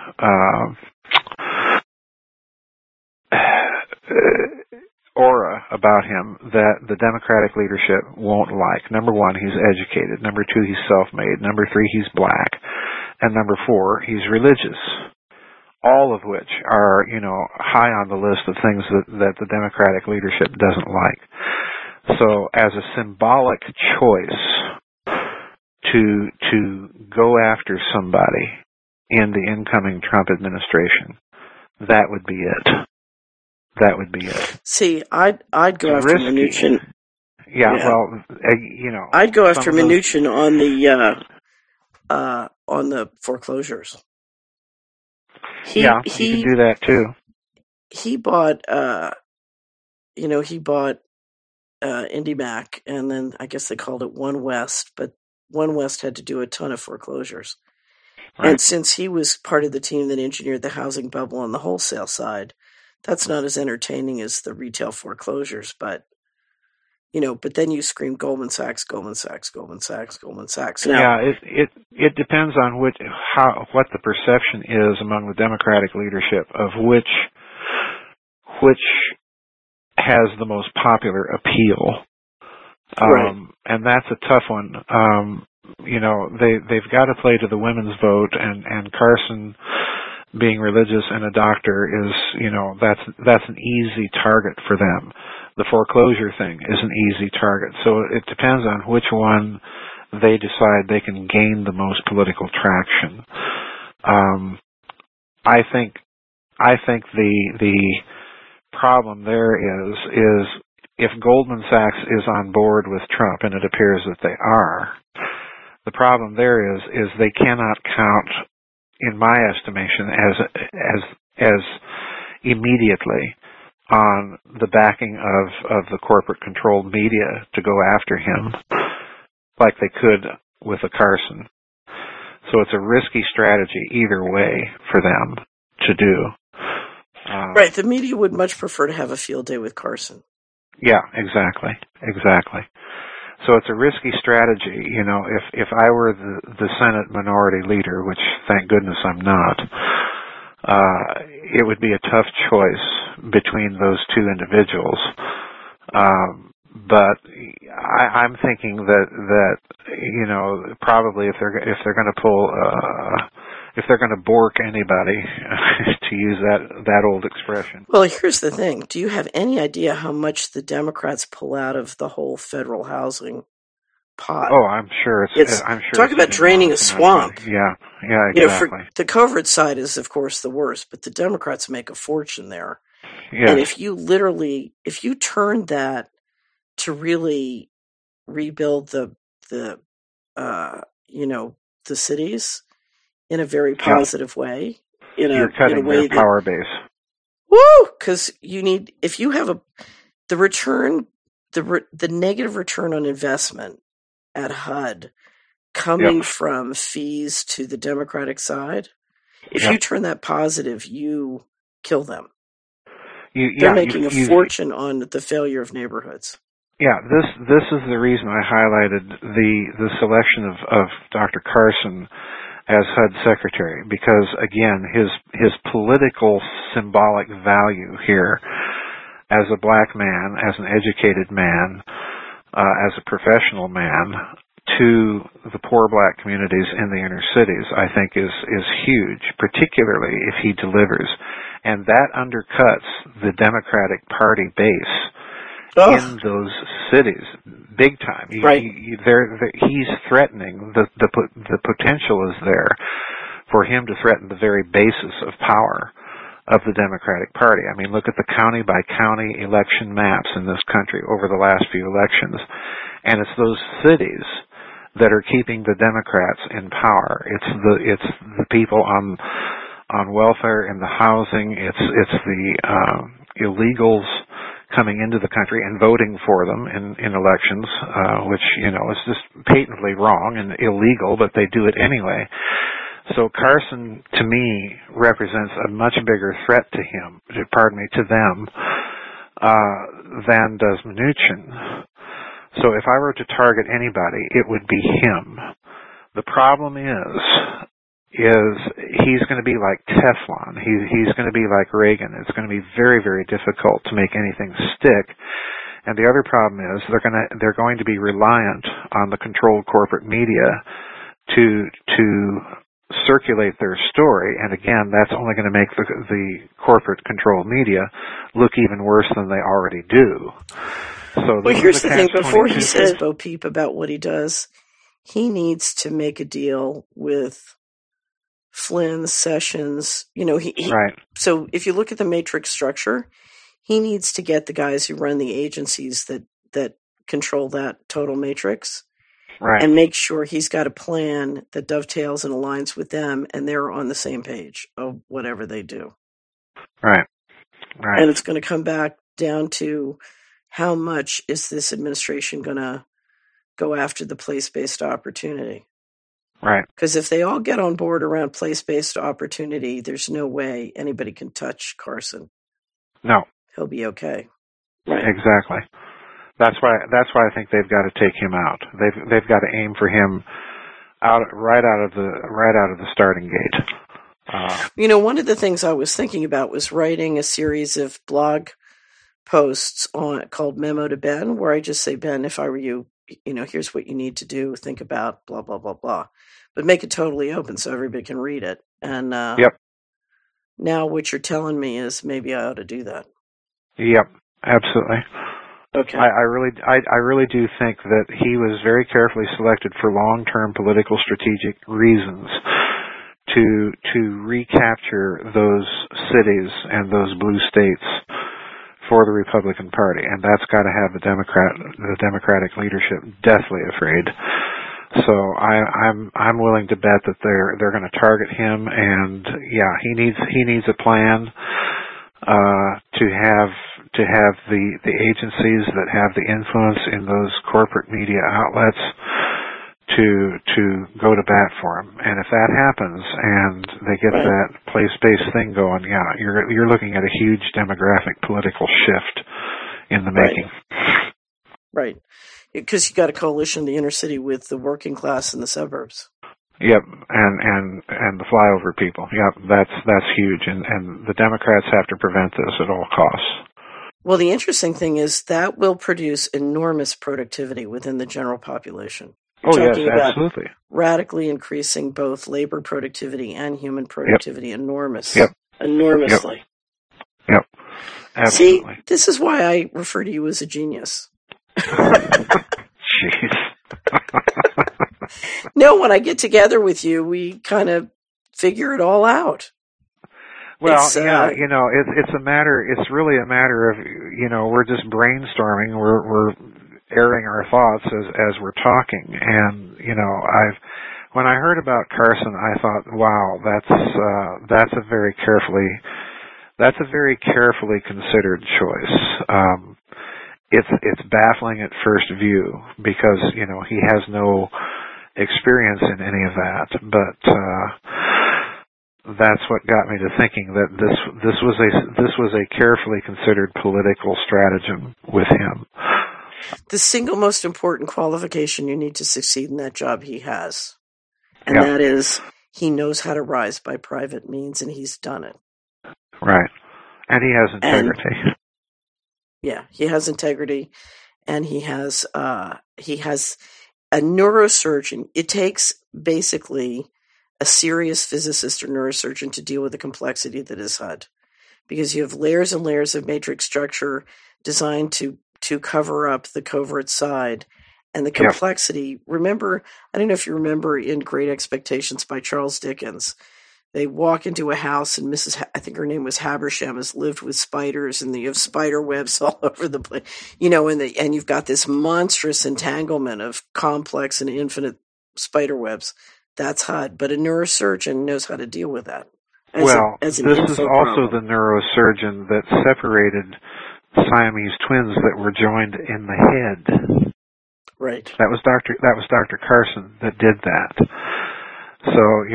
aura about him that the Democratic leadership won't like. Number one, he's educated. Number two, he's self-made. Number three, he's black. And number four, he's religious. All of which are, high on the list of things that the Democratic leadership doesn't like. So as a symbolic choice to go after somebody in the incoming Trump administration, that would be it. See, I'd go after Mnuchin. Yeah, well, I'd go after Mnuchin on the foreclosures. He can do that too. He bought, IndyMac, and then I guess they called it One West, but One West had to do a ton of foreclosures. Right. And since he was part of the team that engineered the housing bubble on the wholesale side, that's not as entertaining as the retail foreclosures, but then you scream Goldman Sachs. Now, yeah, it depends on what the perception is among the Democratic leadership of which has the most popular appeal. Right. And that's a tough one. They've got to play to the women's vote, and Carson being religious and a doctor is, that's an easy target for them. The foreclosure thing is an easy target. So it depends on which one they decide they can gain the most political traction. I think the problem there is if Goldman Sachs is on board with Trump, and it appears that they are, the problem there is they cannot count, in my estimation, as immediately on the backing of the corporate controlled media to go after him like they could with a Carson. So it's a risky strategy either way for them to do. Right, the media would much prefer to have a field day with Carson. Yeah, exactly. So it's a risky strategy. If I were the Senate minority leader, which thank goodness I'm not, it would be a tough choice between those two individuals. But I'm thinking that probably if they're going to pull if they're going to bork anybody, to use that old expression. Well, here's the thing. Do you have any idea how much the Democrats pull out of the whole federal housing pot? Oh, I'm sure talk about draining a swamp. Yeah, exactly. The covert side is, of course, the worst, but the Democrats make a fortune there. Yes. And if you turned that to really rebuild the cities in a very positive way, you're cutting their power base. Woo! Because if you have the return, the negative return on investment at HUD coming from fees to the Democratic side, if you turn that positive, you kill them. They're making a fortune on the failure of neighborhoods. Yeah, this is the reason I highlighted the selection of Dr. Carson as HUD Secretary, because again, his political symbolic value here as a black man, as an educated man, as a professional man to the poor black communities in the inner cities, I think is huge, particularly if he delivers. And that undercuts the Democratic Party base in those cities big time. Right. He's threatening, the potential is there for him to threaten the very basis of power of the Democratic Party. I mean, look at the county by county election maps in this country over the last few elections, and it's those cities that are keeping the Democrats in power. It's the people on welfare and the housing. It's the illegals coming into the country and voting for them in elections, which, is just patently wrong and illegal, but they do it anyway. So Carson, to me, represents a much bigger threat to them, than does Mnuchin. So if I were to target anybody, it would be him. The problem is he's going to be like Teflon. He's going to be like Reagan. It's going to be very, very difficult to make anything stick. And the other problem is they're going to be reliant on the controlled corporate media to circulate their story. And again, that's only going to make the corporate controlled media look even worse than they already do. So well, here's the thing. Before he says Bo Peep about what he does, he needs to make a deal with Flynn, Sessions. Right. So if you look at the matrix structure, he needs to get the guys who run the agencies that control that total matrix, right, and make sure he's got a plan that dovetails and aligns with them, and they're on the same page of whatever they do. Right. Right. And it's going to come back down to how much is this administration going to go after the place-based opportunity? Right. Because if they all get on board around place-based opportunity, there's no way anybody can touch Carson. No. He'll be okay. Right. Exactly. That's why I think they've got to take him out. They've got to aim for him right out of the starting gate. One of the things I was thinking about was writing a series of blog posts called Memo to Ben, where I just say, Ben, if I were you, here's what you need to do, think about blah, blah, blah, blah. But make it totally open so everybody can read it. And yep. Now what you're telling me is maybe I ought to do that. Yep, absolutely. Okay. I really do think that he was very carefully selected for long-term political strategic reasons to recapture those cities and those blue states for the Republican Party, and that's got to have the Democratic leadership deathly afraid. So I'm willing to bet that they're going to target him, and yeah, he needs a plan to have the agencies that have the influence in those corporate media outlets to go to bat for him. And if that happens and they get that place-based thing going, yeah, you're looking at a huge demographic political shift in the making. Right. Because you got a coalition in the inner city with the working class in the suburbs. Yep, and the flyover people. Yep, that's huge, and the Democrats have to prevent this at all costs. Well, the interesting thing is that will produce enormous productivity within the general population. Yes, absolutely. Radically increasing both labor productivity and human productivity enormously. Yep, absolutely. See, this is why I refer to you as a genius. Jeez. No, when I get together with you, we kind of figure it all out. Well, it's a matter. It's really a matter of we're just brainstorming. We're airing our thoughts as we're talking. And when I heard about Carson, I thought, wow, that's a very carefully considered choice. It's baffling at first view because he has no experience in any of that, but that's what got me to thinking that this was a carefully considered political stratagem with him. the single most important qualification you need to succeed in that job he has. And Yeah. that is he knows how to rise by private means, and he's done it. Right. And he has integrity. He has integrity, and he has a neurosurgeon. It takes basically a serious physicist or neurosurgeon to deal with the complexity that is HUD, because you have layers and layers of matrix structure designed to cover up the covert side. And the complexity, remember, I don't know if you remember in Great Expectations by Charles Dickens, they walk into a house and I think her name was Habersham, has lived with spiders, and you have spider webs all over the place, and you've got this monstrous entanglement of complex and infinite spider webs. That's HUD, but a neurosurgeon knows how to deal with that. This is also the neurosurgeon that separated Siamese twins that were joined in the head. Right. That was Dr. Carson that did that. So,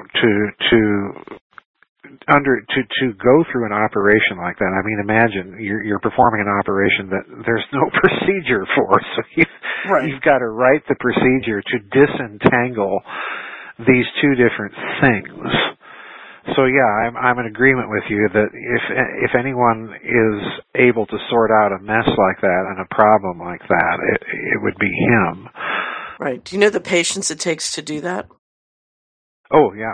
to go through an operation like that, I mean, imagine you're performing an operation that there's no procedure for, so you've got to write the procedure to disentangle these two different things. So yeah, I'm in agreement with you that if anyone is able to sort out a mess like that and a problem like that, it would be him. Right. Do you know the patience it takes to do that? Oh yeah.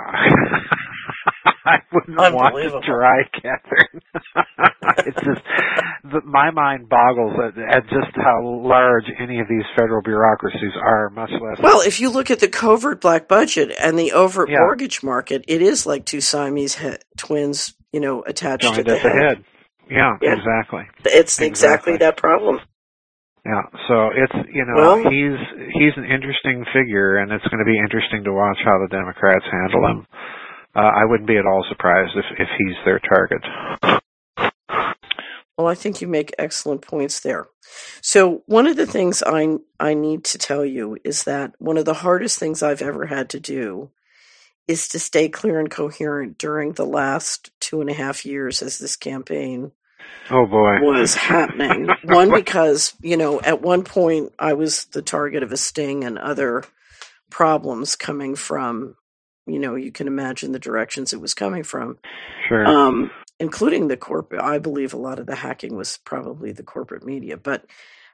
I wouldn't want to try, Catherine. It's just my mind boggles at just how large any of these federal bureaucracies are, much less. Well, if you look at the covert black budget and the overt mortgage market, it is like two Siamese twins, attached joined to the head. Yeah, exactly. It's exactly that problem. Yeah, so it's he's an interesting figure, and it's going to be interesting to watch how the Democrats handle him. I wouldn't be at all surprised if he's their target. Well, I think you make excellent points there. So one of the things I need to tell you is that one of the hardest things I've ever had to do is to stay clear and coherent during the last 2.5 years as this campaign was happening. One, because, at one point I was the target of a sting and other problems coming from, you can imagine the directions it was coming from. Sure. Including the corporate. I believe a lot of the hacking was probably the corporate media. But,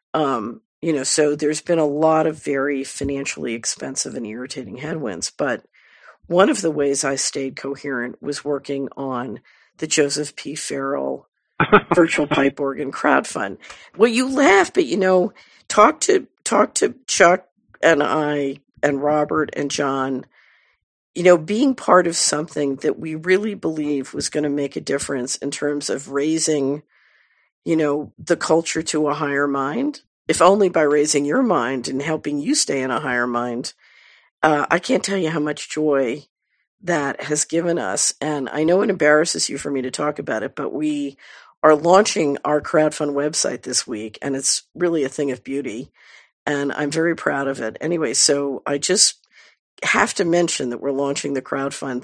so there's been a lot of very financially expensive and irritating headwinds. But one of the ways I stayed coherent was working on the Joseph P. Farrell virtual pipe organ crowdfund. Well, you laugh, but talk to Chuck and I and Robert and John. Being part of something that we really believe was going to make a difference in terms of raising, the culture to a higher mind, if only by raising your mind and helping you stay in a higher mind. I can't tell you how much joy that has given us. And I know it embarrasses you for me to talk about it, but we are launching our crowdfund website this week, and it's really a thing of beauty. And I'm very proud of it. Anyway, so I just have to mention that we're launching the crowdfund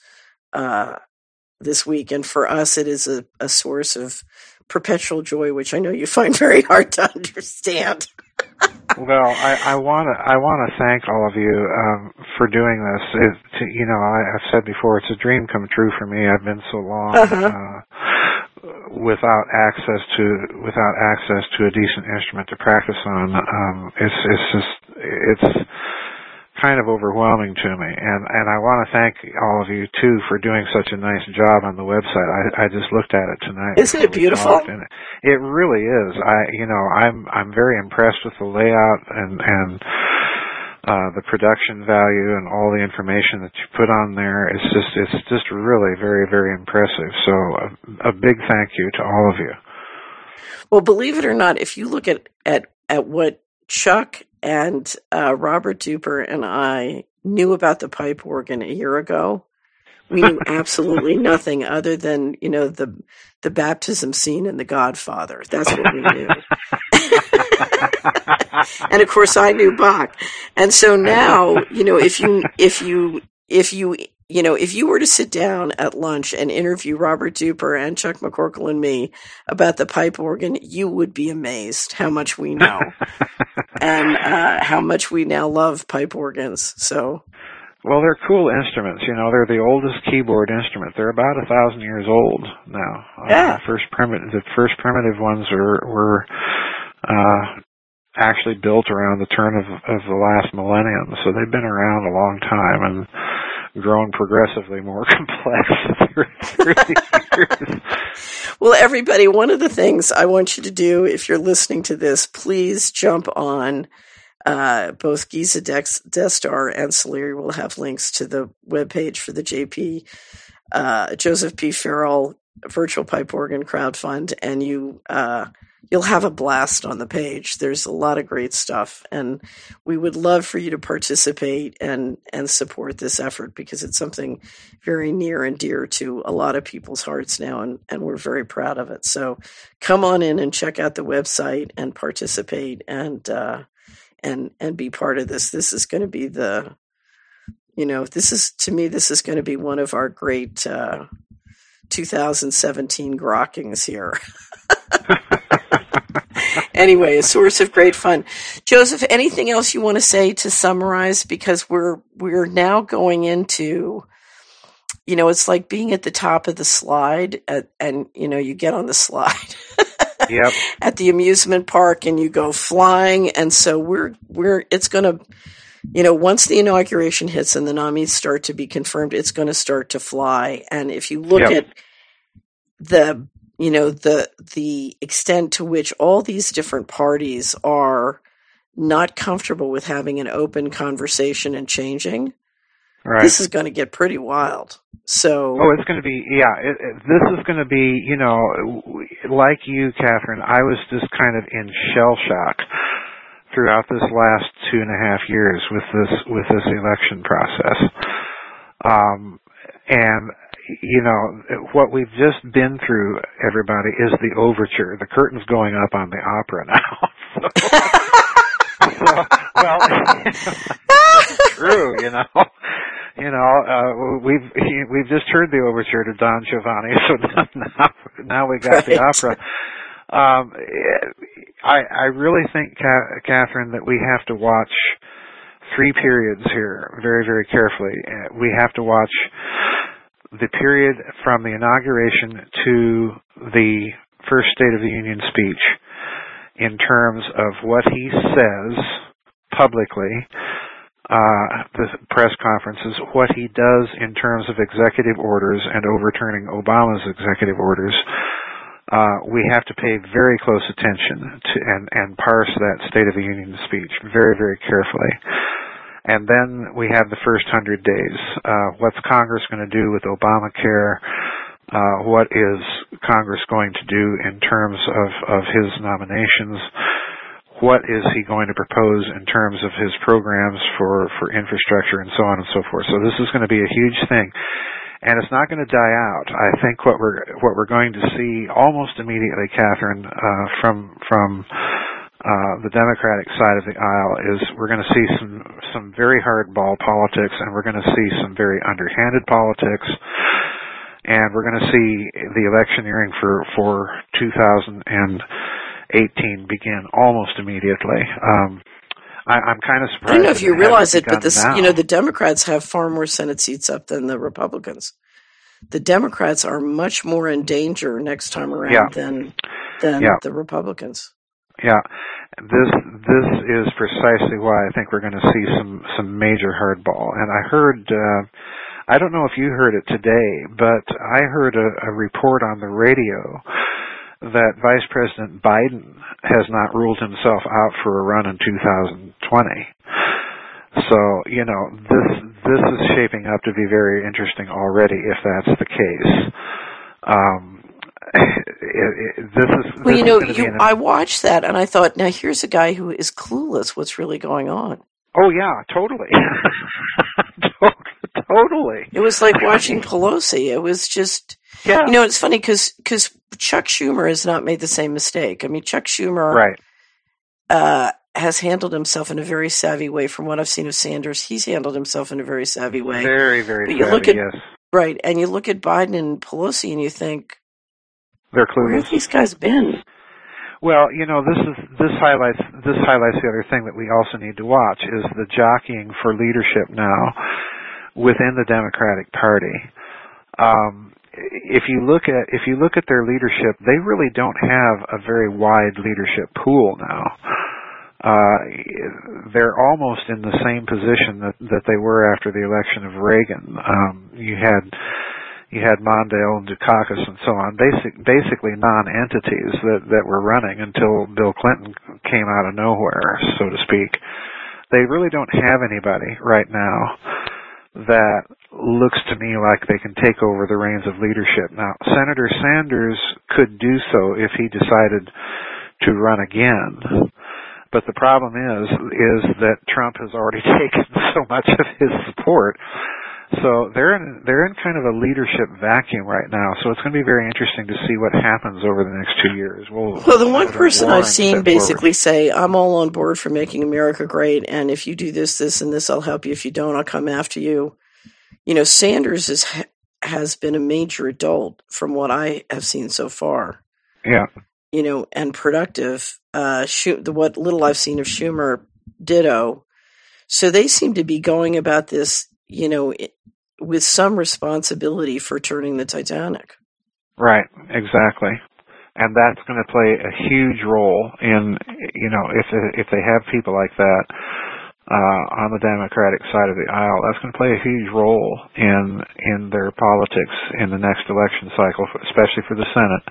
this week, and for us it is a source of perpetual joy, which I know you find very hard to understand. Well, I want to thank all of you for doing this. I've said before, it's a dream come true for me. I've been so long without access to a decent instrument to practice on. It's kind of overwhelming to me, and I want to thank all of you too for doing such a nice job on the website. I just looked at it tonight. Isn't it beautiful? It really is. I'm very impressed with the layout and the production value and all the information that you put on there. It's just really very, very impressive. So a big thank you to all of you. Well, believe it or not, if you look at what Chuck and Robert Duper and I knew about the pipe organ a year ago, we knew absolutely nothing other than, the baptism scene in The Godfather. That's what we knew. And of course I knew Bach. And so now, if you if you were to sit down at lunch and interview Robert Duper and Chuck McCorkle and me about the pipe organ, you would be amazed how much we know and how much we now love pipe organs. So, well, they're cool instruments. They're the oldest keyboard instrument. They're about 1,000 years old now. Yeah. The first primitive ones were actually built around the turn of the last millennium, so they've been around a long time and grown progressively more complex through the years. Well, everybody, one of the things I want you to do, if you're listening to this, please jump on both Giza Destar and Saleri will have links to the webpage for the Joseph P. Farrell Virtual Pipe Organ Crowdfund, and you'll have a blast on the page. There's a lot of great stuff, and we would love for you to participate and support this effort because it's something very near and dear to a lot of people's hearts now, and we're very proud of it. So come on in and check out the website and participate and be part of this. This is going to be this is going to be one of our great 2017 grokkings here. Anyway, a source of great fun. Joseph, anything else you want to say to summarize? Because we're now going into, it's like being at the top of the slide and you get on the slide yep. at the amusement park and you go flying. And so it's going to, once the inauguration hits and the nominees start to be confirmed, it's going to start to fly. And if you look at the extent to which all these different parties are not comfortable with having an open conversation and changing, this is going to get pretty wild. So, it's going to be, this is going to be, like you, Catherine, I was just kind of in shell shock throughout this last 2.5 years with this election process. And what we've just been through, everybody, is the overture. The curtain's going up on the opera now. It's true, we've just heard the overture to Don Giovanni, so now we got the opera. I really think, Catherine, that we have to watch 3 periods here very, very carefully. We have to watch the period from the inauguration to the first State of the Union speech in terms of what he says publicly, the press conferences, what he does in terms of executive orders and overturning Obama's executive orders. We have to pay very close attention to and parse that State of the Union speech very, very carefully. And then we have the first 100 days. What's Congress going to do with Obamacare? What is Congress going to do in terms of his nominations? What is he going to propose in terms of his programs for infrastructure and so on and so forth? So this is going to be a huge thing. And it's not going to die out. I think what we're going to see almost immediately, Catherine, from the Democratic side of the aisle is we're going to see some very hardball politics, and we're going to see some very underhanded politics, and we're going to see the electioneering for 2018 begin almost immediately. I'm kind of surprised. I don't know if you realize it, but now. The Democrats have far more Senate seats up than the Republicans. The Democrats are much more in danger next time around than the Republicans. Yeah, this is precisely why I think we're going to see some major hardball. And I heard, I don't know if you heard it today, but I heard a report on the radio that Vice President Biden has not ruled himself out for a run in 2020. So, this is shaping up to be very interesting already if that's the case. I watched that and I thought, now here's a guy who is clueless what's really going on. Oh yeah, totally. Totally. It was like watching Pelosi. It was just, it's funny because Chuck Schumer has not made the same mistake. I mean, Chuck Schumer, right. has handled himself in a very savvy way. From what I've seen of Sanders, he's handled himself in a very savvy way. Very, very but savvy, you look at, yes. Right, and you look at Biden and Pelosi and you think, they're clueless. Where have these guys been? Well, this highlights the other thing that we also need to watch is the jockeying for leadership now within the Democratic Party. If you look at their leadership, they really don't have a very wide leadership pool now. They're almost in the same position that they were after the election of Reagan. You had Mondale and Dukakis and so on, basically non-entities that were running until Bill Clinton came out of nowhere, so to speak. They really don't have anybody right now that looks to me like they can take over the reins of leadership. Now, Senator Sanders could do so if he decided to run again. But the problem is that Trump has already taken so much of his support. So they're in kind of a leadership vacuum right now. So it's going to be very interesting to see what happens over the next 2 years. Well, the one person I've seen basically say, I'm all on board for making America great, and if you do this, this, and this, I'll help you. If you don't, I'll come after you. Sanders has been a major adult from what I have seen so far. Yeah. And productive. What little I've seen of Schumer, ditto. So they seem to be going about this, with some responsibility for turning the Titanic. Right, exactly. And that's going to play a huge role in, if they have people like that on the Democratic side of the aisle, that's going to play a huge role in their politics in the next election cycle, especially for the Senate.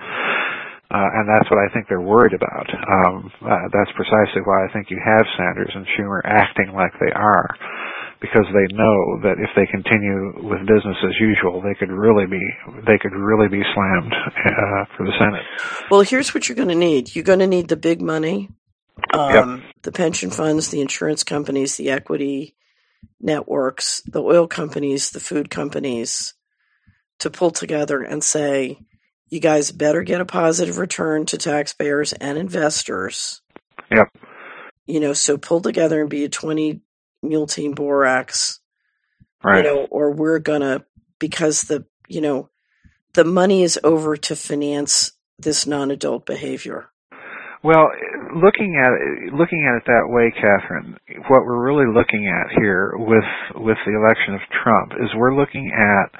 And that's what I think they're worried about. That's precisely why I think you have Sanders and Schumer acting like they are, because they know that if they continue with business as usual, they could really be slammed for the Senate. Well, here's what you're going to need. You're going to need the big money, the pension funds, the insurance companies, the equity networks, the oil companies, the food companies, to pull together and say, you guys better get a positive return to taxpayers and investors. Yep. So pull together and be a 20 mule team borax. Right. Or we're gonna, because the money is over to finance this non-adult behavior. Well, looking at it that way, Catherine, what we're really looking at here with the election of Trump is we're looking at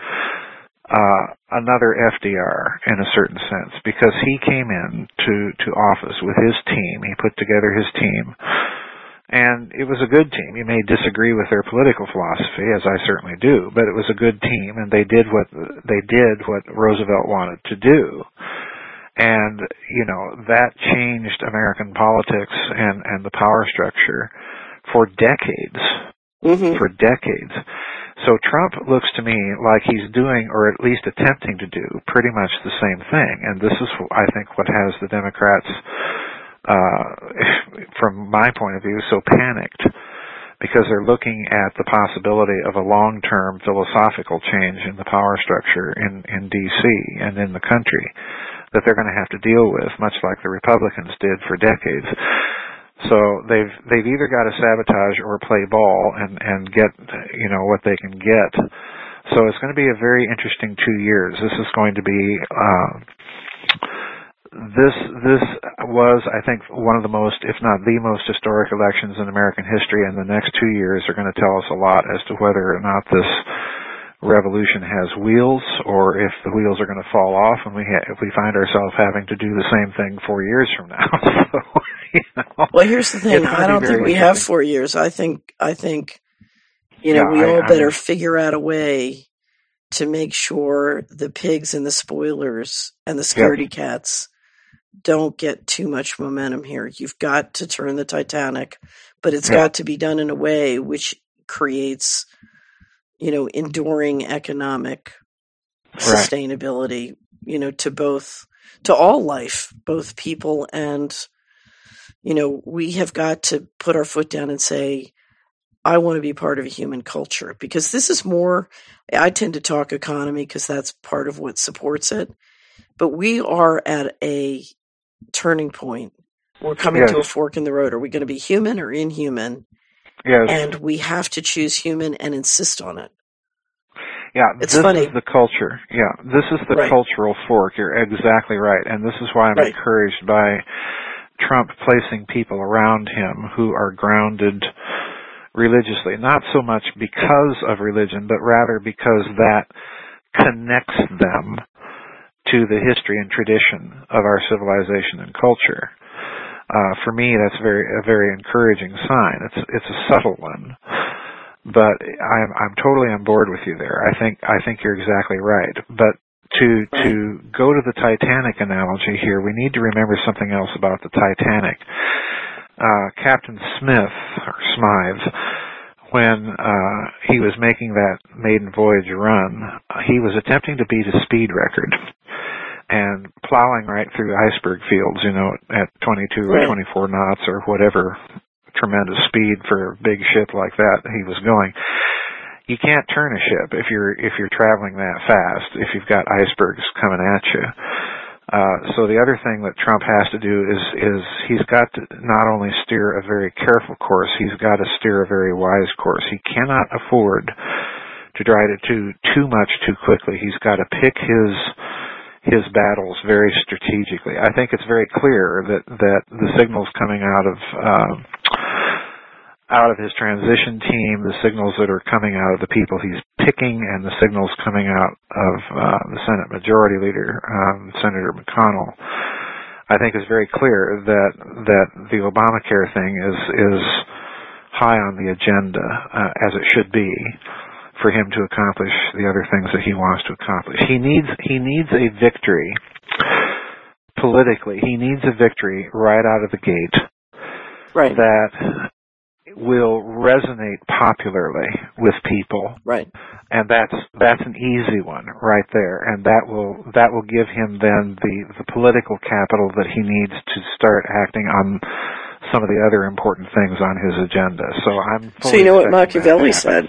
another FDR in a certain sense, because he came in to office with his team. He put together his team, and it was a good team. You may disagree with their political philosophy, as I certainly do, but it was a good team, and they did what Roosevelt wanted to do. And that changed American politics and the power structure for decades. Mm-hmm. For decades. So Trump looks to me like he's doing, or at least attempting to do, pretty much the same thing. And this is, I think, what has the Democrats, from my point of view, so panicked, because they're looking at the possibility of a long-term philosophical change in the power structure in D.C. and in the country that they're going to have to deal with, much like the Republicans did for decades. So they've either got to sabotage or play ball and get what they can get. So it's going to be a very interesting 2 years. This is going to be this was, I think, one of the most, if not the most, historic elections in American history, and the next 2 years are going to tell us a lot as to whether or not this revolution has wheels, or if the wheels are going to fall off, and if we find ourselves having to do the same thing 4 years from now. So, well, here's the thing. I don't think we have 4 years. I think we all better figure out a way to make sure the pigs and the spoilers and the scaredy cats don't get too much momentum here. You've got to turn the Titanic, but it's got to be done in a way which creates enduring economic sustainability, to all life, both people and, we have got to put our foot down and say, I want to be part of a human culture, because this is more, I tend to talk economy because that's part of what supports it, but we are at a turning point We're coming to a fork in the road. Are we going to be human or inhuman? Yes. And we have to choose human and insist on it. Yeah, it's this funny. is the culture. Yeah, this is the cultural fork. You're exactly right. And this is why I'm encouraged by Trump placing people around him who are grounded religiously, not so much because of religion, but rather because that connects them to the history and tradition of our civilization and culture. For me, that's a very encouraging sign. It's a subtle one, but I'm totally on board with you there. I think you're exactly right. But to go to the Titanic analogy here, we need to remember something else about the Titanic. Captain Smith, or Smythe, when he was making that maiden voyage run, he was attempting to beat a speed record and plowing right through iceberg fields, at 22 or 24 knots or whatever tremendous speed for a big ship like that he was going. You can't turn a ship if you're traveling that fast, if you've got icebergs coming at you. So the other thing that Trump has to do is he's got to not only steer a very careful course, he's got to steer a very wise course. He cannot afford to drive it too much too quickly. He's got to pick his battles very strategically. I think it's very clear that the signals coming out of his transition team, the signals that are coming out of the people he's picking, and the signals coming out of the Senate Majority Leader, Senator McConnell, I think is very clear that the Obamacare thing is high on the agenda, as it should be, for him to accomplish the other things that he wants to accomplish. He needs a victory politically. He needs a victory right out of the gate that will resonate popularly with people. And that's an easy one right there, and that will give him then the political capital that he needs to start acting on some of the other important things on his agenda. So I'm fully So you know what Machiavelli said?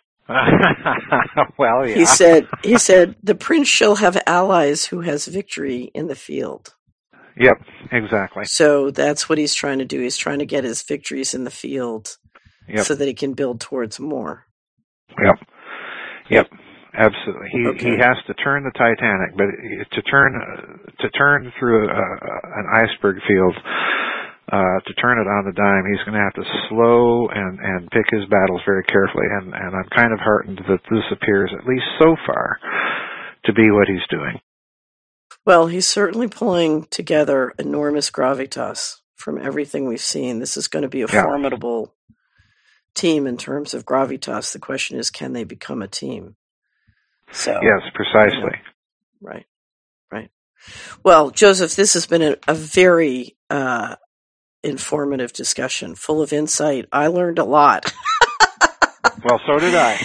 Well, yeah. He said, the prince shall have allies who has victory in the field. Yep, exactly. So that's what he's trying to do. He's trying to get his victories in the field so that he can build towards more. Yep, absolutely. He has to turn the Titanic, but to turn through an iceberg field, to turn it on the dime, he's going to have to slow and pick his battles very carefully. And I'm kind of heartened that this appears, at least so far, to be what he's doing. Well, he's certainly pulling together enormous gravitas from everything we've seen. This is going to be a formidable team in terms of gravitas. The question is, can they become a team? So yes, precisely. Right. Well, Joseph, this has been a very informative discussion, full of insight. I learned a lot. Well, so did I.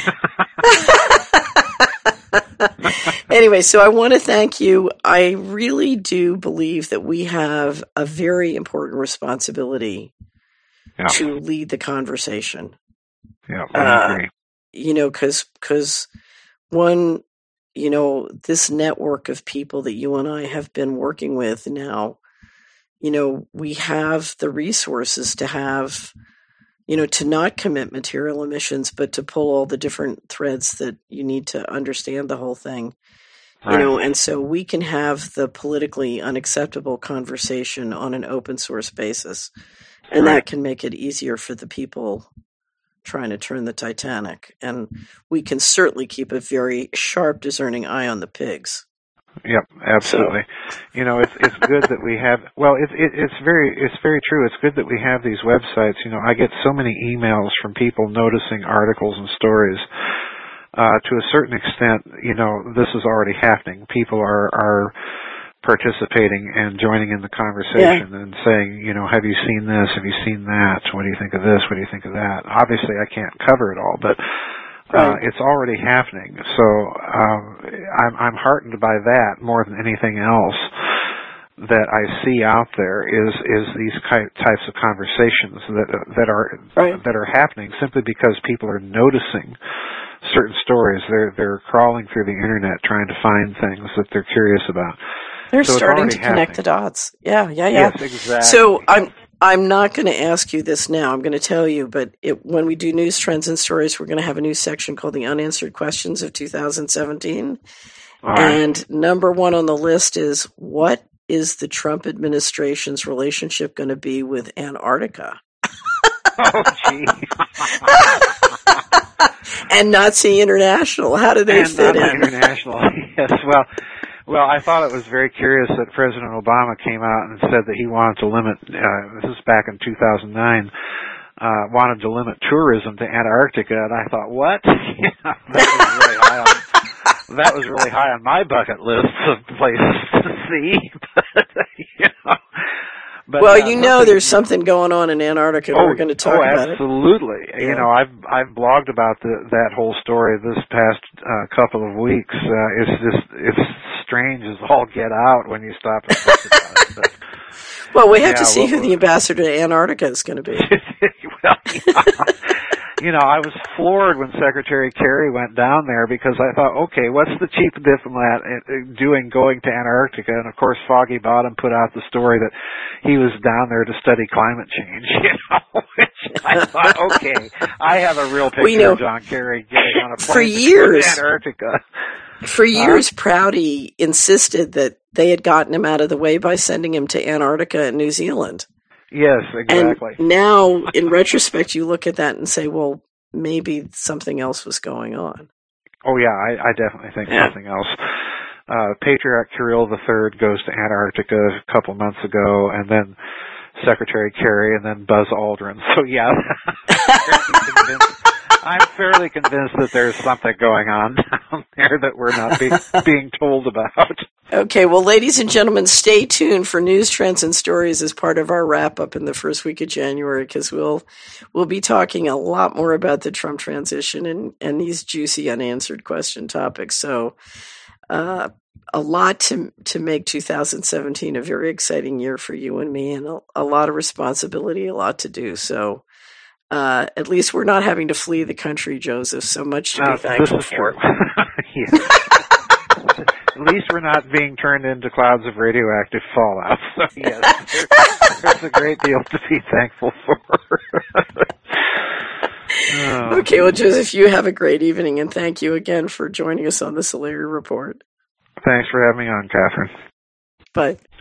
Anyway, so I want to thank you. I really do believe that we have a very important responsibility to lead the conversation. Yeah, I agree. Because one, this network of people that you and I have been working with now, we have the resources to have, to not commit material emissions, but to pull all the different threads that you need to understand the whole thing. And so we can have the politically unacceptable conversation on an open source basis. And that can make it easier for the people trying to turn the Titanic. And we can certainly keep a very sharp, discerning eye on the pigs. Yep, absolutely. It's good that we have. Well, it's very true. It's good that we have these websites. I get so many emails from people noticing articles and stories. To a certain extent, this is already happening. People are participating and joining in the conversation and saying, have you seen this? Have you seen that? What do you think of this? What do you think of that? Obviously, I can't cover it all, but it's already happening. So I'm heartened by that more than anything else that I see out there is these types of conversations that are happening simply because people are noticing certain stories. They're crawling through the internet trying to find things that they're curious about. They're So it's starting already to connect happening. the dots. Yeah. Yes, exactly. So I'm not going to ask you this now. I'm going to tell you, but when we do news, trends, and stories, we're going to have a new section called the Unanswered Questions of 2017. All right. And number one on the list is, what is the Trump administration's relationship going to be with Antarctica? Oh, gee. And Nazi International. How do they fit in? International. Yes. Well, I thought it was very curious that President Obama came out and said that he wanted to limit. This is back in 2009. Wanted to limit tourism to Antarctica, and I thought, what? That was really high on my bucket list of places to see. But there's something going on in Antarctica. We're going to talk about it. Absolutely. Yeah. I've blogged about that whole story this past couple of weeks. It's strange as all get out when you stop and think about it. But, well, we have to see who the ambassador to Antarctica is going to be. I was floored when Secretary Kerry went down there, because I thought, okay, what's the chief diplomat doing going to Antarctica? And of course, Foggy Bottom put out the story that he was down there to study climate change, which I thought, okay, I have a real picture of John Kerry getting on a plane to Antarctica. For years, Prouty insisted that they had gotten him out of the way by sending him to Antarctica and New Zealand. Yes, exactly. And now, in retrospect, you look at that and say, well, maybe something else was going on. Oh, yeah, I definitely think something else. Patriarch Kirill III goes to Antarctica a couple months ago, and then Secretary Kerry, and then Buzz Aldrin. So, yeah, I'm fairly convinced that there's something going on down there that we're not being told about. Okay, well, ladies and gentlemen, stay tuned for news, trends, and stories as part of our wrap-up in the first week of January, because we'll be talking a lot more about the Trump transition and these juicy unanswered question topics. So a lot to make 2017 a very exciting year for you and me, and a lot of responsibility, a lot to do. So at least we're not having to flee the country, Joseph, so much to be thankful for. Yes. At least we're not being turned into clouds of radioactive fallout. So, yes, there's a great deal to be thankful for. Okay, well, Joseph, you have a great evening, and thank you again for joining us on the Solari Report. Thanks for having me on, Catherine. Bye.